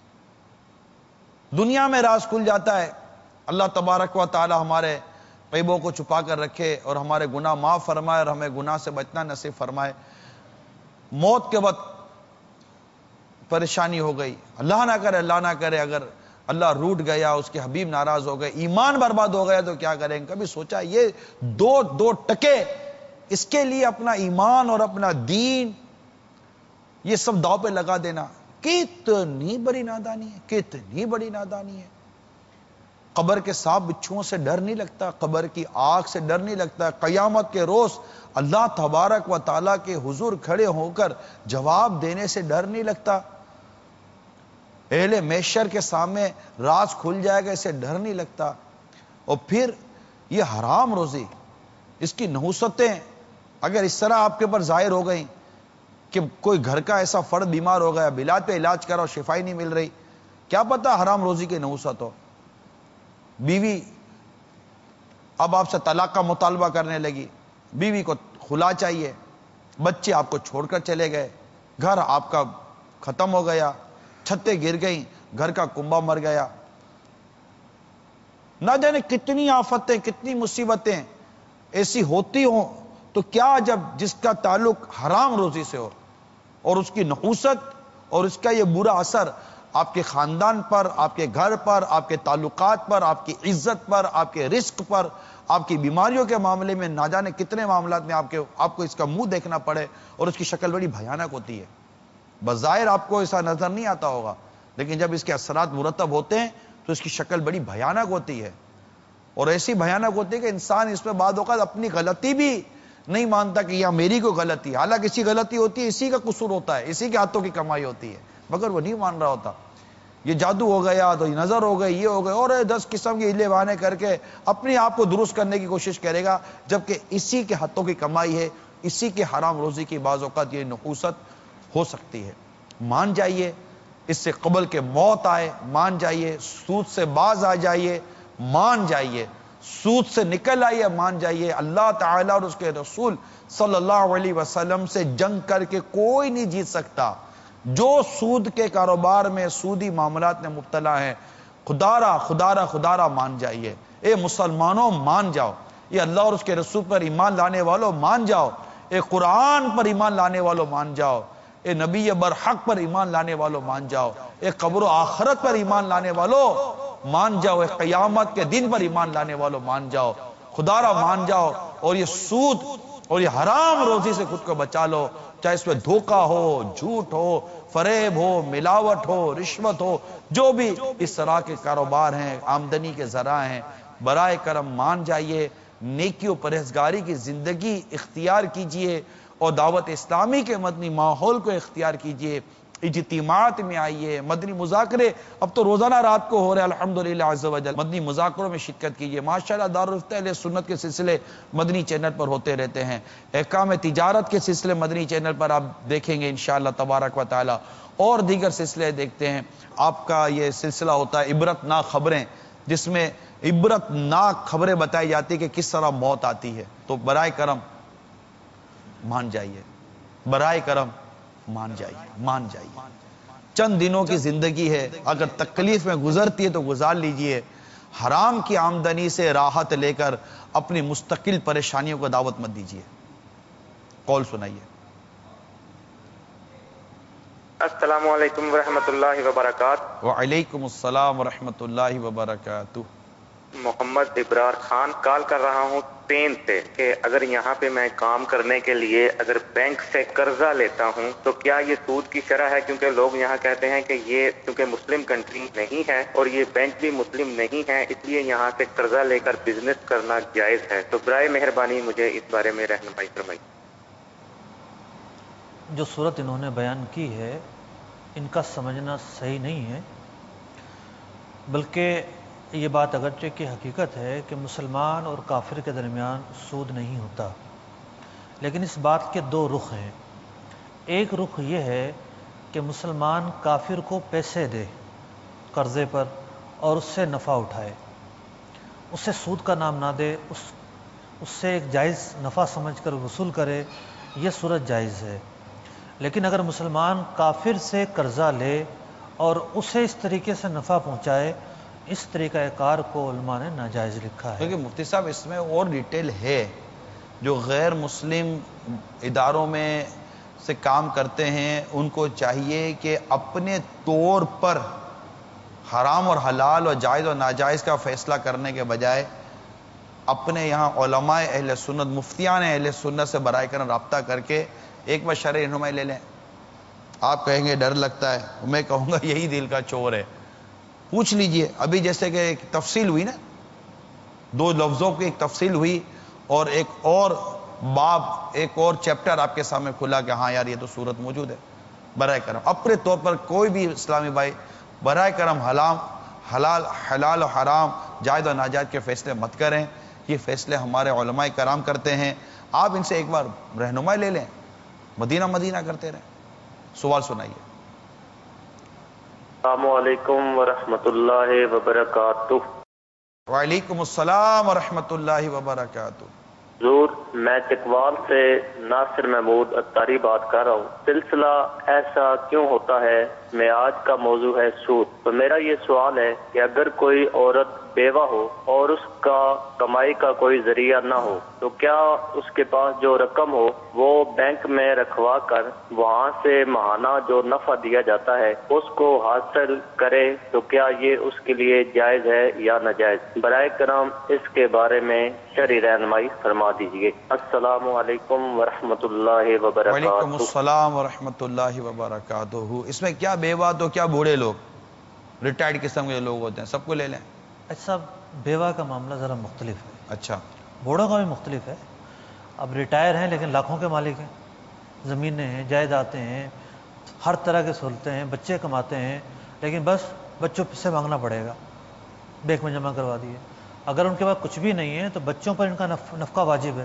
دنیا میں راز کھل جاتا ہے۔ اللہ تبارک و تعالی ہمارے عیبوں کو چھپا کر رکھے اور ہمارے گناہ معاف فرمائے اور ہمیں گناہ سے بچنا نصیب فرمائے۔ موت کے وقت پریشانی ہو گئی، اللہ نہ کرے، اللہ نہ کرے، اگر اللہ روٹ گیا، اس کے حبیب ناراض ہو گئے، ایمان برباد ہو گیا تو کیا کریں؟ کبھی سوچا یہ دو ٹکے اس کے لیے اپنا ایمان اور اپنا دین یہ سب داؤ پہ لگا دینا کتنی بڑی نادانی ہے، کتنی بڑی نادانی ہے۔ قبر کے سانپ بچھوؤں سے ڈر نہیں لگتا، قبر کی آگ سے ڈر نہیں لگتا، قیامت کے روز اللہ تبارک و تعالیٰ کے حضور کھڑے ہو کر جواب دینے سے ڈر نہیں لگتا، اہل محشر کے سامنے راز کھل جائے گا، اسے ڈر نہیں لگتا۔ اور پھر یہ حرام روزی، اس کی نحوستیں اگر اس طرح آپ کے اوپر ظاہر ہو گئیں کہ کوئی گھر کا ایسا فرد بیمار ہو گیا، بلاد پہ علاج کرا اور شفائی نہیں مل رہی، کیا پتا حرام روزی کی نحوست ہو۔ بیوی اب آپ سے طلاق کا مطالبہ کرنے لگی، بیوی کو خلا چاہیے، بچے آپ کو چھوڑ کر چلے گئے، گھر آپ کا ختم ہو گیا، چھتیں گر گئیں، گھر کا کنبا مر گیا، نہ جانے کتنی آفتیں، کتنی مصیبتیں ایسی ہوتی ہوں، تو کیا جب جس کا تعلق حرام روزی سے ہو اور اس کی نحوست اور اس کا یہ برا اثر آپ کے خاندان پر، آپ کے گھر پر، آپ کے تعلقات پر، آپ کی عزت پر، آپ کے رزق پر، آپ کی بیماریوں کے معاملے میں، نہ جانے کتنے معاملات میں آپ کو اس کا منہ دیکھنا پڑے، اور اس کی شکل بڑی بھیانک ہوتی ہے۔ بظاہر آپ کو ایسا نظر نہیں آتا ہوگا، لیکن جب اس کے اثرات مرتب ہوتے ہیں تو اس کی شکل بڑی بھیانک ہوتی ہے، اور ایسی بھیانک ہوتی ہے کہ انسان اس میں بعد اوقات اپنی غلطی بھی نہیں مانتا کہ یہ میری کوئی غلطی ہے، حالانکہ اسی غلطی ہوتی ہے، اسی کا قصور ہوتا ہے، اسی کے ہاتھوں کی کمائی ہوتی ہے، مگر وہ نہیں مان رہا ہوتا۔ یہ جادو ہو گیا تو یہ نظر ہو گئی، یہ ہو گیا، اور 10 قسم کے ہیلے بہانے کر کے اپنے آپ کو درست کرنے کی کوشش کرے گا، جبکہ اسی کے ہاتھوں کی کمائی ہے، اسی کے حرام روزی کی بعض اوقات یہ نحوست ہو سکتی ہے۔ مان جائیے، اس سے قبل کے موت آئے، مان جائیے، سود سے باز آ جائیے، مان جائیے، سود سے نکل آئیے، مان جائیے۔ اللہ تعالیٰ اور اس کے رسول صلی اللہ علیہ وسلم سے جنگ کر کے کوئی نہیں جیت سکتا۔ جو سود کے کاروبار میں، سودی معاملات میں مبتلا ہیں، خدارا مان جائیے. اے مسلمانوں مان جاؤ, یہ اللہ اور اس کے رسول پر ایمان لانے والوں مان جاؤ, اے قرآن پر ایمان لانے والوں مان جاؤ, اے نبی برحق پر ایمان لانے والوں مان جاؤ, اے قبر و آخرت پر ایمان لانے والوں مان جاؤ, اے قیامت کے دن پر ایمان لانے والوں مان جاؤ, خدارا مان جاؤ, اور یہ سود اور یہ حرام روزی سے خود کو بچا لو, چاہے اس میں دھوکہ ہو, جھوٹ ہو, فریب ہو, ملاوٹ ہو, رشوت ہو, جو بھی اس طرح کے کاروبار ہیں, آمدنی کے ذرائع ہیں, برائے کرم مان جائیے, نیکی و پرہیزگاری کی زندگی اختیار کیجئے اور دعوت اسلامی کے مدنی ماحول کو اختیار کیجئے, اجتماعات میں آئیے, مدنی مذاکرے اب تو روزانہ رات کو ہو رہے الحمدللہ عز و جل, مدنی مذاکروں میں شرکت کیجئے. ماشاءاللہ دارالفتہ اہل سنت کے سلسلے مدنی چینل پر ہوتے رہتے ہیں, احکام تجارت کے سلسلے مدنی چینل پر آپ دیکھیں گے انشاءاللہ تبارک و تعالی, اور دیگر سلسلے دیکھتے ہیں. آپ کا یہ سلسلہ ہوتا ہے عبرت ناک خبریں, جس میں عبرت ناک خبریں بتائی جاتی کہ کس طرح موت آتی ہے. تو برائے کرم مان جائیے, برائے کرم مان جائیے. چند دنوں کی زندگی ہے, اگر تکلیف میں گزرتی ہے تو گزار لیجئے, حرام کی آمدنی سے راحت لے کر اپنی مستقل پریشانیوں کو دعوت مت دیجئے. کال سنائیے. السلام علیکم ورحمۃ اللہ وبرکاتہ. وعلیکم السلام ورحمۃ اللہ وبرکاتہ. محمد ابرار خان کال کر رہا ہوں اسپین سے, کہ اگر یہاں پہ میں کام کرنے کے لیے اگر بینک سے قرضہ لیتا ہوں تو کیا یہ سود کی شرح ہے؟ کیونکہ لوگ یہاں کہتے ہیں کہ یہ کیونکہ مسلم کنٹری نہیں ہے اور یہ بینک بھی مسلم نہیں ہے, اس لیے یہاں سے قرضہ لے کر بزنس کرنا جائز ہے. تو برائے مہربانی مجھے اس بارے میں رہنمائی فرمائیے. جو صورت انہوں نے بیان کی ہے ان کا سمجھنا صحیح نہیں ہے, بلکہ یہ بات اگرچہ کہ حقیقت ہے کہ مسلمان اور کافر کے درمیان سود نہیں ہوتا, لیکن اس بات کے دو رخ ہیں. ایک رخ یہ ہے کہ مسلمان کافر کو پیسے دے قرضے پر اور اس سے نفع اٹھائے, اس سے سود کا نام نہ دے, اس سے ایک جائز نفع سمجھ کر وصول کرے, یہ صورت جائز ہے. لیکن اگر مسلمان کافر سے قرضہ لے اور اسے اس طریقے سے نفع پہنچائے, اس طریقہ کار کو علماء نے ناجائز لکھا ہے. کیونکہ مفتی صاحب اس میں اور ڈیٹیل ہے, جو غیر مسلم اداروں میں سے کام کرتے ہیں ان کو چاہیے کہ اپنے طور پر حرام اور حلال اور جائز اور ناجائز کا فیصلہ کرنے کے بجائے اپنے یہاں علماء اہل سنت, مفتیان اہل سنت سے برائے کرم رابطہ کر کے ایک بار شرعی رہنمائی لے لیں. آپ کہیں گے ڈر لگتا ہے, میں کہوں گا یہی دل کا چور ہے. پوچھ لیجئے. ابھی جیسے کہ ایک تفصیل ہوئی نا, دو لفظوں کی ایک تفصیل ہوئی اور ایک اور باب, ایک اور چیپٹر آپ کے سامنے کھلا کہ ہاں یار یہ تو صورت موجود ہے. برائے کرم اپنے طور پر کوئی بھی اسلامی بھائی برائے کرم حلال و حرام, جائز و ناجائز کے فیصلے مت کریں. یہ فیصلے ہمارے علماء کرام کرتے ہیں, آپ ان سے ایک بار رہنمائی لے لیں, مدینہ کرتے رہیں. سوال سنائیے. السلام علیکم ورحمۃ اللہ وبرکاتہ. وعلیکم السلام ورحمۃ اللہ وبرکاتہ. حضور, میں چکوال سے ناصر محمود اتاری بات کر رہا ہوں. سلسلہ ایسا کیوں ہوتا ہے میں آج کا موضوع ہے سود. تو میرا یہ سوال ہے کہ اگر کوئی عورت بیوہ ہو اور اس کا کمائی کا کوئی ذریعہ نہ ہو تو کیا اس کے پاس جو رقم ہو وہ بینک میں رکھوا کر وہاں سے ماہانہ جو نفع دیا جاتا ہے اس کو حاصل کرے تو کیا یہ اس کے لیے جائز ہے یا ناجائز؟ برائے کرم اس کے بارے میں شرعی رہنمائی فرما دیجیے. السلام علیکم ورحمۃ اللہ وبرکاتہ. وعلیکم السلام ورحمۃ اللہ وبرکاتہ. اس میں کیا بیوہ تو کیا بوڑھے لوگ, ریٹائرڈ قسم کے لوگ ہوتے ہیں, سب کو لے لیں. ایسا بیوہ کا معاملہ ذرا مختلف ہے. اچھا, بوڑھوں کا بھی مختلف ہے. اب ریٹائر ہیں لیکن لاکھوں کے مالک ہیں, زمینیں ہیں, جائیدادیں ہیں, ہر طرح کے سہولتیں ہیں, بچے کماتے ہیں, لیکن بس بچوں سے مانگنا پڑے گا, بینک میں جمع کروا دیے. اگر ان کے پاس کچھ بھی نہیں ہے تو بچوں پر ان کا نفقہ واجب ہے.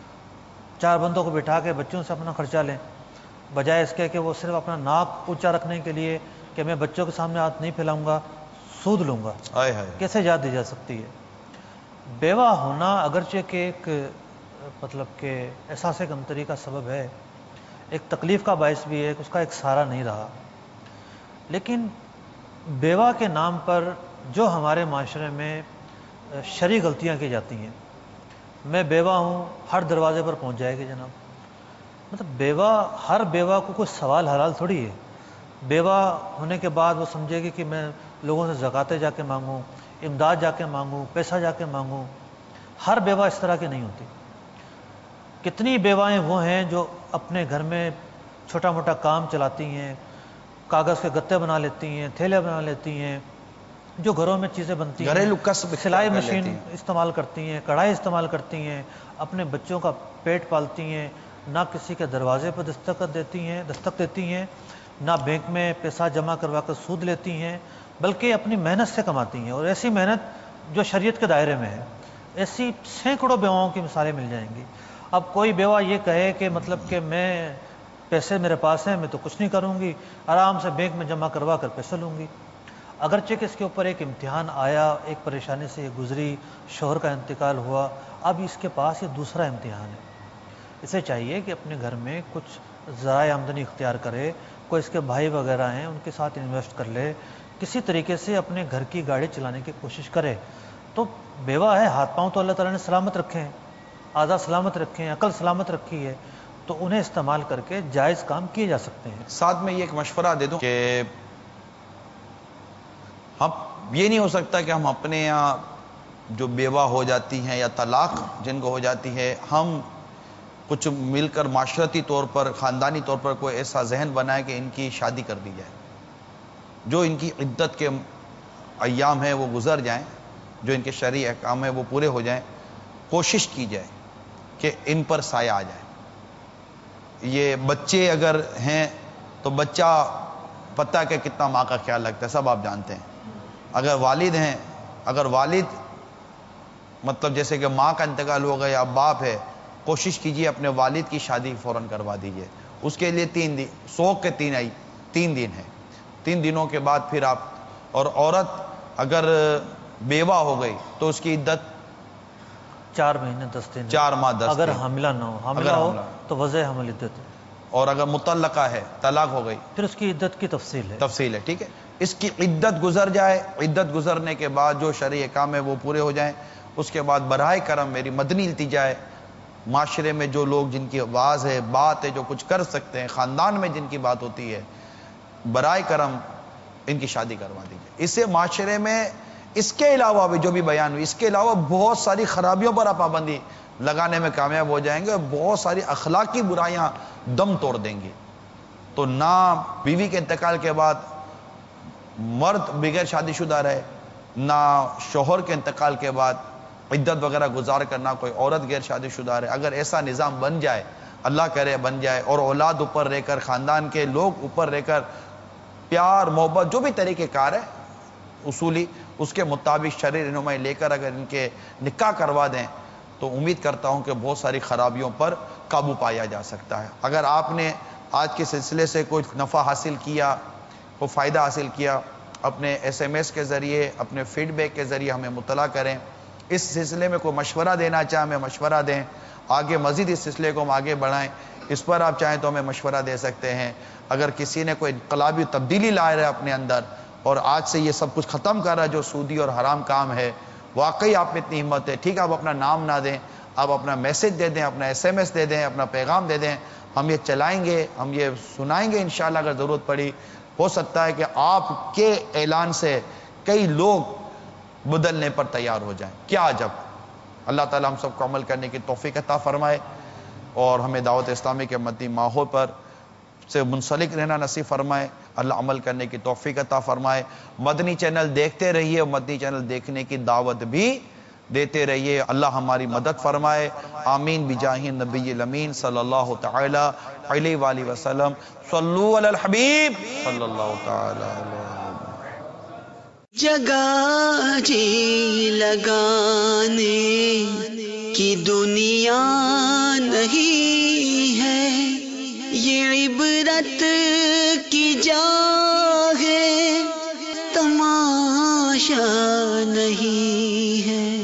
4 بندوں کو بٹھا کے بچوں سے اپنا خرچہ لیں, بجائے اس کے کہ وہ صرف اپنا ناک اونچا رکھنے کے لیے کہ میں بچوں کے سامنے ہاتھ نہیں پھیلاؤں گا, سود لوں گا. کیسے یاد دی جا سکتی ہے؟ بیوہ ہونا اگرچہ کہ ایک مطلب کہ احساس کمتری کا سبب ہے, ایک تکلیف کا باعث بھی ہے, اس کا ایک سہارا نہیں رہا, لیکن بیوہ کے نام پر جو ہمارے معاشرے میں شرعی غلطیاں کی جاتی ہیں. میں بیوہ ہوں، ہر دروازے پر پہنچ جائے گی جناب. مطلب بیوہ، ہر بیوہ کو کوئی سوال حلال تھوڑی ہے. بیوہ ہونے کے بعد وہ سمجھے گی کہ میں لوگوں سے زکاتیں جا کے مانگوں، امداد جا کے مانگوں، پیسہ جا کے مانگوں. ہر بیوہ اس طرح کی نہیں ہوتی. کتنی بیوائیں وہ ہیں جو اپنے گھر میں چھوٹا موٹا کام چلاتی ہیں، کاغذ کے گتے بنا لیتی ہیں، تھیلے بنا لیتی ہیں، جو گھروں میں چیزیں بنتی ہیں، گھریلو کسب سلائی کر مشین لیتی ہیں. استعمال کرتی ہیں، کڑھائی استعمال کرتی ہیں، اپنے بچوں کا پیٹ پالتی ہیں، نہ کسی کے دروازے پر دستک دیتی ہیں، نہ بینک میں پیسہ جمع کروا کر سود لیتی ہیں، بلکہ اپنی محنت سے کماتی ہیں. اور ایسی محنت جو شریعت کے دائرے میں ہے. ایسی سینکڑوں بیواؤں کی مثالیں مل جائیں گی. اب کوئی بیوہ یہ کہے کہ مطلب کہ میں پیسے میرے پاس ہیں، میں تو کچھ نہیں کروں گی، آرام سے بینک میں جمع کروا کر پیسے لوں گی. اگرچہ کہ اس کے اوپر ایک امتحان آیا، ایک پریشانی سے یہ گزری، شوہر کا انتقال ہوا، اب اس کے پاس یہ دوسرا امتحان ہے. اسے چاہیے کہ اپنے گھر میں کچھ ذرائع آمدنی اختیار کرے. کوئی اس کے بھائی وغیرہ ہیں، ان کے ساتھ انویسٹ کر لے، کسی طریقے سے اپنے گھر کی گاڑی چلانے کی کوشش کرے. تو بیوہ ہے، ہاتھ پاؤں تو اللہ تعالیٰ نے سلامت رکھے ہیں، اعضاء سلامت رکھے ہیں، عقل سلامت رکھی ہے، تو انہیں استعمال کر کے جائز کام کیے جا سکتے ہیں. ساتھ میں یہ ایک مشورہ دے دوں کہ ہم یہ نہیں ہو سکتا کہ ہم اپنے یہاں جو بیوہ ہو جاتی ہیں یا طلاق جن کو ہو جاتی ہے، ہم کچھ مل کر معاشرتی طور پر، خاندانی طور پر کوئی ایسا ذہن بنائے کہ ان کی شادی کر دی جائے. جو ان کی عدت کے ایام ہیں وہ گزر جائیں، جو ان کے شرعی احکام ہیں وہ پورے ہو جائیں. کوشش کی جائے کہ ان پر سایہ آ جائے. یہ بچے اگر ہیں تو بچہ پتہ کہ کتنا ماں کا خیال رکھتا ہے، سب آپ جانتے ہیں. اگر والد ہیں، اگر والد مطلب جیسے کہ ماں کا انتقال ہو گیا، باپ ہے، کوشش کیجئے اپنے والد کی شادی فوراً کروا دیجئے. اس کے لیے 3 دن، سوگ کے 3 دن ہیں. 3 دنوں کے بعد پھر آپ، اور عورت اگر بیوہ ہو گئی تو اس کی عدت 4 مہینے 10 دن، 4 ماہ 10 اگر دن. حاملہ نہ ہو، حاملہ ہو تو وضع حمل عدت ہے. اور اگر مطلقہ ہے، طلاق ہو گئی، پھر اس کی عدت کی تفصیل ہے. ٹھیک ہے. اس کی عدت گزر جائے، عدت گزرنے کے بعد جو شرعی احکام ہے وہ پورے ہو جائیں. اس کے بعد براہ کرم میری مدنی التجا ہے، معاشرے میں جو لوگ جن کی آواز ہے، بات ہے، جو کچھ کر سکتے ہیں، خاندان میں جن کی بات ہوتی ہے، براہ کرم ان کی شادی کروا دیجیے. اس سے معاشرے میں اس کے علاوہ بھی جو بھی بیان ہوئی، اس کے علاوہ بہت ساری خرابیوں پر آپ پابندی لگانے میں کامیاب ہو جائیں گے، اور بہت ساری اخلاقی برائیاں دم توڑ دیں گی. تو نہ بیوی کے انتقال کے بعد مرد بغیر شادی شدہ رہے، نہ شوہر کے انتقال کے بعد عدت وغیرہ گزار کر نہ کوئی عورت غیر شادی شدہ رہے. اگر ایسا نظام بن جائے، اللہ کرے بن جائے، اور اولاد اوپر رہ کر، خاندان کے لوگ اوپر رہ کر پیار محبت جو بھی طریقہ کار ہے اصولی، اس کے مطابق شرعی رہنمائی لے کر اگر ان کے نکاح کروا دیں تو امید کرتا ہوں کہ بہت ساری خرابیوں پر قابو پایا جا سکتا ہے. اگر آپ نے آج کے سلسلے سے کوئی نفع حاصل کیا، کوئی فائدہ حاصل کیا، اپنے SMS کے ذریعے، اپنے فیڈ بیک کے ذریعے ہمیں مطلع کریں. اس سلسلے میں کوئی مشورہ دینا چاہیں ہمیں مشورہ دیں، آگے مزید اس سلسلے کو ہم آگے بڑھائیں. اس پر آپ چاہیں تو ہمیں مشورہ دے سکتے ہیں. اگر کسی نے کوئی انقلابی تبدیلی لا رہا ہے اپنے اندر اور آج سے یہ سب کچھ ختم کر رہا ہے جو سودی اور حرام کام ہے، واقعی آپ میں اتنی ہمت ہے، ٹھیک ہے، آپ اپنا نام نہ دیں، آپ اپنا میسج دے دیں، اپنا SMS دے دیں، اپنا پیغام دے دیں، ہم یہ چلائیں گے، ہم یہ سنائیں گے انشاءاللہ. اگر ضرورت پڑی ہو سکتا ہے کہ آپ کے اعلان سے کئی لوگ بدلنے پر تیار ہو جائیں. کیا عجب. اللہ تعالی ہم سب کو عمل کرنے کی توفیق عطا فرمائے اور ہمیں دعوت اسلامی کے مدنی ماحول پر سے منسلک رہنا نصیب فرمائے. اللہ عمل کرنے کی توفیق عطا فرمائے. مدنی چینل دیکھتے رہیے اور مدنی چینل دیکھنے کی دعوت بھی دیتے رہیے. اللہ ہماری مدد فرمائے. آمین بجاہ نبی الامین صلی اللہ تعالی علیہ وآلہ وسلم. صلو علی الحبیب صلی اللہ تعالی علیہ وسلم. جگہ جی لگانے کی دنیا نہیں ہے، یہ عبرت کی جا ہے، تماشا نہیں ہے.